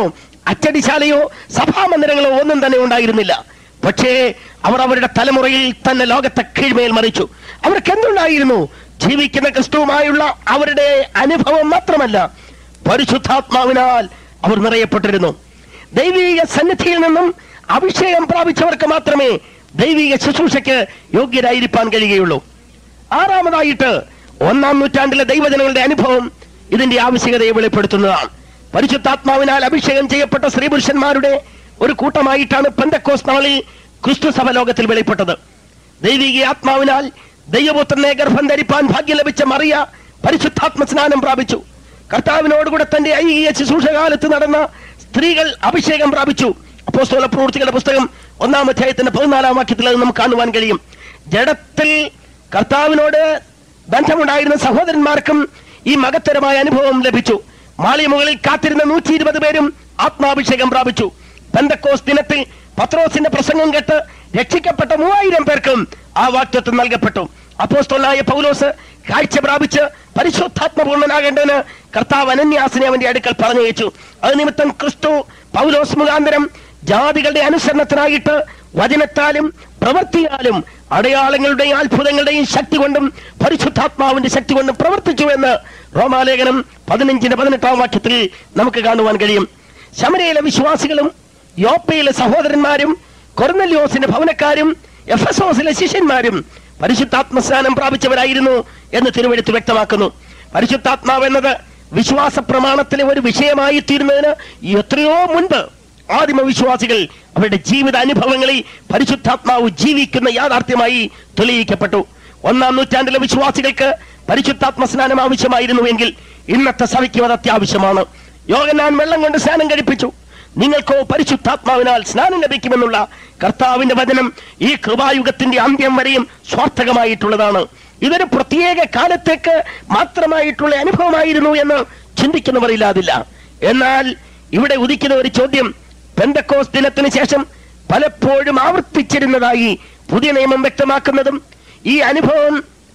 അച്ചടിശാലയോ സഭാമന്ദിരങ്ങളോ ഒന്നും തന്നെ ഉണ്ടായിരുന്നില്ല. പക്ഷേ അവർ അവരുടെ തലമുറയിൽ തന്നെ ലോകത്തെ കീഴ്മേൽ മറിച്ചു. അവർക്ക് എന്തുണ്ടായിരുന്നു? ജീവിക്കുന്ന ക്രിസ്തുവുമായുള്ള അവരുടെ അനുഭവം മാത്രമല്ല, പരിശുദ്ധാത്മാവിനാൽ അവർ നിറയപ്പെട്ടിരുന്നു. ദൈവീക സന്നിധിയിൽ നിന്നും അഭിഷേകം പ്രാപിച്ചവർക്ക് മാത്രമേ ദൈവിക ശുശ്രൂഷയ്ക്ക് യോഗ്യരായിരിക്കാൻ കഴിയുകയുള്ളൂ. ആറാമതായിട്ട് ഒന്നാം നൂറ്റാണ്ടിലെ ദൈവജനങ്ങളുടെ അനുഭവം ഇതിന്റെ ആവശ്യകതയെ വെളിപ്പെടുത്തുന്നതാണ്. പരിശുദ്ധാത്മാവിനാൽ അഭിഷേകം ചെയ്യപ്പെട്ട സ്ത്രീ പുരുഷന്മാരുടെ ഒരു കൂട്ടമായിട്ടാണ് പെന്തക്കോസ്ത് നാളിൽ ക്രിസ്തു സഭ ലോകത്തിൽ വെളിപ്പെട്ടത്. ദൈവിക ആത്മാവിനാൽ ദൈവപുത്രനെ ഗർഭം ധരിപ്പാൻ ഭാഗ്യം ലഭിച്ച മറിയ പരിശുദ്ധാത്മ സ്നാനം പ്രാപിച്ചു. കർത്താവിനോടുകൂടെ തന്റെ ഐഹിക ശുശ്രൂഷ കാലത്ത് നടന്ന സ്ത്രീകൾ അഭിഷേകം പ്രാപിച്ചു. അപ്പോസ്തല പ്രവൃത്തികളുടെ പുസ്തകം ഒന്നാം അധ്യായത്തിന്റെ പതിനാലാം വാക്യത്തിൽ അത് നമുക്ക് കാണുവാൻ കഴിയും. ജഡത്തിൽ കർത്താവിനോട് ബന്ധമുണ്ടായിരുന്ന സഹോദരന്മാർക്കും ഈ മഹത്തരമായ അനുഭവം ലഭിച്ചു. മാളികമുകളിൽ കാത്തിരുന്ന നൂറ്റി ഇരുപത് പേരും ആത്മാഭിഷേകം പ്രാപിച്ചു. പെന്തക്കോസ്ത് ദിനത്തിൽ പത്രോസിന്റെ പ്രസംഗം കേട്ട് രക്ഷിക്കപ്പെട്ട മൂവായിരം പേർക്കും ആ വാഗ്ദത്തം നൽകപ്പെട്ടു. അപ്പോസ്തലനായ പൗലോസ് കാഴ്ച പ്രാപിച്ച് പരിശുദ്ധാത്മപൂർണ്ണനാകേണ്ടതിന് കർത്താവ് അനന്യാസിനെ അവന്റെ അടുക്കൽ പറഞ്ഞയച്ചു. അത് നിമിത്തം ക്രിസ്തു പൗലോസ് മുഖാന്തരം ജാതികളുടെ അനുസരണത്തിനായിട്ട് വചനത്താലും പ്രവൃത്തിയാലും അടയാളങ്ങളുടെയും അത്ഭുതങ്ങളുടെയും ശക്തി കൊണ്ടും പരിശുദ്ധാത്മാവിന്റെ ശക്തി കൊണ്ടും പ്രവർത്തിച്ചു എന്ന് റോമാലേഖനം പതിനഞ്ചിന്റെ പതിനെട്ടാം വാക്യത്തിൽ നമുക്ക് കാണുവാൻ കഴിയും. ശമരയിലെ വിശ്വാസികളും യോപ്പയിലെ സഹോദരന്മാരും കൊർന്നല്യോസിന്റെ ഭവനക്കാരും എഫെസോസിലെ ശിഷ്യന്മാരും പരിശുദ്ധാത്മസ്നാനം പ്രാപിച്ചവരായിരുന്നു എന്ന് തിരുവെഴുത്ത് വ്യക്തമാക്കുന്നു. പരിശുദ്ധാത്മാവ് എന്നത് വിശ്വാസ പ്രമാണത്തിലെ ഒരു വിഷയമായി തീരുന്നതിന് എത്രയോ മുൻപ് ആദിമ വിശ്വാസികൾ അവരുടെ ജീവിത അനുഭവങ്ങളിൽ പരിശുദ്ധാത്മാവ് ജീവിക്കുന്ന യാഥാർത്ഥ്യമായി തെളിയിക്കപ്പെട്ടു. ഒന്നാം നൂറ്റാണ്ടിലെ വിശ്വാസികൾക്ക് പരിശുദ്ധാത്മ സ്നാനം ആവശ്യമായിരുന്നുവെങ്കിൽ ഇന്നത്തെ സഭയ്ക്കും അത് അത്യാവശ്യമാണ്. യോഹന്നാൻ വെള്ളം കൊണ്ട് സ്നാനം കഴിപ്പിച്ചു. നിങ്ങൾക്കോ പരിശുദ്ധാത്മാവിനാൽ സ്നാനം ലഭിക്കുമെന്നുള്ള കർത്താവിന്റെ വചനം ഈ കൃപായുഗത്തിന്റെ അന്ത്യം വരെയും സ്വാർത്ഥകമായിട്ടുള്ളതാണ്. ഇതൊരു പ്രത്യേക കാലത്തേക്ക് മാത്രമായിട്ടുള്ള അനുഭവമായിരുന്നു എന്ന് ചിന്തിക്കുന്നവർ ഇല്ലാതില്ല. എന്നാൽ ഇവിടെ ഉദിക്കുന്ന ഒരു ചോദ്യം പെന്തക്കോസ്ത് ദിനത്തിന് ശേഷം പലപ്പോഴും ആവർത്തിച്ചിരുന്നതായി പുതിയ നിയമം വ്യക്തമാക്കുന്നതും ഈ അനുഭവം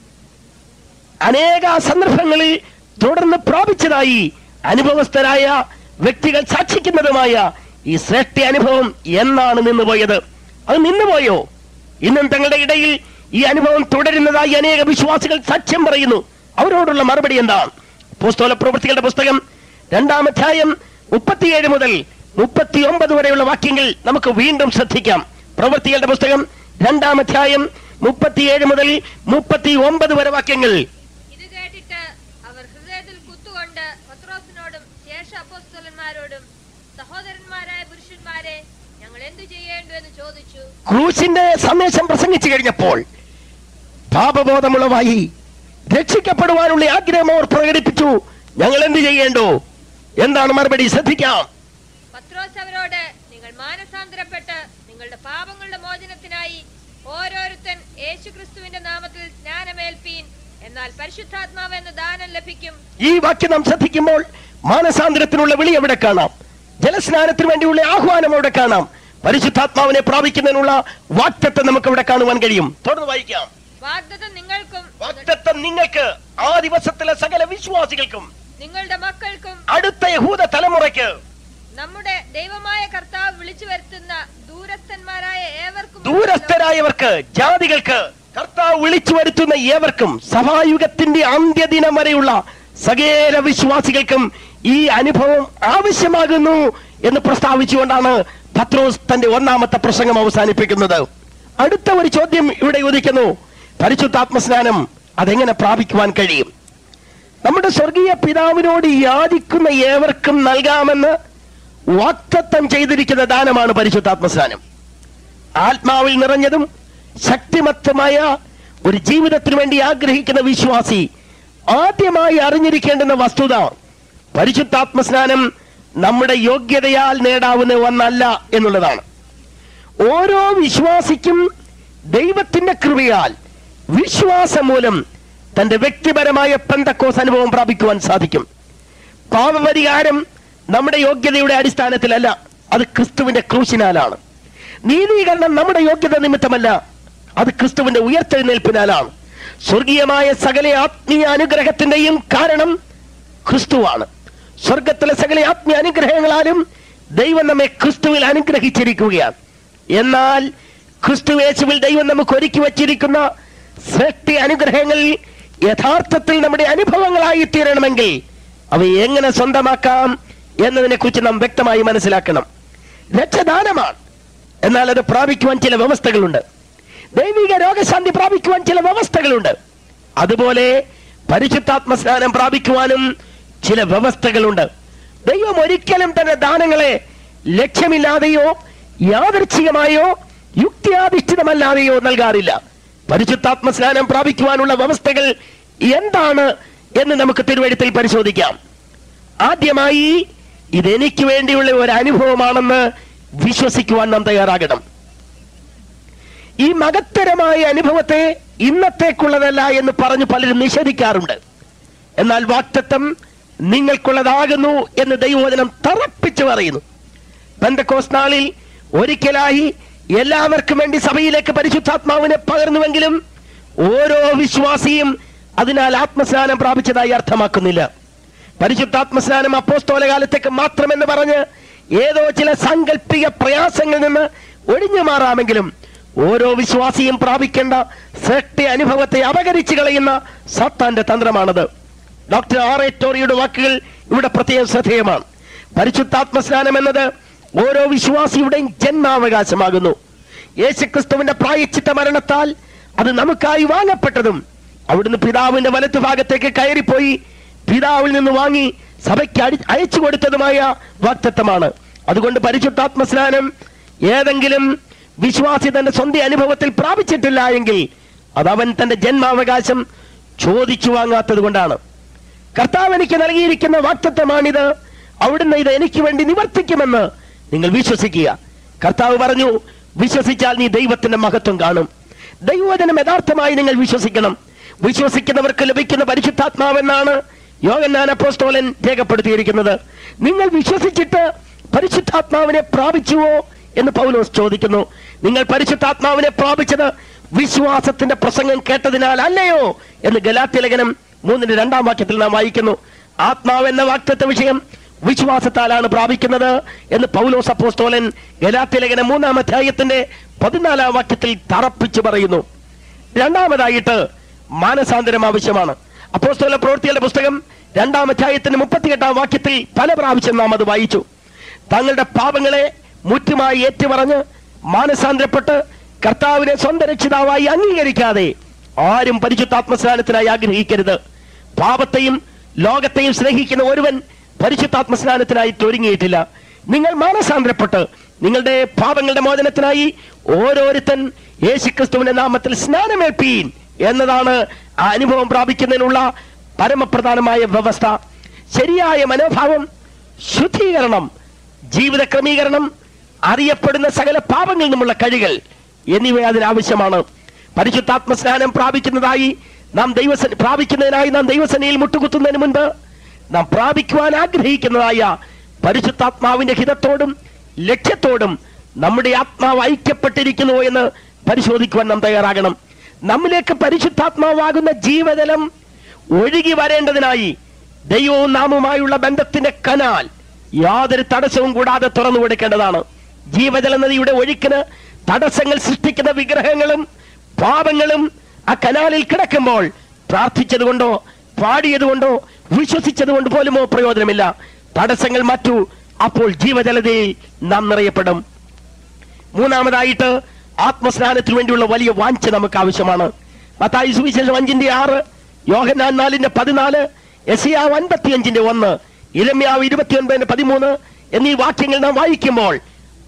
അനേക സന്ദർഭങ്ങളിൽ തുടർന്ന് പ്രാപിച്ചതായി അനുഭവസ്ഥരായ വ്യക്തികൾ സാക്ഷിക്കുന്നതുമായ ഈ ശ്രേഷ്ഠ അനുഭവം എന്നാണ് നിന്നുപോയത്? അത് നിന്നുപോയോ? ഇന്നും തങ്ങളുടെ ഇടയിൽ ഈ അനുഭവം തുടരുന്നതായി അനേക വിശ്വാസികൾ സാക്ഷ്യം പറയുന്നു. അവരോടുള്ള മറുപടി എന്താണ്? അപ്പോസ്തല പ്രവൃത്തികളുടെ പുസ്തകം രണ്ടാം അധ്യായം മുപ്പത്തിയേഴ് മുതൽ മുപ്പത്തി ഒമ്പത് വരെയുള്ള വാക്യങ്ങൾ നമുക്ക് വീണ്ടും ശ്രദ്ധിക്കാം. പ്രവൃത്തികളുടെ പുസ്തകം രണ്ടാം അധ്യായം മുപ്പത്തിയേഴ് മുതൽ മുപ്പത്തി ഒമ്പത് വരെ വാക്യങ്ങൾ. ഇത് കേട്ടിട്ട് അവർ ഹൃദയത്തിൽ കുത്തുകൊണ്ട് പത്രോസിനോടും ശേഷ അപ്പോസ്തലന്മാരോടും, സഹോദരന്മാരായ പുരുഷന്മാരെ, ഞങ്ങൾ എന്തു ചെയ്യേണ്ടു എന്ന് ചോദിച്ചു. ക്രൂശിന്റെ സന്ദേശം പ്രസംഗിച്ചു കഴിഞ്ഞപ്പോൾ പാപബോധമുള്ളവായി രക്ഷിക്കപ്പെടുവാനുള്ള ആഗ്രഹം അവർ പ്രകടിപ്പിച്ചു. ഞങ്ങൾ എന്ത് ചെയ്യേണ്ടു? എന്താണ് മറുപടി? ശ്രദ്ധിക്കാം. പത്രോസ് അവരോട്, നിങ്ങൾ മാനസാന്തരപ്പെട്ട് നിങ്ങളുടെ പാപങ്ങളുടെ മോചനത്തിനായി ഓരോരുത്തൻ യേശുക്രിസ്തുവിന്റെ നാമത്തിൽ സ്നാനമേൽപ്പീൻ, എന്നാൽ പരിശുദ്ധാത്മാവ് എന്ന ദാനം ലഭിക്കും. ഈ വാക്യം നാം ശ്രദ്ധിക്കുമ്പോൾ മാനസാന്തരത്തിനുള്ള വിളി എവിടെ കാണാം? ജലസ്നാനത്തിന് വേണ്ടിയുള്ള ആഹ്വാനം അവിടെ കാണാം. പരിശുദ്ധാത്മാവിനെ പ്രാപിക്കുന്നതിനുള്ള വാഗ്ദത്തം നമുക്ക് ഇവിടെ കാണുവാൻ കഴിയും. തുടർന്ന് വായിക്കാം. വാഗ്ദത്തം നിങ്ങൾക്കും വാഗ്ദത്തം നിങ്ങൾക്ക്, ആ ദിവസത്തിലെ സകല വിശ്വാസികൾക്കും, നിങ്ങളുടെ മക്കൾക്കും, അടുത്ത യഹൂദ തലമുറയ്ക്ക്, നമ്മുടെ ദൈവമായ കർത്താവ് വിളിച്ചു വരുത്തുന്ന ദൂരസ്ഥന്മാരായ ഏവർക്കും, ദൂരസ്ഥരായവർക്ക്, ജാതികൾക്ക്, കർത്താവ് വിളിച്ചു വരുത്തുന്ന ഏവർക്കും, സഭായുഗത്തിന്റെ അന്ത്യദിനം വരെയുള്ള സകല വിശ്വാസികൾക്കും ഈ അനുഭവം ആവശ്യമാകുന്നു എന്ന് പ്രസ്താവിച്ചുകൊണ്ടാണ് പത്രോസ് തന്റെ ഒന്നാമത്തെ പ്രസംഗം അവസാനിപ്പിക്കുന്നത്. അടുത്ത ഒരു ചോദ്യം ഇവിടെ ഉദിക്കുന്നു. പരിശുദ്ധാത്മസ്നാനം അതെങ്ങനെ പ്രാപിക്കുവാൻ കഴിയും? നമ്മുടെ സ്വർഗീയ പിതാവിനോട് യാചിക്കുന്ന ഏവർക്കും നൽകാമെന്ന് വാഗ്ദത്തം ചെയ്തിരിക്കുന്ന ദാനമാണ് പരിശുദ്ധാത്മസ്നാനം. ആത്മാവിൽ നിറഞ്ഞതും ശക്തിമത്തമായ ഒരു ജീവിതത്തിന് വേണ്ടി ആഗ്രഹിക്കുന്ന വിശ്വാസി ആദ്യമായി അറിഞ്ഞിരിക്കേണ്ടുന്ന വസ്തുത, പരിശുദ്ധാത്മസ്നാനം നമ്മുടെ യോഗ്യതയാൽ നേടാവുന്ന ഒന്നല്ല എന്നുള്ളതാണ്. ഓരോ വിശ്വാസിക്കും ദൈവത്തിന്റെ കൃപയാൽ വിശ്വാസം മൂലം തന്റെ വ്യക്തിപരമായ പെന്തക്കോസ് അനുഭവം പ്രാപിക്കുവാൻ സാധിക്കും. പാപപരിഹാരം നമ്മുടെ യോഗ്യതയുടെ അടിസ്ഥാനത്തിലല്ല, അത് ക്രിസ്തുവിന്റെ ക്രൂശിനാലാണ്. നീതീകരണം നമ്മുടെ യോഗ്യത നിമിത്തമല്ല, അത് ക്രിസ്തുവിന്റെ ഉയർത്തെഴുന്നേൽപ്പിനാലാണ്. സ്വർഗീയമായ സകല ആത്മീയ അനുഗ്രഹത്തിന്റെയും കാരണം ക്രിസ്തുവാണ്. സ്വർഗത്തിലെ സകല ആത്മീയ അനുഗ്രഹങ്ങളാലും ദൈവം നമ്മെ ക്രിസ്തുവിൽ അനുഗ്രഹിച്ചിരിക്കുകയാണ്. എന്നാൽ ക്രിസ്തു യേശുവിൽ ദൈവം നമുക്ക് ഒരുക്കി വച്ചിരിക്കുന്ന ശ്രേഷ്ഠ അനുഗ്രഹങ്ങൾ യഥാർത്ഥത്തിൽ നമ്മുടെ അനുഭവങ്ങളായി തീരണമെങ്കിൽ അവ എങ്ങനെ സ്വന്തമാക്കാം എന്നതിനെ കുറിച്ച് നാം വ്യക്തമായി മനസ്സിലാക്കണം. രക്ഷദാനമാണ്, എന്നാൽ അത് പ്രാപിക്കുവാൻ ചില വ്യവസ്ഥകളുണ്ട്. ദൈവിക രോഗശാന്തി പ്രാപിക്കുവാൻ ചില വ്യവസ്ഥകളുണ്ട്. അതുപോലെ പരിശുദ്ധാത്മ സ്നാനം പ്രാപിക്കുവാനും ചില വ്യവസ്ഥകളുണ്ട്. ദൈവം ഒരിക്കലും തന്നെ ദാനങ്ങളെ ലക്ഷ്യമില്ലാതെയോ യാദൃച്ഛികമായോ യുക്തിയാധിഷ്ഠിതമല്ലാതെയോ നൽകാറില്ല. പരിശുദ്ധാത്മ സ്നാനം പ്രാപിക്കുവാനുള്ള വ്യവസ്ഥകൾ എന്താണ് എന്ന് നമുക്ക് തിരുവെഴുത്തിൽ പരിശോധിക്കാം. ആദ്യമായി ഇതെനിക്ക് വേണ്ടിയുള്ള ഒരു അനുഭവമാണെന്ന് വിശ്വസിക്കുവാൻ നാം തയ്യാറാകണം. ഈ മഹത്തരമായ അനുഭവത്തെ ഇന്നത്തേക്കുള്ളതല്ല എന്ന് പറഞ്ഞു പലരും നിഷേധിക്കാറുണ്ട്. എന്നാൽ വാഗ്ദത്തം നിങ്ങൾക്കുള്ളതാകുന്നു എന്ന് ദൈവവചനം തറപ്പിച്ചു പറയുന്നു. പെന്തക്കോസ്ത് നാളിൽ ഒരിക്കലായി എല്ലാവർക്കും വേണ്ടി സഭയിലേക്ക് പരിശുദ്ധാത്മാവിനെ പകർന്നുവെങ്കിലും ഓരോ വിശ്വാസിയും അതിനാൽ ആത്മസ്നാനം പ്രാപിച്ചതായി അർത്ഥമാക്കുന്നില്ല. പരിശുദ്ധാത്മസ്നാനം അപ്പോസ്തോല കാലത്തേക്ക് മാത്രമെന്ന് പറഞ്ഞ് ഏതോ ചില സാങ്കല്പിക പ്രയാസങ്ങളിൽ നിന്ന് ഒഴിഞ്ഞു മാറാമെങ്കിലും ഓരോ വിശ്വാസിയും പ്രാപിക്കേണ്ട ശ്രേഷ്ഠ അനുഭവത്തെ അപകരിച്ചു കളയുന്ന സാത്താന്റെ തന്ത്രമാണത്. ഡോക്ടർ ആർ എ ടോറിയുടെ വാക്കുകൾ ഇവിടെ പ്രത്യേകം ശ്രദ്ധേയമാണ്. പരിശുദ്ധാത്മസ്നാനം എന്നത് ഓരോ വിശ്വാസിയുടെയും ജന്മാവകാശമാകുന്നു. യേശുക്രിസ്തുവിന്റെ പ്രായശ്ചിത്ത മരണത്താൽ അത് നമുക്കായി വാങ്ങപ്പെട്ടതും അവിടുന്ന് പിതാവിന്റെ വലത്തു ഭാഗത്തേക്ക് കയറിപ്പോയി പിതാവിൽ നിന്ന് വാങ്ങി സഭയ്ക്ക് അടി അയച്ചു കൊടുത്തതുമായ വാഗ്ദത്തമാണ്. അതുകൊണ്ട് പരിശുദ്ധാത്മസ്നാനം ഏതെങ്കിലും വിശ്വാസി തന്റെ സ്വന്തം അനുഭവത്തിൽ പ്രാപിച്ചിട്ടില്ല എങ്കിൽ അതവൻ തന്റെ ജന്മാവകാശം ചോദിച്ചു വാങ്ങാത്തത് കൊണ്ടാണ്. കർത്താവ് എനിക്ക് നൽകിയിരിക്കുന്ന വാഗ്ദത്തമാണിത്, അവിടുന്ന് ഇത് എനിക്ക് വേണ്ടി നിവർത്തിക്കുമെന്ന് നിങ്ങൾ വിശ്വസിക്കുക. കർത്താവ് പറഞ്ഞു, വിശ്വസിച്ചാൽ നീ ദൈവത്തിന്റെ മഹത്വം കാണും. ദൈവവചനം യഥാർത്ഥമായി നിങ്ങൾ വിശ്വസിക്കണം. വിശ്വസിക്കുന്നവർക്ക് ലഭിക്കുന്ന പരിശുദ്ധാത്മാവെന്നാണ് യോഹന്നാൻ അപ്പോസ്തലൻ രേഖപ്പെടുത്തിയിരിക്കുന്നത്. നിങ്ങൾ വിശ്വസിച്ചിട്ട് പരിശുദ്ധാത്മാവിനെ പ്രാപിച്ചുവോ എന്ന് പൗലോസ് ചോദിക്കുന്നു. നിങ്ങൾ പരിശുദ്ധാത്മാവിനെ പ്രാപിച്ചത് വിശ്വാസത്തിന്റെ പ്രസംഗം കേട്ടതിനാൽ അല്ലയോ എന്ന് ഗലാത്യ ലേഖനം മൂന്നിന്റെ രണ്ടാം വാക്യത്തിൽ നാം വായിക്കുന്നു. ആത്മാവ് എന്ന വാഗ്ദത്ത വിഷയം വിശ്വാസത്താലാണ് പ്രാപിക്കുന്നത് എന്ന് പൗലോസ് അപ്പോസ്തലൻ ഗലാത്യ ലേഖനം മൂന്നാം അധ്യായത്തിന്റെ പതിനാലാം വാക്യത്തിൽ തറപ്പിച്ചു പറയുന്നു. രണ്ടാമതായിട്ട് മാനസാന്തരം ആവശ്യമാണ്. അപ്പോസ്തല പ്രവൃത്തികളുടെ പുസ്തകം രണ്ടാം അധ്യായത്തിന്റെ മുപ്പത്തിയെട്ടാം വാക്യത്തിൽ പല പ്രാവശ്യം നാം അത് വായിച്ചു. തങ്ങളുടെ പാപങ്ങളെ മുറ്റുമായി ഏറ്റുപറഞ്ഞ് മാനസാന്തരപ്പെട്ട് കർത്താവിനെ സ്വന്തം രക്ഷിതാവായി അംഗീകരിക്കാതെ ആരും പരിശുദ്ധാത്മസ്നാനത്തിനായി ആഗ്രഹിക്കരുത്. പാപത്തെയും ലോകത്തെയും സ്നേഹിക്കുന്ന ഒരുവൻ പരിശുദ്ധാത്മസ്നാനത്തിനായി ഒരുങ്ങിയിട്ടില്ല. നിങ്ങൾ മാനസാന്തരപ്പെട്ട് നിങ്ങളുടെ പാപങ്ങളുടെ മോചനത്തിനായി ഓരോരുത്തൻ യേശുക്രിസ്തുവിന്റെ നാമത്തിൽ സ്നാനമേൽപ്പീൻ എന്നതാണ് ആ അനുഭവം പ്രാപിക്കുന്നതിനുള്ള പരമപ്രധാനമായ വ്യവസ്ഥ. ശരിയായ മനോഭാവം, ശുദ്ധീകരണം, ജീവിത ക്രമീകരണം, അറിയപ്പെടുന്ന സകല പാപങ്ങളിൽ നിന്നുമുള്ള കഴികൾ എന്നിവ അതിനാവശ്യമാണ്. പരിശുദ്ധാത്മസ്നാനം പ്രാപിക്കുന്നതായി നാം ദൈവ പ്രാപിക്കുന്നതിനായി നാം ദൈവസേനയിൽ മുട്ടുകുത്തുന്നതിന് മുൻപ് നാം പ്രാപിക്കുവാൻ ആഗ്രഹിക്കുന്നതായ പരിശുദ്ധാത്മാവിന്റെ ഹിതത്തോടും ലക്ഷ്യത്തോടും നമ്മുടെ ആത്മാവ് ഐക്യപ്പെട്ടിരിക്കുന്നു എന്ന് പരിശോധിക്കുവാൻ നാം തയ്യാറാകണം. നമ്മിലേക്ക് പരിശുദ്ധാത്മാവാകുന്ന ജീവജലം ഒഴുകി വരേണ്ടതിനായി ദൈവവും നാമുമായുള്ള ബന്ധത്തിന്റെ കനാൽ യാതൊരു തടസ്സവും കൂടാതെ തുറന്നു കൊടുക്കേണ്ടതാണ്. ജീവജല നദിയുടെ ഒഴുക്കിന് തടസ്സങ്ങൾ സൃഷ്ടിക്കുന്ന വിഗ്രഹങ്ങളും പാപങ്ങളും ആ കനാലിൽ കിടക്കുമ്പോൾ പ്രാർത്ഥിച്ചതുകൊണ്ടോ പാടിയതുകൊണ്ടോ വിശ്വസിച്ചതുകൊണ്ട് പോലുമോ പ്രയോജനമില്ല. തടസ്സങ്ങൾ മാറ്റൂ, അപ്പോൾ ജീവജലതയിൽ നാം നിറയപ്പെടും. മൂന്നാമതായിട്ട് ആത്മസ്നാനത്തിന് വേണ്ടിയുള്ള വലിയ വാഞ്ച നമുക്ക് ആവശ്യമാണ്. മത്തായി സുവിശേഷം അഞ്ചിന്റെ ആറ്, യോഹന്നാൻ നാലിന്റെ പതിനാല്, യെശയ്യാവ് അൻപത്തിയഞ്ചിന്റെ ഒന്ന്, ഇരമ്യാവ് ഇരുപത്തി ഒൻപതിന്റെ പതിമൂന്ന് എന്നീ വാക്യങ്ങൾ നാം വായിക്കുമ്പോൾ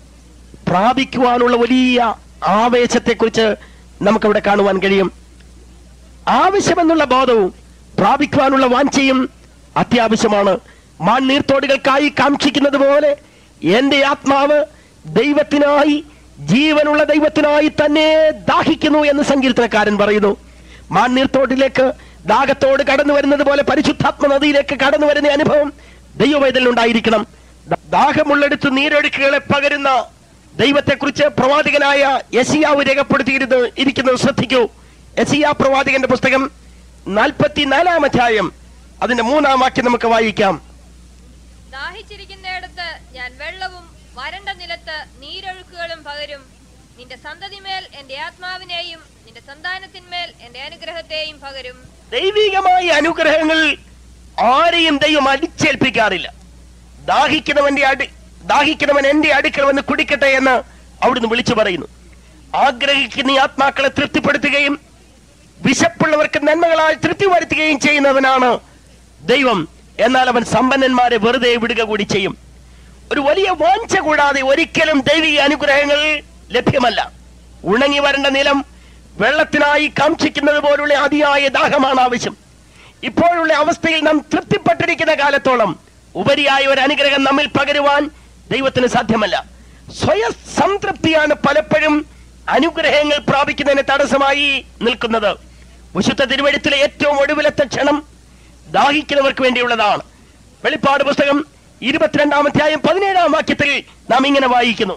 പ്രാപിക്കുവാനുള്ള വലിയ ആവേശത്തെക്കുറിച്ച് നമുക്കവിടെ കാണുവാൻ കഴിയും. ആവശ്യമെന്നുള്ള ബോധവും പ്രാപിക്കുവാനുള്ള വാഞ്ചയും അത്യാവശ്യമാണ്. മാന്നീർത്തോടുകൾക്കായി കാക്ഷിക്കുന്നത് പോലെ എന്റെ ആത്മാവ് ദൈവത്തിനായി, ജീവനുള്ള ദൈവത്തിനായി തന്നെ ദാഹിക്കുന്നു എന്ന് സങ്കീർത്തനക്കാരൻ പറയുന്നു. മാന്നീർത്തോട്ടിലേക്ക് ദാഹത്തോട് കടന്നു വരുന്നത് പോലെ പരിശുദ്ധാത്മ നദിയിലേക്ക് കടന്നു വരുന്ന അനുഭവം ദൈവവേദനയിൽ ഉണ്ടായിരിക്കണം. ദാഹമുള്ളെടുത്ത് നീരൊഴുക്കുകളെ പകരുന്ന ദൈവത്തെക്കുറിച്ച് പ്രവാചകനായ യെശയ്യാവ് രേഖപ്പെടുത്തിയിരുന്നു ഇരിക്കുന്നത് ശ്രദ്ധിക്കൂ. യെശയ്യാ പ്രവാചകന്റെ പുസ്തകം നാൽപ്പത്തിനാലാം അധ്യായം അതിന്റെ മൂന്നാം വാക്യം നമുക്ക് വായിക്കാം. ദാഹിച്ചിരിക്കുന്നിടത്ത് ഞാൻ വെള്ളവും വരണ്ട നിലത്ത് നീരൊഴുക്കുകളും പകരും. നിന്റെ സന്തതിമേൽ എന്റെ ആത്മാവിനെയും നിന്റെ സന്താനത്തിന്മേൽ എന്റെ അനുഗ്രഹത്തെയും പകരും. ദൈവികമായ അനുഗ്രഹങ്ങൾ ആരെയും ദൈവം അടിച്ചേൽപ്പിക്കാറില്ല. ദാഹിക്കുന്നവന്റെ അടി ദാഹിക്കുന്നവൻ എന്റെ അടുക്കൽ വന്ന് കുടിക്കട്ടെ എന്ന് അവിടുന്ന് വിളിച്ചു പറയുന്നു. ആഗ്രഹിക്കുന്ന ഈ ആത്മാക്കളെ തൃപ്തിപ്പെടുത്തുകയും വിശപ്പുള്ളവർക്ക് നന്മകളാൽ തൃപ്തി വരുത്തുകയും ചെയ്യുന്നവനാണ് ദൈവം. എന്നാൽ അവൻ സമ്പന്നന്മാരെ വെറുതെ വിടുക കൂടി ചെയ്യും. ഒരു വലിയ വാഞ്ച കൂടാതെ ഒരിക്കലും ദൈവിക അനുഗ്രഹങ്ങൾ ലഭ്യമല്ല. ഉണങ്ങി വരേണ്ട നിലം വെള്ളത്തിനായി കാക്ഷിക്കുന്നത് പോലുള്ള അതിയായ ദാഹമാണ് ആവശ്യം. ഇപ്പോഴുള്ള അവസ്ഥയിൽ നാം തൃപ്തിപ്പെട്ടിരിക്കുന്ന കാലത്തോളം ഉപരിയായ ഒരു അനുഗ്രഹം നമ്മിൽ പകരുവാൻ ദൈവത്തിന് സാധ്യമല്ല. സ്വയം സംതൃപ്തിയാണ് പലപ്പോഴും അനുഗ്രഹങ്ങൾ പ്രാപിക്കുന്നതിന് തടസ്സമായി നിൽക്കുന്നത്. വിശുദ്ധ തിരുവെഴുത്തിലെ ഏറ്റവും ഒടുവിലത്തെ ക്ഷണം ദാഹിക്കുന്നവർക്ക് വേണ്ടിയുള്ളതാണ്. വെളിപ്പാട് പുസ്തകം ഇരുപത്തിരണ്ടാം അധ്യായം പതിനേഴാം വാക്യത്തിൽ നാം ഇങ്ങനെ വായിക്കുന്നു: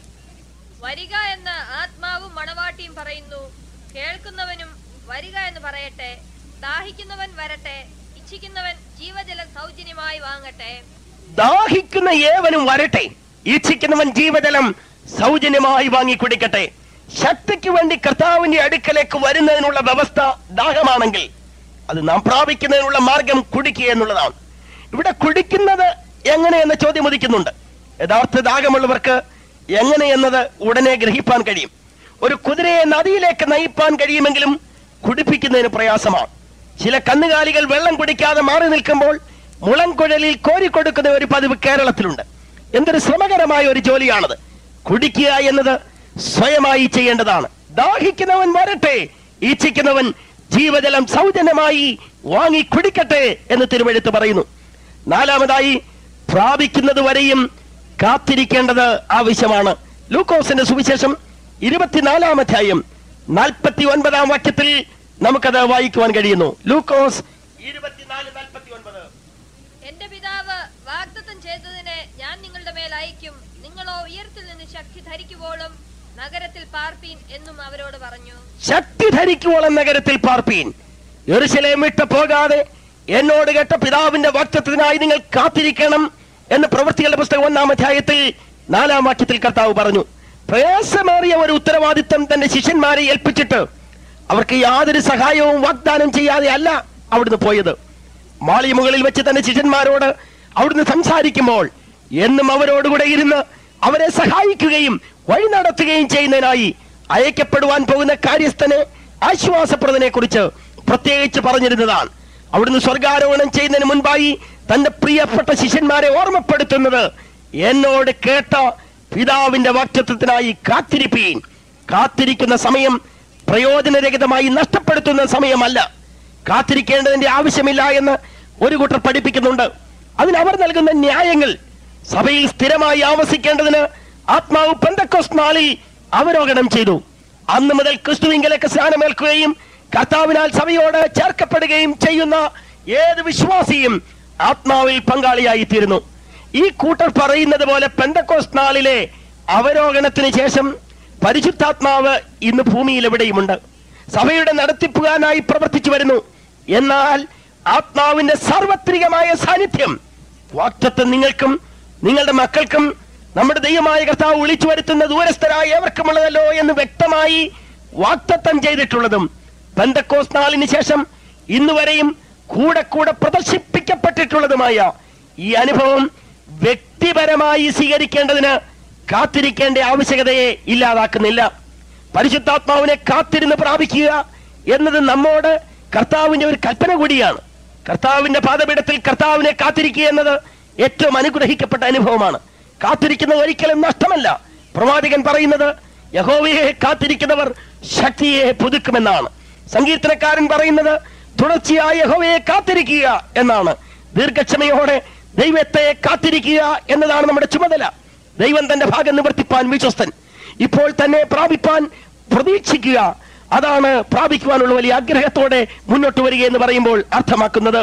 വരിക എന്ന് ആത്മാവും മണവാട്ടിയും പറയുന്നു, കേൾക്കുന്നവനും വരിക എന്ന് പറയട്ടെ. ദാഹിക്കുന്നവൻ വരട്ടെ, ഇച്ഛിക്കുന്നവൻ ജീവജലം സൗജന്യമായി വാങ്ങട്ടെ. ദാഹിക്കുന്ന ഏവനും വരട്ടെ, ഇച്ഛിക്കുന്നവൻ ജീവജലം സൗജന്യമായി വാങ്ങി കുടിക്കട്ടെ. ശക്തിക്ക് വേണ്ടി കർത്താവിന്റെ അടുക്കലേക്ക് വരുന്നതിനുള്ള വ്യവസ്ഥ ദാഹമാണെങ്കിൽ അത് നാം പ്രാപിക്കുന്നതിനുള്ള മാർഗം കുടിക്കുക എന്നുള്ളതാണ്. ഇവിടെ കുടിക്കുന്നത് എങ്ങനെയെന്ന ചോദ്യം ഉദിക്കുന്നുണ്ട്. യഥാർത്ഥ ദാഹമുള്ളവർക്ക് എങ്ങനെയെന്നത് ഉടനെ ഗ്രഹിപ്പാൻ കഴിയും. ഒരു കുതിരയെ നദിയിലേക്ക് നയിപ്പാൻ കഴിയുമെങ്കിലും കുടിപ്പിക്കുന്നതിന് പ്രയാസമാണ്. ചില കന്നുകാലികൾ വെള്ളം കുടിക്കാതെ മാറി നിൽക്കുമ്പോൾ മുളംകുഴലിൽ കോരിക്കൊടുക്കുന്ന ഒരു പതിവ് കേരളത്തിലുണ്ട്. എന്തൊരു ശ്രമകരമായ ഒരു ജോലിയാണത്. കുടിക്കുക എന്നത് സ്വയമായി ചെയ്യേണ്ടതാണ്. ദാഹിക്കുന്നവൻ വരട്ടെ, ഇച്ഛിക്കുന്നവൻ ജീവജലം സൗജന്യമായി വാങ്ങി കുടിക്കട്ടെ എന്ന് തിരുവെഴുത്ത് പറയുന്നു. നാലാമതായി, പ്രാപിക്കുന്നത് വരെയും കാത്തിരിക്കേണ്ടത് ആവശ്യമാണ്. ലൂക്കോസിന്റെ സുവിശേഷം ഇരുപത്തിനാലാം അധ്യായം നാൽപ്പത്തി ഒൻപതാം വാക്യത്തിൽ നമുക്കത് വായിക്കുവാൻ കഴിയുന്നു. ലൂക്കോസ് ഇരുപത്തിനാല് നാൽപ്പത്തി ഒൻപത്: എന്റെ പിതാവ് വാഗ്ദത്തം ചെയ്തതിനെ ഞാൻ നിങ്ങളുടെ മേൽ അയക്കും. നിങ്ങളോ ഉയരത്തിൽ നിന്ന് ശക്തി ധരിക്കുവോളും നഗരത്തിൽ പാർപ്പീൻ എന്നും അവരോട് പറഞ്ഞു. ശക്തി ധരിക്കുവോളം നഗരത്തിൽ പാർപ്പീൻ. യെരൂശലേം വിട്ട് പോകാതെ എന്നോട് കേട്ട പിതാവിന്റെ വാഗ്ദത്തത്തിനായി നിങ്ങൾ കാത്തിരിക്കണം എന്ന് പ്രവൃത്തികളുടെ പുസ്തകം ഒന്നാം അധ്യായത്തിൽ നാലാം വാക്യത്തിൽ കർത്താവ് പറഞ്ഞു. പ്രയാസമേറിയ ഒരു ഉത്തരവാദിത്തം തന്റെ ശിഷ്യന്മാരെ ഏൽപ്പിച്ചിട്ട് അവർക്ക് യാതൊരു സഹായവും വാഗ്ദാനം ചെയ്യാതെ അല്ല അവിടുന്ന് പോയത്. മാളിമുകളിൽ വെച്ച് തന്റെ ശിഷ്യന്മാരോട് അവിടുന്ന് സംസാരിക്കുമ്പോൾ എന്നും അവരോടുകൂടെ ഇരുന്ന് അവരെ സഹായിക്കുകയും വഴി നടത്തുകയും ചെയ്യുന്നതിനായി അയക്കപ്പെടുവാൻ പോകുന്ന കാര്യസ്ഥനെ, ആശ്വാസപ്രദനെ കുറിച്ച് പ്രത്യേകിച്ച് പറഞ്ഞിരുന്നതാണ്. അവിടുന്ന് സ്വർഗാരോഹണം ചെയ്യുന്നതിന് മുൻപായി തന്റെ പ്രിയപ്പെട്ട ശിഷ്യന്മാരെ ഓർമ്മപ്പെടുത്തുന്നത് എന്നോട് കേട്ട പിതാവിന്റെ വാഗ്ദത്തത്തിനായി കാത്തിരിപ്പീൻ. കാത്തിരിക്കുന്ന സമയം പ്രയോജനരഹിതമായി നഷ്ടപ്പെടുത്തുന്ന സമയമല്ല. കാത്തിരിക്കേണ്ടതിന്റെ ആവശ്യമില്ല എന്ന് ഒരു കൂട്ടർ പഠിപ്പിക്കുന്നുണ്ട്. അതിനവർ നൽകുന്ന ന്യായങ്ങൾ സഭയിൽ സ്ഥിരമായി ആവസിക്കേണ്ടതിന് ആത്മാവ് പെന്തക്കോസ്ത് നാളിൽ അവരോഹണം ചെയ്തു. അന്ന് മുതൽ ക്രിസ്തുവിങ്കലേക്ക് സ്നാനമേൽക്കുകയും കർത്താവിനാൽ സഭയോട് ചേർക്കപ്പെടുകയും ചെയ്യുന്ന ഏത് വിശ്വാസിയും ആത്മാവിൽ പങ്കാളിയായി തീരുന്നു. ഈ കൂട്ടർ പറയുന്നത് പോലെ പെന്തക്കോസ്ത് നാളിലെ അവരോഹണത്തിന് ശേഷം പരിശുദ്ധാത്മാവ് ഇന്ന് ഭൂമിയിൽ എവിടെയുമുണ്ട്. സഭയുടെ നടത്തിപ്പുകാരനായി പ്രവർത്തിച്ചു വരുന്നു. എന്നാൽ ആത്മാവിന്റെ സാർവത്രികമായ സാന്നിധ്യം വാഗ്ദത്തം നിങ്ങൾക്കും നിങ്ങളുടെ മക്കൾക്കും നമ്മുടെ ദൈവമായ കർത്താവ് വിളിച്ചു വരുത്തുന്ന ദൂരസ്ഥരായ ഏവർക്കുമുള്ളതല്ലോ എന്ന് വ്യക്തമായി വാഗ്ദത്തം ചെയ്തിട്ടുള്ളതും പെന്തക്കോസ്ത് നാളിന് ശേഷം ഇന്നുവരെയും കൂടെ കൂടെ പ്രദർശിപ്പിക്കപ്പെട്ടിട്ടുള്ളതുമായ ഈ അനുഭവം വ്യക്തിപരമായി സ്വീകരിക്കേണ്ടതിന് കാത്തിരിക്കേണ്ട ആവശ്യകതയെ ഇല്ലാതാക്കുന്നില്ല. പരിശുദ്ധാത്മാവിനെ കാത്തിരുന്ന് പ്രാപിക്കുക എന്നത് നമ്മോട് കർത്താവിന്റെ ഒരു കൽപ്പന കൂടിയാണ്. കർത്താവിന്റെ പാദപീഠത്തിൽ കർത്താവിനെ കാത്തിരിക്കുക എന്നത് ഏറ്റവും അനുഗ്രഹിക്കപ്പെട്ട അനുഭവമാണ്. കാത്തിരിക്കുന്നത് ഒരിക്കലും നഷ്ടമല്ല. പ്രവാചകൻ പറയുന്നത് യഹോവയെ കാത്തിരിക്കുന്നവർ ശക്തിയെ പുതുക്കുമെന്നാണ്. സങ്കീർത്തനക്കാരൻ പറയുന്നത് തുടർച്ചയായ യഹോവയെ കാത്തിരിക്കുക എന്നാണ്. ദീർഘക്ഷമയോടെ ദൈവത്തെ കാത്തിരിക്കുക എന്നതാണ് നമ്മുടെ ചുമതല. ദൈവം തന്റെ ഭാഗം നിവർത്തിപ്പാൻ വിശ്വസ്തൻ. ഇപ്പോൾ തന്നെ പ്രാപിപ്പാൻ പ്രതീക്ഷിക്കുക, അതാണ് പ്രാപിക്കുവാനുള്ള വലിയ ആഗ്രഹത്തോടെ മുന്നോട്ട് വരിക എന്ന് പറയുമ്പോൾ അർത്ഥമാക്കുന്നത്.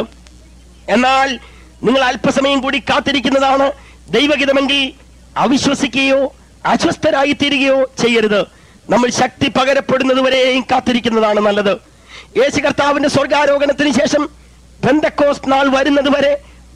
എന്നാൽ നിങ്ങൾ അല്പസമയം കൂടി കാത്തിരിക്കുന്നതാണ് ദൈവഹിതമെങ്കിൽ അവിശ്വസിക്കുകയോ അസ്വസ്ഥരായി തീരുകയോ ചെയ്യരുത്. നമ്മൾ ശക്തി പകരപ്പെടുന്നതുവരെയും കാത്തിരിക്കുന്നതാണ് നല്ലത്. യേശു കർത്താവിന്റെ സ്വർഗാരോഹണത്തിന് ശേഷം പെന്തക്കോസ്ത് നാൾ വരുന്നത് വരെ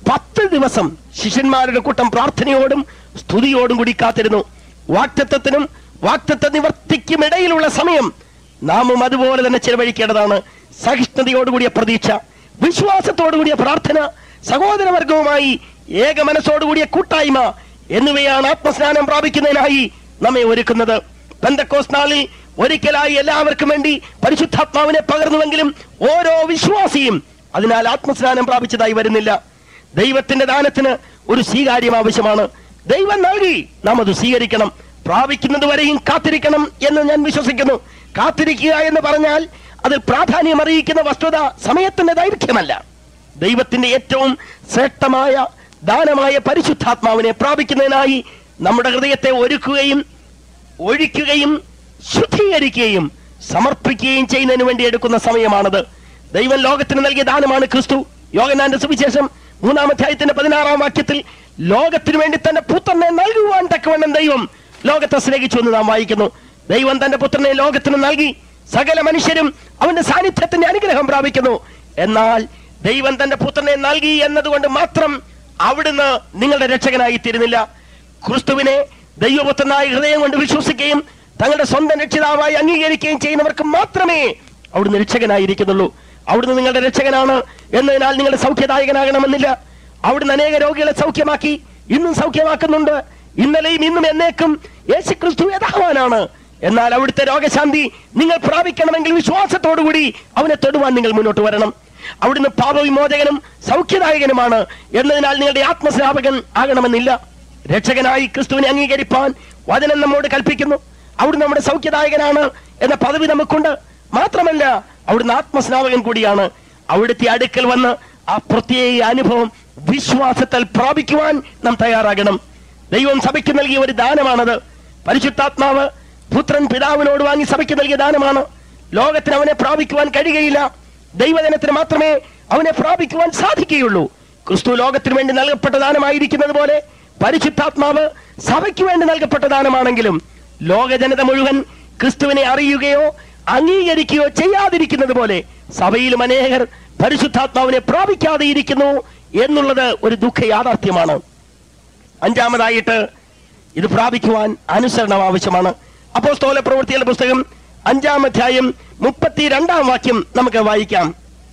പത്ത് ദിവസം ശിഷ്യന്മാരുടെ കൂട്ടം പ്രാർത്ഥനയോടും സ്തുതിയോടും കൂടി കാത്തിരുന്നു. വാഗ്ദത്തത്തിനും വാഗ്ദത്ത നിവർത്തിക്കും ഇടയിലുള്ള സമയം നാമും അതുപോലെ തന്നെ ചെലവഴിക്കേണ്ടതാണ്. സഹിഷ്ണുതയോടുകൂടിയ പ്രതീക്ഷ, വിശ്വാസത്തോടുകൂടിയ പ്രാർത്ഥന, സഹോദരവർഗവുമായി ഏക മനസ്സോടുകൂടിയ കൂട്ടായ്മ എന്നിവയാണ് ആത്മസ്നാനം പ്രാപിക്കുന്നതിനായി നമ്മെ ഒരുക്കുന്നത്. പെന്തക്കോസ്ത് നാളിൽ ഒരിക്കലായി എല്ലാവർക്കും വേണ്ടി പരിശുദ്ധാത്മാവിനെ പകർന്നുവെങ്കിലും ഓരോ വിശ്വാസിയും അതിനാൽ ആത്മസ്നാനം പ്രാപിച്ചതായി വരുന്നില്ല. ദൈവത്തിന്റെ ദാനത്തിന് ഒരു സ്വീകാര്യം ആവശ്യമാണ്. ദൈവം നൽകി നാം അത് സ്വീകരിക്കണം. പ്രാപിക്കുന്നത് വരെയും കാത്തിരിക്കണം എന്ന് ഞാൻ വിശ്വസിക്കുന്നു. കാത്തിരിക്കുക എന്ന് പറഞ്ഞാൽ അത് പ്രാധാന്യം അറിയിക്കുന്ന വസ്തുത സമയത്തിന്റെ ദൈർഘ്യമല്ല. ദൈവത്തിന്റെ ഏറ്റവും ശ്രേഷ്ഠമായ ദാനമായ പരിശുദ്ധാത്മാവിനെ പ്രാപിക്കുന്നതിനായി നമ്മുടെ ഹൃദയത്തെ ഒരുക്കുകയും ഒഴിക്കുകയും ശുദ്ധീകരിക്കുകയും സമർപ്പിക്കുകയും ചെയ്യുന്നതിന് വേണ്ടി എടുക്കുന്ന സമയമാണത്. ദൈവം ലോകത്തിന് നൽകിയ ദാനമാണ് ക്രിസ്തു. യോഹന്നാന്റെ സുവിശേഷം മൂന്നാം അധ്യായത്തിന്റെ പതിനാറാം വാക്യത്തിൽ ലോകത്തിന് വേണ്ടി തന്റെ പുത്രനെ നൽകുവാൻ തക്കവണ്ണം ദൈവം ലോകത്തെ സ്നേഹിച്ചു എന്ന് നാം വായിക്കുന്നു. ദൈവം തന്റെ പുത്രനെ ലോകത്തിന് നൽകി സകല മനുഷ്യരും അവന്റെ സാന്നിധ്യത്തിന്റെ അനുഗ്രഹം പ്രാപിക്കുന്നു. എന്നാൽ ദൈവം തന്റെ പുത്രനെ നൽകി എന്നതുകൊണ്ട് മാത്രം അവിടുന്ന് നിങ്ങളുടെ രക്ഷകനായി തീരുന്നില്ല. ക്രിസ്തുവിനെ ദൈവപുത്രനായി ഹൃദയം കൊണ്ട് വിശ്വസിക്കുകയും തങ്ങളുടെ സ്വന്തം രക്ഷിതാവായി അംഗീകരിക്കുകയും ചെയ്യുന്നവർക്ക് മാത്രമേ അവിടുന്ന് രക്ഷകനായിരിക്കുന്നുള്ളൂ. അവിടുന്ന് നിങ്ങളുടെ രക്ഷകനാണ് എന്നതിനാൽ നിങ്ങളുടെ സൗഖ്യദായകനാകണമെന്നില്ല. അവിടുന്ന് അനേക രോഗികളെ സൗഖ്യമാക്കി, ഇന്നും സൗഖ്യമാക്കുന്നുണ്ട്. ഇന്നലെയും ഇന്നും എന്നേക്കും യേശു ക്രിസ്തു യഥാവാനാണ്. എന്നാൽ അവിടുത്തെ രോഗശാന്തി നിങ്ങൾ പ്രാപിക്കണമെങ്കിൽ വിശ്വാസത്തോടുകൂടി അവനെ തൊടുവാൻ നിങ്ങൾ മുന്നോട്ട് വരണം. അവിടുന്ന് പാപവിമോചകനും സൗഖ്യദായകനുമാണ് എന്നതിനാൽ നിങ്ങളുടെ ആത്മസ്നാപകൻ ആകണമെന്നില്ല. രക്ഷകനായി ക്രിസ്തുവിനെ അംഗീകരിപ്പാൻ വചനം നമ്മോട് കൽപ്പിക്കുന്നു. അവിടുന്ന് നമ്മുടെ സൗഖ്യദായകനാണ് എന്ന പദവി നമുക്കുണ്ട്. മാത്രമല്ല അവിടുന്ന് ആത്മസ്നാപകൻ കൂടിയാണ്. അവിടുത്തെ അടുക്കൽ വന്ന് ആ പ്രത്യേക അനുഭവം വിശ്വാസത്തിൽ പ്രാപിക്കുവാൻ നാം തയ്യാറാകണം. ദൈവം സഭയ്ക്ക് നൽകിയ ഒരു ദാനമാണത്. പരിശുദ്ധാത്മാവ് പുത്രൻ പിതാവിനോട് വാങ്ങി സഭയ്ക്ക് നൽകിയ ദാനമാണ്. ലോകത്തിന് അവനെ പ്രാപിക്കുവാൻ കഴിയുകയില്ല. ദൈവജനത്തിന് മാത്രമേ അവനെ പ്രാപിക്കുവാൻ സാധിക്കുകയുള്ളൂ. ക്രിസ്തു ലോകത്തിന് വേണ്ടി നൽകപ്പെട്ട ദാനമായിരിക്കുന്നത് പോലെ പരിശുദ്ധാത്മാവ് സഭയ്ക്ക് വേണ്ടി നൽകപ്പെട്ട ദാനമാണെങ്കിലും ലോകജനത മുഴുവൻ ക്രിസ്തുവിനെ അറിയുകയോ അംഗീകരിക്കുകയോ ചെയ്യാതിരിക്കുന്നത് പോലെ സഭയിലും അനേകർ പരിശുദ്ധാത്മാവിനെ പ്രാപിക്കാതെ ഇരിക്കുന്നു എന്നുള്ളത് ഒരു ദുഃഖ യാഥാർത്ഥ്യമാണ്. അഞ്ചാമതായിട്ട് ഇത് പ്രാപിക്കുവാൻ അനുസരണം ആവശ്യമാണ്. അപ്പോസ്തല പ്രവൃത്തികളുടെ പുസ്തകം അഞ്ചാം അധ്യായം മുപ്പത്തിരണ്ടാം വാക്യം നമുക്ക് വായിക്കാം.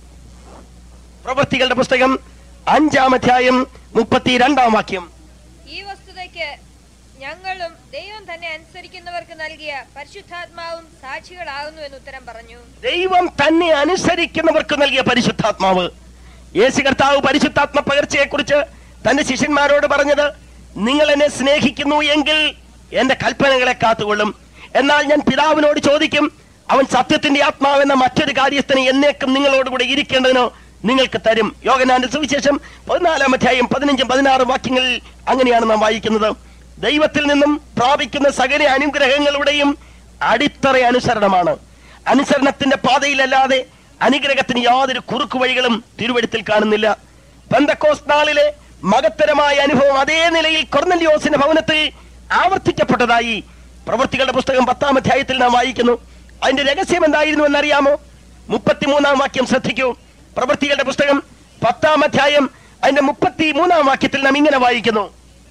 പ്രവൃത്തികളുടെ പുസ്തകം അഞ്ചാം അധ്യായം മുപ്പത്തിരണ്ടാം വാക്യം. ഈ വസ്തുതയ്ക്ക് ഞങ്ങളും ദൈവം തന്നെ അനുസരിക്കുന്നവർക്ക് നൽകിയ പരിശുദ്ധാത്മാവും സാക്ഷികളാകുന്നു എന്ന് ഉത്തരം പറഞ്ഞു. ദൈവം തന്നെ അനുസരിക്കുന്നവർക്ക് നൽകിയ പരിശുദ്ധാത്മാവ്. യേശു കർത്താവ് പരിശുദ്ധാത്മ പകർച്ചയെ കുറിച്ച് തന്റെ ശിഷ്യന്മാരോട് പറഞ്ഞത്, നിങ്ങൾ എന്നെ സ്നേഹിക്കുന്നു എങ്കിൽ എന്റെ കൽപ്പനകളെ കാത്തുകൊള്ളും. എന്നാൽ ഞാൻ പിതാവിനോട് ചോദിക്കും, അവൻ സത്യത്തിന്റെ ആത്മാവെന്ന മറ്റൊരു കാര്യസ്ഥന് എന്നേക്കും നിങ്ങളോടുകൂടെ ഇരിക്കേണ്ടതിനോ നിങ്ങൾക്ക് തരും. യോഹന്നാന്റെ സുവിശേഷം പതിനാലാം അധ്യായം പതിനഞ്ചും പതിനാറും വാക്യങ്ങളിൽ അങ്ങനെയാണ് നാം വായിക്കുന്നത്. ദൈവത്തിൽ നിന്നും പ്രാപിക്കുന്ന സകല അനുഗ്രഹങ്ങളുടെയും അടിത്തറ അനുസരണമാണ്. അനുസരണത്തിന്റെ പാതയിലല്ലാതെ അനുഗ്രഹത്തിന് യാതൊരു കുറുക്കു വഴികളും തിരുവെഴുത്തിൽ കാണുന്നില്ല. പെന്തക്കോസ്ത് നാളിലെ മഹത്തരമായ അനുഭവം അതേ നിലയിൽ കൊർന്നല്യോസിന്റെ ഭവനത്തിൽ ആവർത്തിക്കപ്പെട്ടതായി പ്രവൃത്തികളുടെ പുസ്തകം പത്താം അധ്യായത്തിൽ നാം വായിക്കുന്നു. അതിന്റെ രഹസ്യം എന്തായിരുന്നു എന്നറിയാമോ? മുപ്പത്തിമൂന്നാം വാക്യം ശ്രദ്ധിക്കൂ. പ്രവൃത്തികളുടെ പുസ്തകം പത്താം അധ്യായം അതിന്റെ മുപ്പത്തി മൂന്നാം വാക്യത്തിൽ നാം ഇങ്ങനെ വായിക്കുന്നു: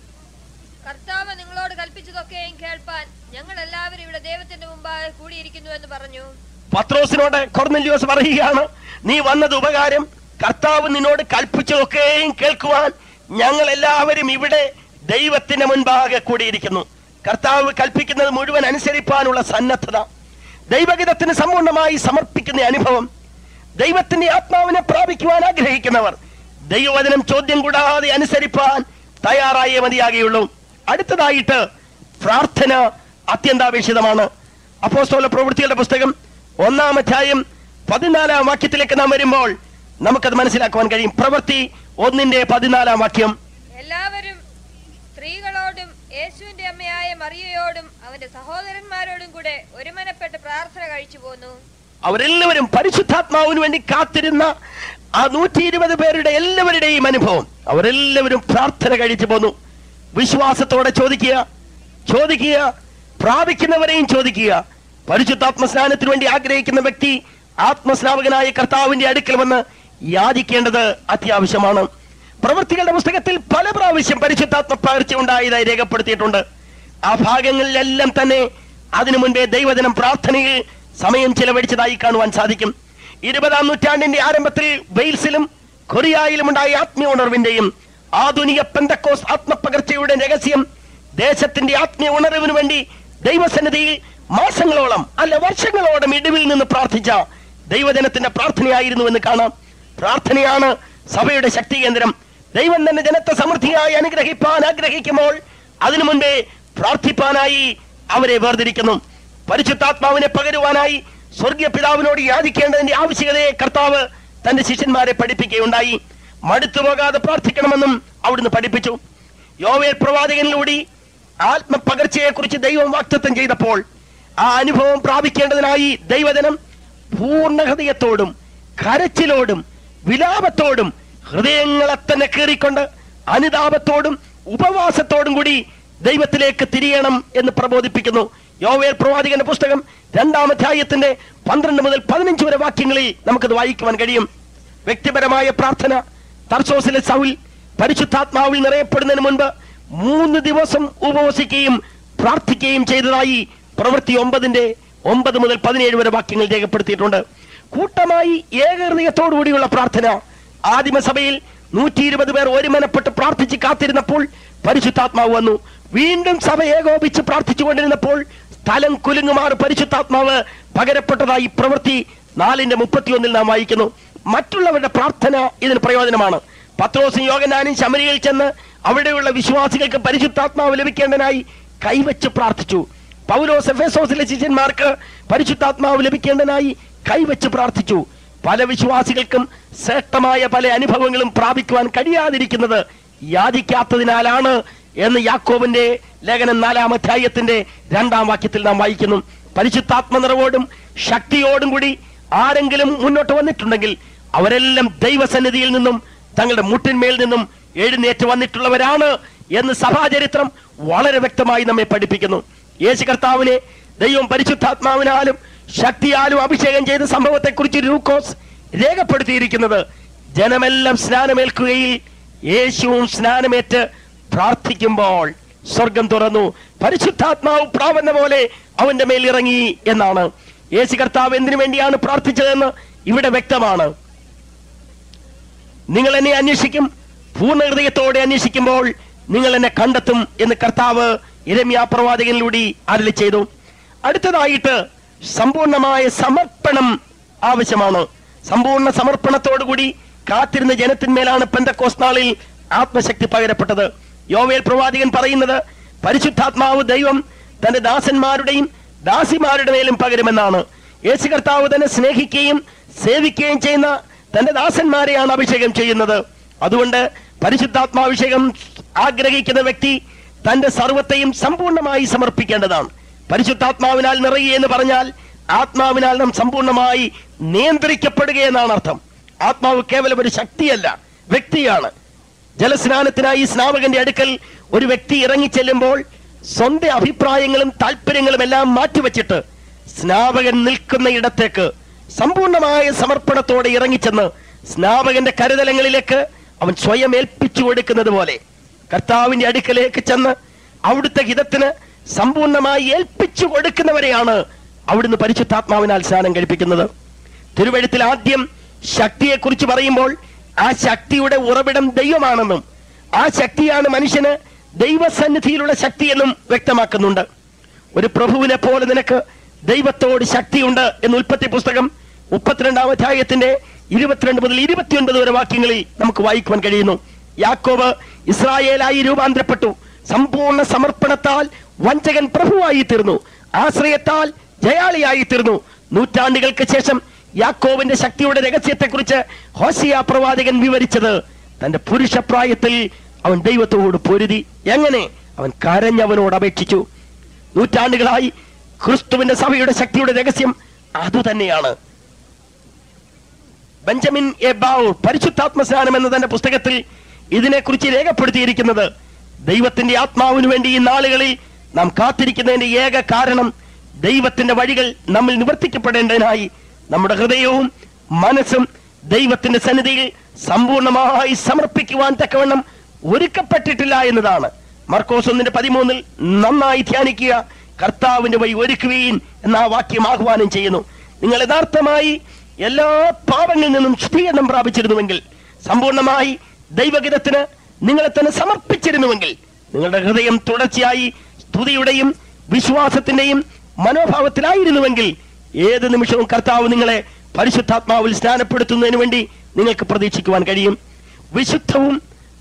കർത്താവ് നിങ്ങളോട് കൽപ്പിച്ചതൊക്കെയും കേൾപ്പാൻ ഞങ്ങൾ എല്ലാവരും ഇവിടെ ദൈവത്തിന്റെ മുമ്പാകെ കൂടിയിരിക്കുന്നു എന്ന് പറഞ്ഞു. പത്രോസിനോട് കൊർന്നല്യോസ് പറയുകയാണ്, നീ വന്നത് ഉപകാരം. കർത്താവ് നിന്നോട് കൽപ്പിച്ചതൊക്കെയും കേൾക്കുവാൻ ഞങ്ങൾ എല്ലാവരും ഇവിടെ ദൈവത്തിന്റെ മുൻപാകെ കൂടിയിരിക്കുന്നു. കർത്താവ് കൽപ്പിക്കുന്നത് മുഴുവൻ അനുസരിപ്പാനുള്ള സന്നദ്ധത, ദൈവഹിതത്തിന് സമ്പൂർണമായി സമർപ്പിക്കുന്ന അനുഭവം, ദൈവത്തിന്റെ ആത്മാവിനെ പ്രാപിക്കുവാൻ ആഗ്രഹിക്കുന്നവർ ദൈവവചനം ചോദ്യം കൂടാതെ അനുസരിപ്പാൻ തയ്യാറായേ മതിയാകുകയുള്ളൂ. അടുത്തതായിട്ട് പ്രാർത്ഥന അത്യന്താപേക്ഷിതമാണ്. അപ്പോസ്തല പ്രവൃത്തികളുടെ പുസ്തകം ഒന്നാം അധ്യായം പതിനാലാം വാക്യത്തിലേക്ക് നാം വരുമ്പോൾ നമുക്കത് മനസ്സിലാക്കുവാൻ കഴിയും. പ്രവൃത്തി ഒന്നിന്റെ പതിനാലാം വാക്യം. എല്ലാവരും സ്ത്രീകളോടും യേശുവിന്റെ അമ്മയായ മറിയയോടും അവന്റെ സഹോദരന്മാരോടും കൂടെ ഒരുമനപ്പെട്ട് പ്രാർത്ഥന കഴിച്ചു പോന്നു. അവരെല്ലാവരും പരിശുദ്ധാത്മാവിന് വേണ്ടി കാത്തിരുന്ന ആ നൂറ്റി ഇരുപത് പേരുടെ എല്ലാവരുടെയും അനുഭവം, അവരെല്ലാവരും പ്രാർത്ഥന കഴിച്ചു പോന്നു. വിശ്വാസത്തോടെ ചോദിക്കുക, ചോദിക്കുക, പ്രാപിക്കുന്നവരെയും ചോദിക്കുക. പരിശുദ്ധാത്മസ്നാനത്തിന് വേണ്ടി ആഗ്രഹിക്കുന്ന വ്യക്തി ആത്മസ്നാപകനായ കർത്താവിന്റെ അടുക്കൽ വന്ന് യാചിക്കേണ്ടത് അത്യാവശ്യമാണ്. പ്രവൃത്തികളുടെ പുസ്തകത്തിൽ പല പ്രാവശ്യം പരിശുദ്ധാത്മ പകർച്ച ഉണ്ടായതായി രേഖപ്പെടുത്തിയിട്ടുണ്ട്. ആ ഭാഗങ്ങളിലെല്ലാം തന്നെ അതിനു മുൻപേ ദൈവജനം പ്രാർത്ഥനയിൽ സമയം ചിലവഴിച്ചതായി കാണുവാൻ സാധിക്കും. ഇരുപതാം നൂറ്റാണ്ടിന്റെ ആരംഭത്തിൽ വെയിൽസിലും കൊറിയയിലും ഉണ്ടായ ആത്മീയ ഉണർവിന്റെയും ആധുനിക പെന്തക്കോസ് ആത്മപകർച്ചയുടെ രഹസ്യം ദേശത്തിന്റെ ആത്മീയ ഉണർവിനു വേണ്ടി ദൈവസന്നിധിയിൽ മാസങ്ങളോളം അല്ല വർഷങ്ങളോളം ഇടിവിൽ നിന്ന് പ്രാർത്ഥിച്ച ദൈവജനത്തിന്റെ പ്രാർത്ഥനയായിരുന്നു എന്ന് കാണാം. പ്രാർത്ഥനയാണ് സഭയുടെ ശക്തി കേന്ദ്രം. ദൈവം തന്നെ ജനത്തെ സമൃദ്ധിയായി അനുഗ്രഹിപ്പാൻ ആഗ്രഹിക്കുമ്പോൾ അതിനു മുൻപേ പ്രാർത്ഥിപ്പാനായി അവരെ വേർതിരിക്കുന്നു. പരിശുദ്ധാത്മാവിനെ പകരുവാനായി സ്വർഗീയ പിതാവിനോട് യാചിക്കേണ്ടതിന്റെ ആവശ്യകതയെ കർത്താവ് തന്റെ ശിഷ്യന്മാരെ പഠിപ്പിക്കുകയുണ്ടായി. മടുത്തുപോകാതെ പ്രാർത്ഥിക്കണമെന്നും അവിടുന്ന് പഠിപ്പിച്ചു. യോവേൽ പ്രവാചകനിലൂടെ ആത്മപകർച്ചയെ കുറിച്ച് ദൈവം വാഗ്ദത്തം ചെയ്തപ്പോൾ ആ അനുഭവം പ്രാപിക്കേണ്ടതിനായി ദൈവജനം പൂർണ്ണ ഹൃദയത്തോടും കരച്ചിലോടും വിലാപത്തോടും ഹൃദയങ്ങളെ തന്നെ കീറിക്കൊണ്ട് അനുതാപത്തോടും ഉപവാസത്തോടും കൂടി ദൈവത്തിലേക്ക് തിരിയണം എന്ന് പ്രബോധിപ്പിക്കുന്നു. യോവേൽ പ്രവാചകന്റെ പുസ്തകം രണ്ടാം അധ്യായത്തിന്റെ പന്ത്രണ്ട് മുതൽ പതിനഞ്ച് വരെ വാക്യങ്ങളിൽ നമുക്കത് വായിക്കുവാൻ കഴിയും. വ്യക്തിപരമായ പ്രാർത്ഥന. തർസോസിലെ സൗൽ പരിശുദ്ധാത്മാവിൽ നിറയപ്പെടുന്നതിന് മുൻപ് മൂന്ന് ദിവസം ഉപവസിക്കുകയും പ്രാർത്ഥിക്കുകയും ചെയ്തതായി പ്രവൃത്തി ഒമ്പതിന്റെ ഒമ്പത് മുതൽ പതിനേഴ് വരെ വാക്യങ്ങൾ രേഖപ്പെടുത്തിയിട്ടുണ്ട്. കൂട്ടമായി ഏകഹൃദയത്തോടുകൂടിയുള്ള പ്രാർത്ഥന. ആദിമസഭയിൽ നൂറ്റി ഇരുപത് പേർ ഒരുമനപ്പെട്ട് പ്രാർത്ഥിച്ച് കാത്തിരുന്നപ്പോൾ പരിശുദ്ധാത്മാവ് വന്നു. വീണ്ടും സഭ ഏകോപിച്ച് പ്രാർത്ഥിച്ചുകൊണ്ടിരുന്നപ്പോൾ സ്ഥലം കുലുങ്ങുമാർ പരിശുദ്ധാത്മാവ് പകരപ്പെട്ടതായി പ്രവൃത്തി നാലിന്റെ മുപ്പത്തിയൊന്നിൽ നാം വായിക്കുന്നു. മറ്റുള്ളവരുടെ പ്രാർത്ഥന ഇതിന് പ്രയോജനമാണ്. പത്രോസും യോഹന്നാനും ശമരിയിൽ ചെന്ന് അവിടെയുള്ള വിശ്വാസികൾക്ക് പരിശുദ്ധാത്മാവ് ലഭിക്കേണ്ടതിനായി കൈവച്ച് പ്രാർത്ഥിച്ചു. പൗലോസ് എഫെസോസിലെ ശിഷ്യന്മാർക്ക് പരിശുദ്ധാത്മാവ് ലഭിക്കേണ്ടതിനായി കൈവച്ച് പ്രാർത്ഥിച്ചു. പല വിശ്വാസികൾക്കും ശ്രേഷ്ഠമായ പല അനുഭവങ്ങളും പ്രാപിക്കുവാൻ കഴിയാതിരിക്കുന്നത് യാചിക്കാത്തതിനാലാണ് എന്ന് യാക്കോബിന്റെ ലേഖനം നാലാം അധ്യായത്തിന്റെ രണ്ടാം വാക്യത്തിൽ നാം വായിക്കുന്നു. പരിശുദ്ധാത്മ നിറവോടും ശക്തിയോടും കൂടി ആരെങ്കിലും മുന്നോട്ട് വന്നിട്ടുണ്ടെങ്കിൽ അവരെല്ലാം ദൈവസന്നിധിയിൽ നിന്നും തങ്ങളുടെ മുട്ടിന്മേൽ നിന്നും എഴുന്നേറ്റ് വന്നിട്ടുള്ളവരാണ് എന്ന് സഭാചരിത്രം വളരെ വ്യക്തമായി നമ്മെ പഠിപ്പിക്കുന്നു. യേശു കർത്താവിനെ ദൈവം പരിശുദ്ധാത്മാവിനാലും ശക്തിയാലും അഭിഷേകം ചെയ്ത സംഭവത്തെ കുറിച്ച് ലൂക്കോസ് രേഖപ്പെടുത്തിയിരിക്കുന്നത് ജനമെല്ലാം സ്നാനമേൽക്കുകയിൽ യേശുവും സ്നാനമേറ്റ് പ്രാർത്ഥിക്കുമ്പോൾ സ്വർഗം തുറന്നു, പരിശുദ്ധാത്മാവ് പ്രാവന്ന പോലെ അവന്റെ മേൽ ഇറങ്ങി എന്നാണ്. യേശു കർത്താവ് എന്തിനു വേണ്ടിയാണ് പ്രാർത്ഥിച്ചതെന്ന് ഇവിടെ വ്യക്തമാണ്. നിങ്ങൾ എന്നെ അന്വേഷിക്കും, പൂർണ്ണ ഹൃദയത്തോടെ അന്വേഷിക്കുമ്പോൾ നിങ്ങൾ എന്നെ കണ്ടെത്തും എന്ന് കർത്താവ് യിരെമ്യാ പ്രവാചകനിലൂടെ അരുളി ചെയ്തു. അടുത്തതായിട്ട് സമ്പൂർണമായ സമർപ്പണം ആവശ്യമാണ്. സമ്പൂർണ്ണ സമർപ്പണത്തോടുകൂടി കാത്തിരുന്ന ജനത്തിന്മേലാണ് പെന്തക്കോസ്ത് നാളിൽ ആത്മശക്തി പകരപ്പെട്ടത്. യോവേൽ പ്രവാചകൻ പറയുന്നത് പരിശുദ്ധാത്മാവ് ദൈവം തന്റെ ദാസന്മാരുടെയും ദാസിമാരുടെ മേലും പകരുമെന്നാണ്. യേശു കർത്താവ് തന്നെ സ്നേഹിക്കുകയും സേവിക്കുകയും ചെയ്യുന്ന തന്റെ ദാസന്മാരെയാണ് അഭിഷേകം ചെയ്യുന്നത്. അതുകൊണ്ട് പരിശുദ്ധാത്മാഭിഷേകം ആഗ്രഹിക്കുന്ന വ്യക്തി തന്റെ സർവത്തെയും സമ്പൂർണമായി സമർപ്പിക്കേണ്ടതാണ്. പരിശുദ്ധാത്മാവിനാൽ നിറയുക എന്ന് പറഞ്ഞാൽ ആത്മാവിനാൽ നാം സമ്പൂർണമായി നിയന്ത്രിക്കപ്പെടുക എന്നാണ് അർത്ഥം. ആത്മാവ് കേവലം ഒരു ശക്തിയല്ല, വ്യക്തിയാണ്. ജലസ്നാനത്തിനായി സ്നാപകന്റെ അടുക്കൽ ഒരു വ്യക്തി ഇറങ്ങിച്ചെല്ലുമ്പോൾ സ്വന്തം അഭിപ്രായങ്ങളും താല്പര്യങ്ങളും എല്ലാം മാറ്റിവെച്ചിട്ട് സ്നാപകൻ നിൽക്കുന്ന ഇടത്തേക്ക് സമ്പൂർണമായ സമർപ്പണത്തോടെ ഇറങ്ങിച്ചെന്ന് സ്നാപകന്റെ കരുതലങ്ങളിലേക്ക് അവൻ സ്വയം ഏൽപ്പിച്ചു കൊടുക്കുന്നത് പോലെ കർത്താവിന്റെ അടുക്കലേക്ക് ചെന്ന് അവിടുത്തെ ഹിതത്തിന് സമ്പൂർണമായി ഏൽപ്പിച്ചു കൊടുക്കുന്നവരെയാണ് അവിടുന്ന് പരിശുദ്ധാത്മാവിനാൽ സ്നാനം കഴിപ്പിക്കുന്നത്. തിരുവെഴുത്തിൽ ആദ്യം ശക്തിയെക്കുറിച്ച് പറയുമ്പോൾ ആ ശക്തിയുടെ ഉറവിടം ദൈവമാണെന്നും ആ ശക്തിയാണ് മനുഷ്യന് ദൈവസന്നിധിയിലുള്ള ശക്തിയെന്നും വ്യക്തമാക്കുന്നുണ്ട്. ഒരു പ്രഭുവിനെ പോലെ നിനക്ക് ദൈവത്തോട് ശക്തിയുണ്ട് എന്ന് ഉൽപ്പത്തി പുസ്തകം മുപ്പത്തിരണ്ടാം അധ്യായത്തിന്റെ ഇരുപത്തിരണ്ട് മുതൽ ഇരുപത്തിയൊൻപത് വരെ വാക്യങ്ങളിൽ നമുക്ക് വായിക്കുവാൻ കഴിയുന്നു. യാക്കോബ് ഇസ്രായേലായി രൂപാന്തരപ്പെട്ടു. സമ്പൂർണ്ണ സമർപ്പണത്താൽ വഞ്ചകൻ പ്രഭുവായി തീർന്നു, ആശ്രയത്താൽ ജയാളിയായി തീർന്നു. നൂറ്റാണ്ടുകൾക്ക് ശേഷം യാക്കോബിന്റെ ശക്തിയുടെ രഹസ്യത്തെക്കുറിച്ച് ഹോശിയ പ്രവാചകൻ വിവരിച്ചത് തന്റെ പുരുഷപ്രായത്തിൽ അവൻ ദൈവത്തോട് പൊരുതി. എങ്ങനെ? അവൻ കരഞ്ഞവനോട് അപേക്ഷിച്ചു. നൂറ്റാണ്ടുകളായി ക്രിസ്തുവിന്റെ സഭയുടെ ശക്തിയുടെ രഹസ്യം അതുതന്നെയാണ്. ബെഞ്ചമിൻ എ ബൗർ പരിശുദ്ധാത്മസ്നാനം എന്ന തന്റെ പുസ്തകത്തിൽ ഇതിനെക്കുറിച്ച് രേഖപ്പെടുത്തിയിരിക്കുന്നത് ദൈവത്തിന്റെ ആത്മാവിനു വേണ്ടി ഈ നാളുകളിൽ നാം കാത്തിരിക്കുന്നതിന്റെ ഏക കാരണം ദൈവത്തിന്റെ വഴികൾ നമ്മിൽ നിവർത്തിക്കപ്പെടേണ്ടതിനായി നമ്മുടെ ഹൃദയവും മനസ്സും ദൈവത്തിന്റെ സന്നിധിയിൽ സമ്പൂർണമായി സമർപ്പിക്കുവാൻ തക്കവണ്ണം ഒരുക്കപ്പെട്ടിട്ടില്ല എന്നതാണ്. മർക്കോസ് ഒന്നിന്റെ പതിമൂന്നിൽ നന്നായി ധ്യാനിക്കുക. കർത്താവിന്റെ വഴി ഒരുക്കുവീൻ എന്ന ആ വാക്യം ആഹ്വാനം ചെയ്യുന്നു. നിങ്ങൾ യഥാർത്ഥമായി എല്ലാ പാപങ്ങളിൽ നിന്നും ശുദ്ധീകരണം പ്രാപിച്ചിരുന്നുവെങ്കിൽ, സമ്പൂർണമായി ദൈവഗീതത്തിന് നിങ്ങളെ തന്നെ സമർപ്പിച്ചിരുന്നുവെങ്കിൽ, നിങ്ങളുടെ ഹൃദയം തുടർച്ചയായി സ്തുതിയുടെയും വിശ്വാസത്തിന്റെയും മനോഭാവത്തിലായിരുന്നുവെങ്കിൽ, ഏത് നിമിഷവും കർത്താവ് നിങ്ങളെ പരിശുദ്ധാത്മാവിൽ സ്നാനപ്പെടുത്തുന്നതിന് വേണ്ടി നിങ്ങൾക്ക് പ്രതീക്ഷിക്കുവാൻ കഴിയും. വിശുദ്ധവും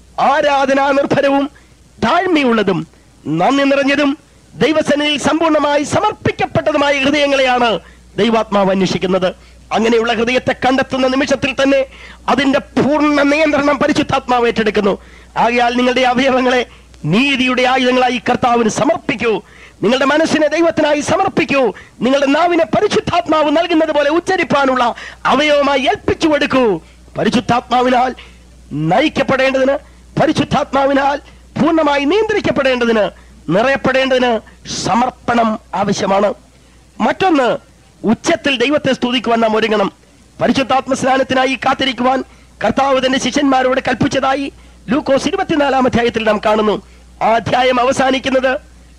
ആരാധനാ നിർഭരവും താഴ്മയുള്ളതും നന്ദി നിറഞ്ഞതും ദൈവസന്നിധിയിൽ സമ്പൂർണമായി സമർപ്പിക്കപ്പെട്ടതുമായ ഹൃദയങ്ങളെയാണ് ദൈവാത്മാവ് അന്വേഷിക്കുന്നത്. അങ്ങനെയുള്ള ഹൃദയത്തെ കണ്ടെത്തുന്ന നിമിഷത്തിൽ തന്നെ അതിന്റെ പൂർണ്ണ നിയന്ത്രണം പരിശുദ്ധാത്മാവ് ഏറ്റെടുക്കുന്നു. ആകയാൽ നിങ്ങളുടെ അവയവങ്ങളെ നീതിയുടെ ആയുധങ്ങളായി കർത്താവിന് സമർപ്പിക്കൂ. നിങ്ങളുടെ മനസ്സിനെ ദൈവത്തിനായി സമർപ്പിക്കൂ. നിങ്ങളുടെ നാവിനെ പരിശുദ്ധാത്മാവ് നൽകുന്നത് പോലെ ഉച്ചരിപ്പാനുള്ള അവയവമായി ഏൽപ്പിച്ചു കൊടുക്കൂ. പരിശുദ്ധാത്മാവിനാൽ നയിക്കപ്പെടേണ്ടതിന്, പരിശുദ്ധാത്മാവിനാൽ പൂർണ്ണമായി നിയന്ത്രിക്കപ്പെടേണ്ടതിന്, നിറയപ്പെടേണ്ടതിന് സമർപ്പണം ആവശ്യമാണ്. മറ്റൊന്ന്, ഉച്ചത്തിൽ ദൈവത്തെ സ്തുതിക്കുവാൻ നാം ഒരുങ്ങണം. പരിശുദ്ധാത്മ സ്നാനത്തിനായി കാത്തിരിക്കുവാൻ കർത്താവ് തന്റെ ശിഷ്യന്മാരോട് കൽപ്പിച്ചതായി ലൂക്കോസ് ഇരുപത്തിനാലാം അധ്യായത്തിൽ നാം കാണുന്നു. ആ അധ്യായം അവസാനിക്കുന്നത്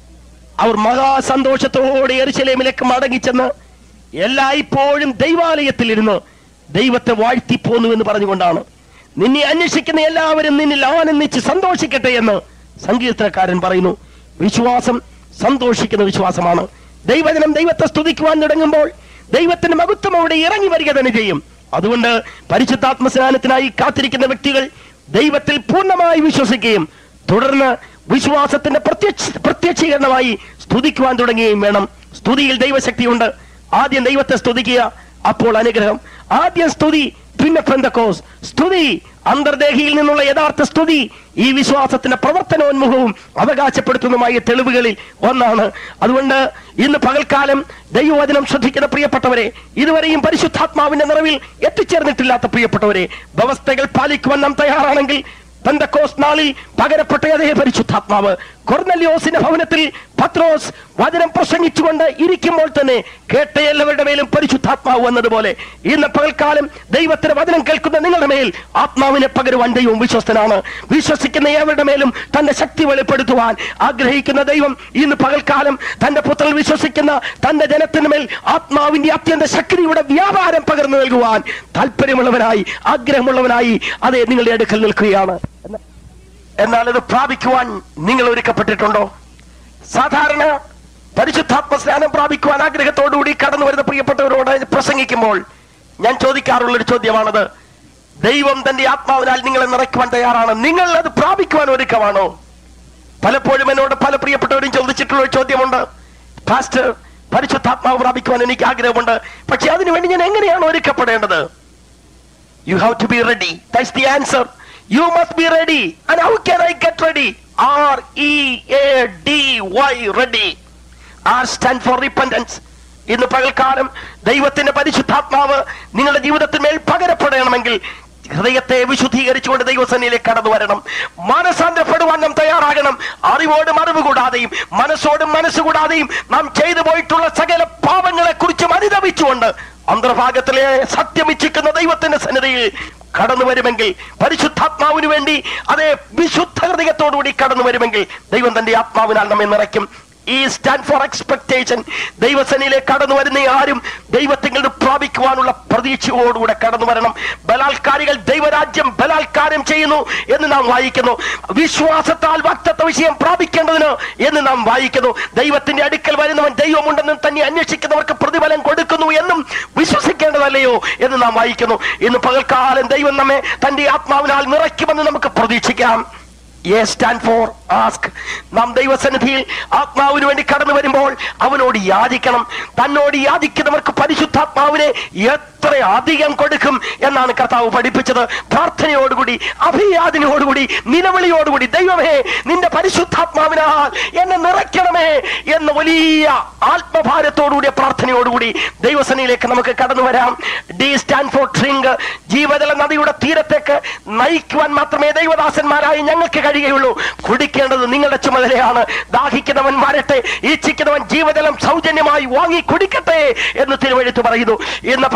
അവർ മഹാസന്തോഷത്തോടെ യെരൂശലേമിലേക്ക് മടങ്ങിച്ചെന്ന് എല്ലായ്പ്പോഴും ദൈവാലയത്തിൽ ഇരുന്ന് ദൈവത്തെ വാഴ്ത്തിപ്പോന്നു എന്ന് പറഞ്ഞുകൊണ്ടാണ്. നിന്നെ അന്വേഷിക്കുന്ന എല്ലാവരും നിന്നിൽ ആനന്ദിച്ച് സന്തോഷിക്കട്ടെ എന്ന് സങ്കീർത്തനക്കാരൻ പറയുന്നു. വിശ്വാസം സന്തോഷിക്കുന്ന വിശ്വാസമാണ്. ദൈവജനം ദൈവത്തെ സ്തുതിക്കുവാൻ തുടങ്ങുമ്പോൾ ദൈവത്തിന്റെ മഹത്വം അവിടെ ഇറങ്ങി വരിക തന്നെ ചെയ്യും. അതുകൊണ്ട് പരിശുദ്ധാത്മ സ്നാനത്തിനായി കാത്തിരിക്കുന്ന വ്യക്തികൾ ദൈവത്തിൽ പൂർണ്ണമായി വിശ്വസിക്കുകയും തുടർന്ന് വിശ്വാസത്തിന്റെ പ്രത്യക്ഷ പ്രത്യക്ഷീകരണമായി സ്തുതിക്കുവാൻ തുടങ്ങുകയും വേണം. സ്തുതിയിൽ ദൈവശക്തിയുണ്ട്. ആദ്യം ദൈവത്തെ സ്തുതിക്കുക, അപ്പോൾ അനുഗ്രഹം. ആദ്യം സ്തുതി, പിന്നെ പെന്തക്കോസ്. സ്തുതി അന്തർദേഹിയിൽ നിന്നുള്ള യഥാർത്ഥ സ്തുതി ഈ വിശ്വാസത്തിന്റെ പ്രവർത്തനോന്മുഖവും അവകാശപ്പെടുത്തുന്നതുമായ തെളിവുകളിൽ ഒന്നാണ്. അതുകൊണ്ട് ഇന്ന് പകൽക്കാലം ദൈവവചനം ശ്രദ്ധിക്കുന്ന പ്രിയപ്പെട്ടവരെ, ഇതുവരെയും പരിശുദ്ധാത്മാവിന്റെ നിറവിൽ എത്തിച്ചേർന്നിട്ടില്ലാത്ത പ്രിയപ്പെട്ടവരെ, വ്യവസ്ഥകൾ പാലിക്കുവാൻ നാം തയ്യാറാണെങ്കിൽ പെന്തക്കോസ് നാളിൽ പകരപ്പെട്ട അതേ പരിശുദ്ധാത്മാവ് കൊർന്നല്യോസിന്റെ ഭവനത്തിൽ പത്രോസ് വചനം പ്രസംഗിച്ചുകൊണ്ട് ഇരിക്കുമ്പോൾ തന്നെ കേട്ട എല്ലാവരുടെ മേലും പരിശുദ്ധാത്മാവ് വന്നതുപോലെ ഇന്ന് പകൽക്കാലം ദൈവത്തിന്റെ വചനം കേൾക്കുന്ന നിങ്ങളുടെ മേൽ ആത്മാവിനെ പകരുവാൻ ദൈവം വിശ്വസ്തനാണ്. വിശ്വസിക്കുന്ന ഏവരുടെ മേലും തന്റെ ശക്തി വെളിപ്പെടുത്തുവാൻ ആഗ്രഹിക്കുന്ന ദൈവം ഇന്ന് പകൽക്കാലം തന്റെ പുത്രൻ വിശ്വസിക്കുന്ന തന്റെ ജനത്തിന് മേൽ ആത്മാവിന്റെ അത്യന്ത ശക്തിയുടെ വ്യാപാരം പകർന്നു നൽകുവാൻ താല്പര്യമുള്ളവനായി, ആഗ്രഹമുള്ളവനായി അതേ നിങ്ങളുടെ അടുക്കൽ നിൽക്കുകയാണ്. എന്നാൽ ഇത് പ്രാപിക്കുവാൻ നിങ്ങൾ ഒരുക്കപ്പെട്ടിട്ടുണ്ടോ? സാധാരണ പരിശുദ്ധാത്മ സ്നാനം പ്രാപിക്കുവാൻ ആഗ്രഹത്തോടുകൂടി കടന്നു വരുന്ന പ്രിയപ്പെട്ടവരോട് പ്രസംഗിക്കുമ്പോൾ ഞാൻ ചോദിക്കാറുള്ളൊരു ചോദ്യമാണത്, ദൈവം തന്റെ ആത്മാവിനാൽ നിങ്ങളെ നിറയ്ക്കുവാൻ തയ്യാറാണ്, നിങ്ങൾ അത് പ്രാപിക്കുവാൻ ഒരുക്കമാണോ? പലപ്പോഴും എന്നോട് പല പ്രിയപ്പെട്ടവരും ചോദിച്ചിട്ടുള്ള ഒരു ചോദ്യമുണ്ട്, പാസ്റ്റർ പരിശുദ്ധാത്മാവ് പ്രാപിക്കുവാൻ എനിക്ക് ആഗ്രഹമുണ്ട്, പക്ഷെ അതിനുവേണ്ടി ഞാൻ എങ്ങനെയാണ് ഒരുക്കപ്പെടേണ്ടത്? You have to be ready. That's the answer. You must be ready. And how can I get ready? R E A D Y, ready. R stand for repentance. ഇന്ന് പകൽക്കാലം ദൈവത്തിന്റെ പരിശുദ്ധാത്മാവ് നിങ്ങളുടെ ജീവിതത്തിന്മേൽ പകരപ്പെടണമെങ്കിൽ ഹൃദയത്തെ വിശുദ്ധീകരിച്ചുകൊണ്ട് ദൈവസന്നിധിയിലേക്ക് കടന്നു വരണം. മാനസാന്തരപ്പെടുവാൻ നാം തയ്യാറാകണം. അറിവോടും അറിവ് കൂടാതെയും മനസ്സോടും മനസ്സുകൂടാതെയും നാം ചെയ്തു പോയിട്ടുള്ള സകല പാപങ്ങളെ കുറിച്ചും അനുതപിച്ചുകൊണ്ട് അന്തർഭാഗത്തിലെ സത്യമിച്ഛിക്കുന്ന ദൈവത്തിന്റെ സന്നിധിയിൽ കടന്നു വരുമെങ്കിൽ, പരിശുദ്ധാത്മാവിന് വേണ്ടി അതേ വിശുദ്ധ ഹൃദയത്തോടുകൂടി കടന്നു വരുമെങ്കിൽ ദൈവം തന്റെ ആത്മാവിനാൽ നമ്മെ നിറയ്ക്കും. ഈ സ്റ്റാൻഡ് ഫോർ എക്സ്പെക്ടേഷൻ. ദൈവസന്നിധിയിലേക്ക് കടന്നു വരുന്ന ആരും ദൈവത്തിൽ പ്രാപിക്കുവാനുള്ള പ്രതീക്ഷയോടുകൂടെ കടന്നു വരണം. ബലാത്കാരികൾ ദൈവരാജ്യം ബലാത്കാരം ചെയ്യുന്നു എന്ന് നാം വായിക്കുന്നു. വിശ്വാസത്താൽ വാഗ്ദത്ത വിഷയം പ്രാപിക്കേണ്ടതിന് എന്ന് നാം വായിക്കുന്നു. ദൈവത്തിന്റെ അടുക്കൽ വരുന്നവൻ ദൈവമുണ്ടെന്നും തന്നെ അന്വേഷിക്കുന്നവർക്ക് പ്രതിഫലം കൊടുക്കുന്നു എന്നും വിശ്വസിക്കേണ്ടതല്ലയോ എന്ന് നാം വായിക്കുന്നു. ഇന്ന് പകൽക്കാലം ദൈവം നമ്മെ തന്റെ ആത്മാവിനാൽ നിറയ്ക്കുമെന്ന് നമുക്ക് പ്രതീക്ഷിക്കാം. A stand for ask. നാം ദൈവസന്നിധിയിൽ ആത്മാവിന് വേണ്ടി കടന്നു വരുമ്പോൾ അവനോട് യാചിക്കണം. തന്നോട് യാചിക്കുന്നവർക്ക് പരിശുദ്ധാത്മാവിനെ എത്ര അധികം കൊടുക്കും എന്നാണ് കർത്താവ് പഠിപ്പിച്ചത്. പ്രാർത്ഥനയോടുകൂടി, അഭിയാചനയോടുകൂടി, നിലവിളിയോടുകൂടി, ദൈവമേ നിന്റെ പരിശുദ്ധാത്മാവിനാൽ എന്നെ നിറയ്ക്കണമേ എന്ന വലിയ ആത്മഭാരത്തോടുകൂടിയ പ്രാർത്ഥനയോടുകൂടി ദൈവസന്നിധിയിലേക്ക് നമുക്ക് കടന്നു വരാം. The stand for drink. ജീവജല നദിയുടെ തീരത്തേക്ക് നയിക്കുവാൻ മാത്രമേ ദൈവദാസന്മാരായി ഞങ്ങൾക്ക് കഴിയുകയുള്ളൂ. കുടിക്കേണ്ടത് നിങ്ങളുടെ ചുമതലയാണ്. ദാഹിക്കുന്നവൻ വരട്ടെ, ഇച്ഛിക്കുന്നവൻ ജീവജലം സൗജന്യമായി വാങ്ങി കുടിക്കട്ടെ എന്ന് തിരുവെഴുത്ത് പറയുന്നു. ഇന്ന് പകൽക്കാലം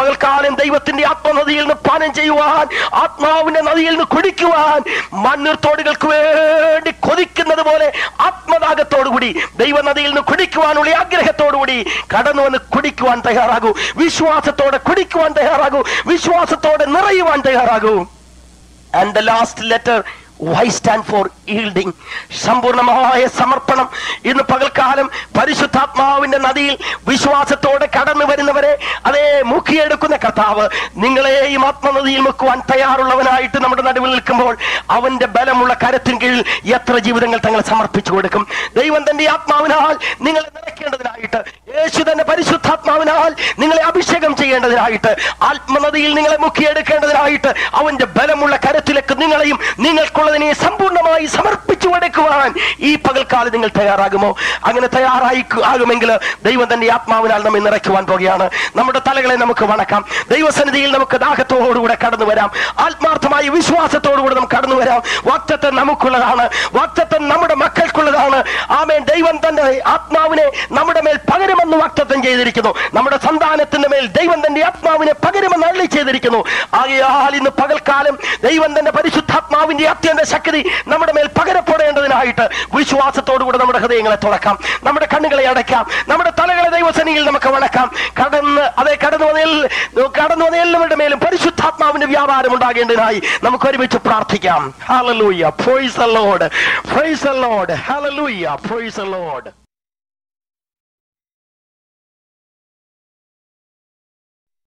പകൽക്കാലം ദൈവത്തിന്റെ ആത്മനദിയിൽ നിന്ന് പാനം ചെയ്യുവാൻ, ആത്മാവിന്റെ നദിയിൽ നിന്ന് കുടിക്കുവാൻ, മണ്ണീർത്തോടുകൾക്ക് വേണ്ടി കൊതിക്കുന്നത് പോലെ ആത്മദാഹത്തോടുകൂടി ദൈവനദിയിൽ നിന്ന് കുടിക്കുവാനുള്ള ആഗ്രഹത്തോടുകൂടി കടന്നു വന്ന് കുടിക്കുവാൻ തയ്യാറാകൂ. വിശ്വാസത്തോടെ കുടിക്കുവാൻ തയ്യാറാകൂ. വിശ്വാസത്തോടെ നിറയുവാൻ തയ്യാറാകൂ. And the last letter, Y stand for yielding. സമ്പൂർണമായ സമർപ്പണം. ഇന്ന് പകൽക്കാലം പരിശുദ്ധാത്മാവിന്റെ നദിയിൽ വിശ്വാസത്തോടെ കടന്നു വരുന്നവരെ അതേ മുക്കിയെടുക്കുന്ന കർത്താവ് നിങ്ങളെയും ആത്മനദിയിൽ മുക്കുവാൻ തയ്യാറുള്ളവനായിട്ട് നമ്മുടെ നടുവിൽ നിൽക്കുമ്പോൾ അവന്റെ ബലമുള്ള കരത്തിന് കീഴിൽ എത്ര ജീവിതങ്ങൾ തങ്ങളെ സമർപ്പിച്ചു കൊടുക്കും. ദൈവം തന്റെ ആത്മാവിനാൽ നിങ്ങളെ നിറയ്ക്കേണ്ടതിനായിട്ട്, യേശു തന്നെ പരിശുദ്ധാത്മാവിനാൽ നിങ്ങളെ അഭിഷേകം ചെയ്യേണ്ടതിനായിട്ട്, ആത്മനദിയിൽ നിങ്ങളെ മുക്കിയെടുക്കേണ്ടതിനായിട്ട് അവന്റെ ബലമുള്ള കരത്തിലേക്ക് നിങ്ങളെയും നിങ്ങൾക്കുള്ളതിനെ സമ്പൂർണ്ണമായി സമർപ്പിച്ചു കൊടുക്കുവാൻ ഈ പകൽക്കാലം നിങ്ങൾ തയ്യാറാകുമോ? അങ്ങനെ തയ്യാറായി ആകുമെങ്കിൽ ദൈവം തന്റെ ആത്മാവിനാൽ നമ്മെ നിറയ്ക്കുവാൻ പോകുകയാണ്. നമ്മുടെ തലകളെ നമുക്ക് വണക്കാം. ദൈവസന്നിധിയിൽ നമുക്ക് ദാഹത്തോടുകൂടെ കടന്നു വരാം. ആത്മാർത്ഥമായ വിശ്വാസത്തോടുകൂടെ നമുക്ക് കടന്നു വരാം. വാഗ്ദത്തം നമുക്കുള്ളതാണ്. വാഗ്ദത്തം നമ്മുടെ മക്കൾക്കുള്ളതാണ്. ആമേൻ. ദൈവം തന്റെ ആത്മാവിനെ നമ്മുടെ മേൽ പകരുമെന്ന് വാഗ്ദത്തം ചെയ്തിരിക്കുന്നു. നമ്മുടെ സന്താനത്തിന്റെ മേൽ ദൈവം തന്റെ ആത്മാവിനെ പകരുമെന്ന് അരുളി ചെയ്തിരിക്കുന്നു. ആകയാൽ ഇന്ന് പകൽക്കാലം ദൈവം തന്റെ പരിശുദ്ധാത്മാവിന്റെ അത്യന്ത ശക്തി നമ്മുടെ മേൽ പകരപ്പെടേണ്ടതിനായിട്ട് വിശ്വാസത്തോടുകൂടെ നമ്മുടെ ഹൃദയങ്ങളെ തുറക്കാം. നമ്മുടെ കണ്ണുകളെ അടയ്ക്കാം. നമ്മുടെ തലകളെ ദൈവസന്നിധിയിൽ നമുക്ക് വണക്കാം. കടന്ന് അതേ കടന്നു വന്ന കടന്നു വന്ന എല്ലാവരുടെ മേലും പരിശുദ്ധാത്മാവിന്റെ വ്യാപാരം ഉണ്ടാകേണ്ടതിനായി നമുക്ക് ഒരുമിച്ച് പ്രാർത്ഥിക്കാം. Hallelujah, praise the Lord, praise the Lord, hallelujah, praise the Lord.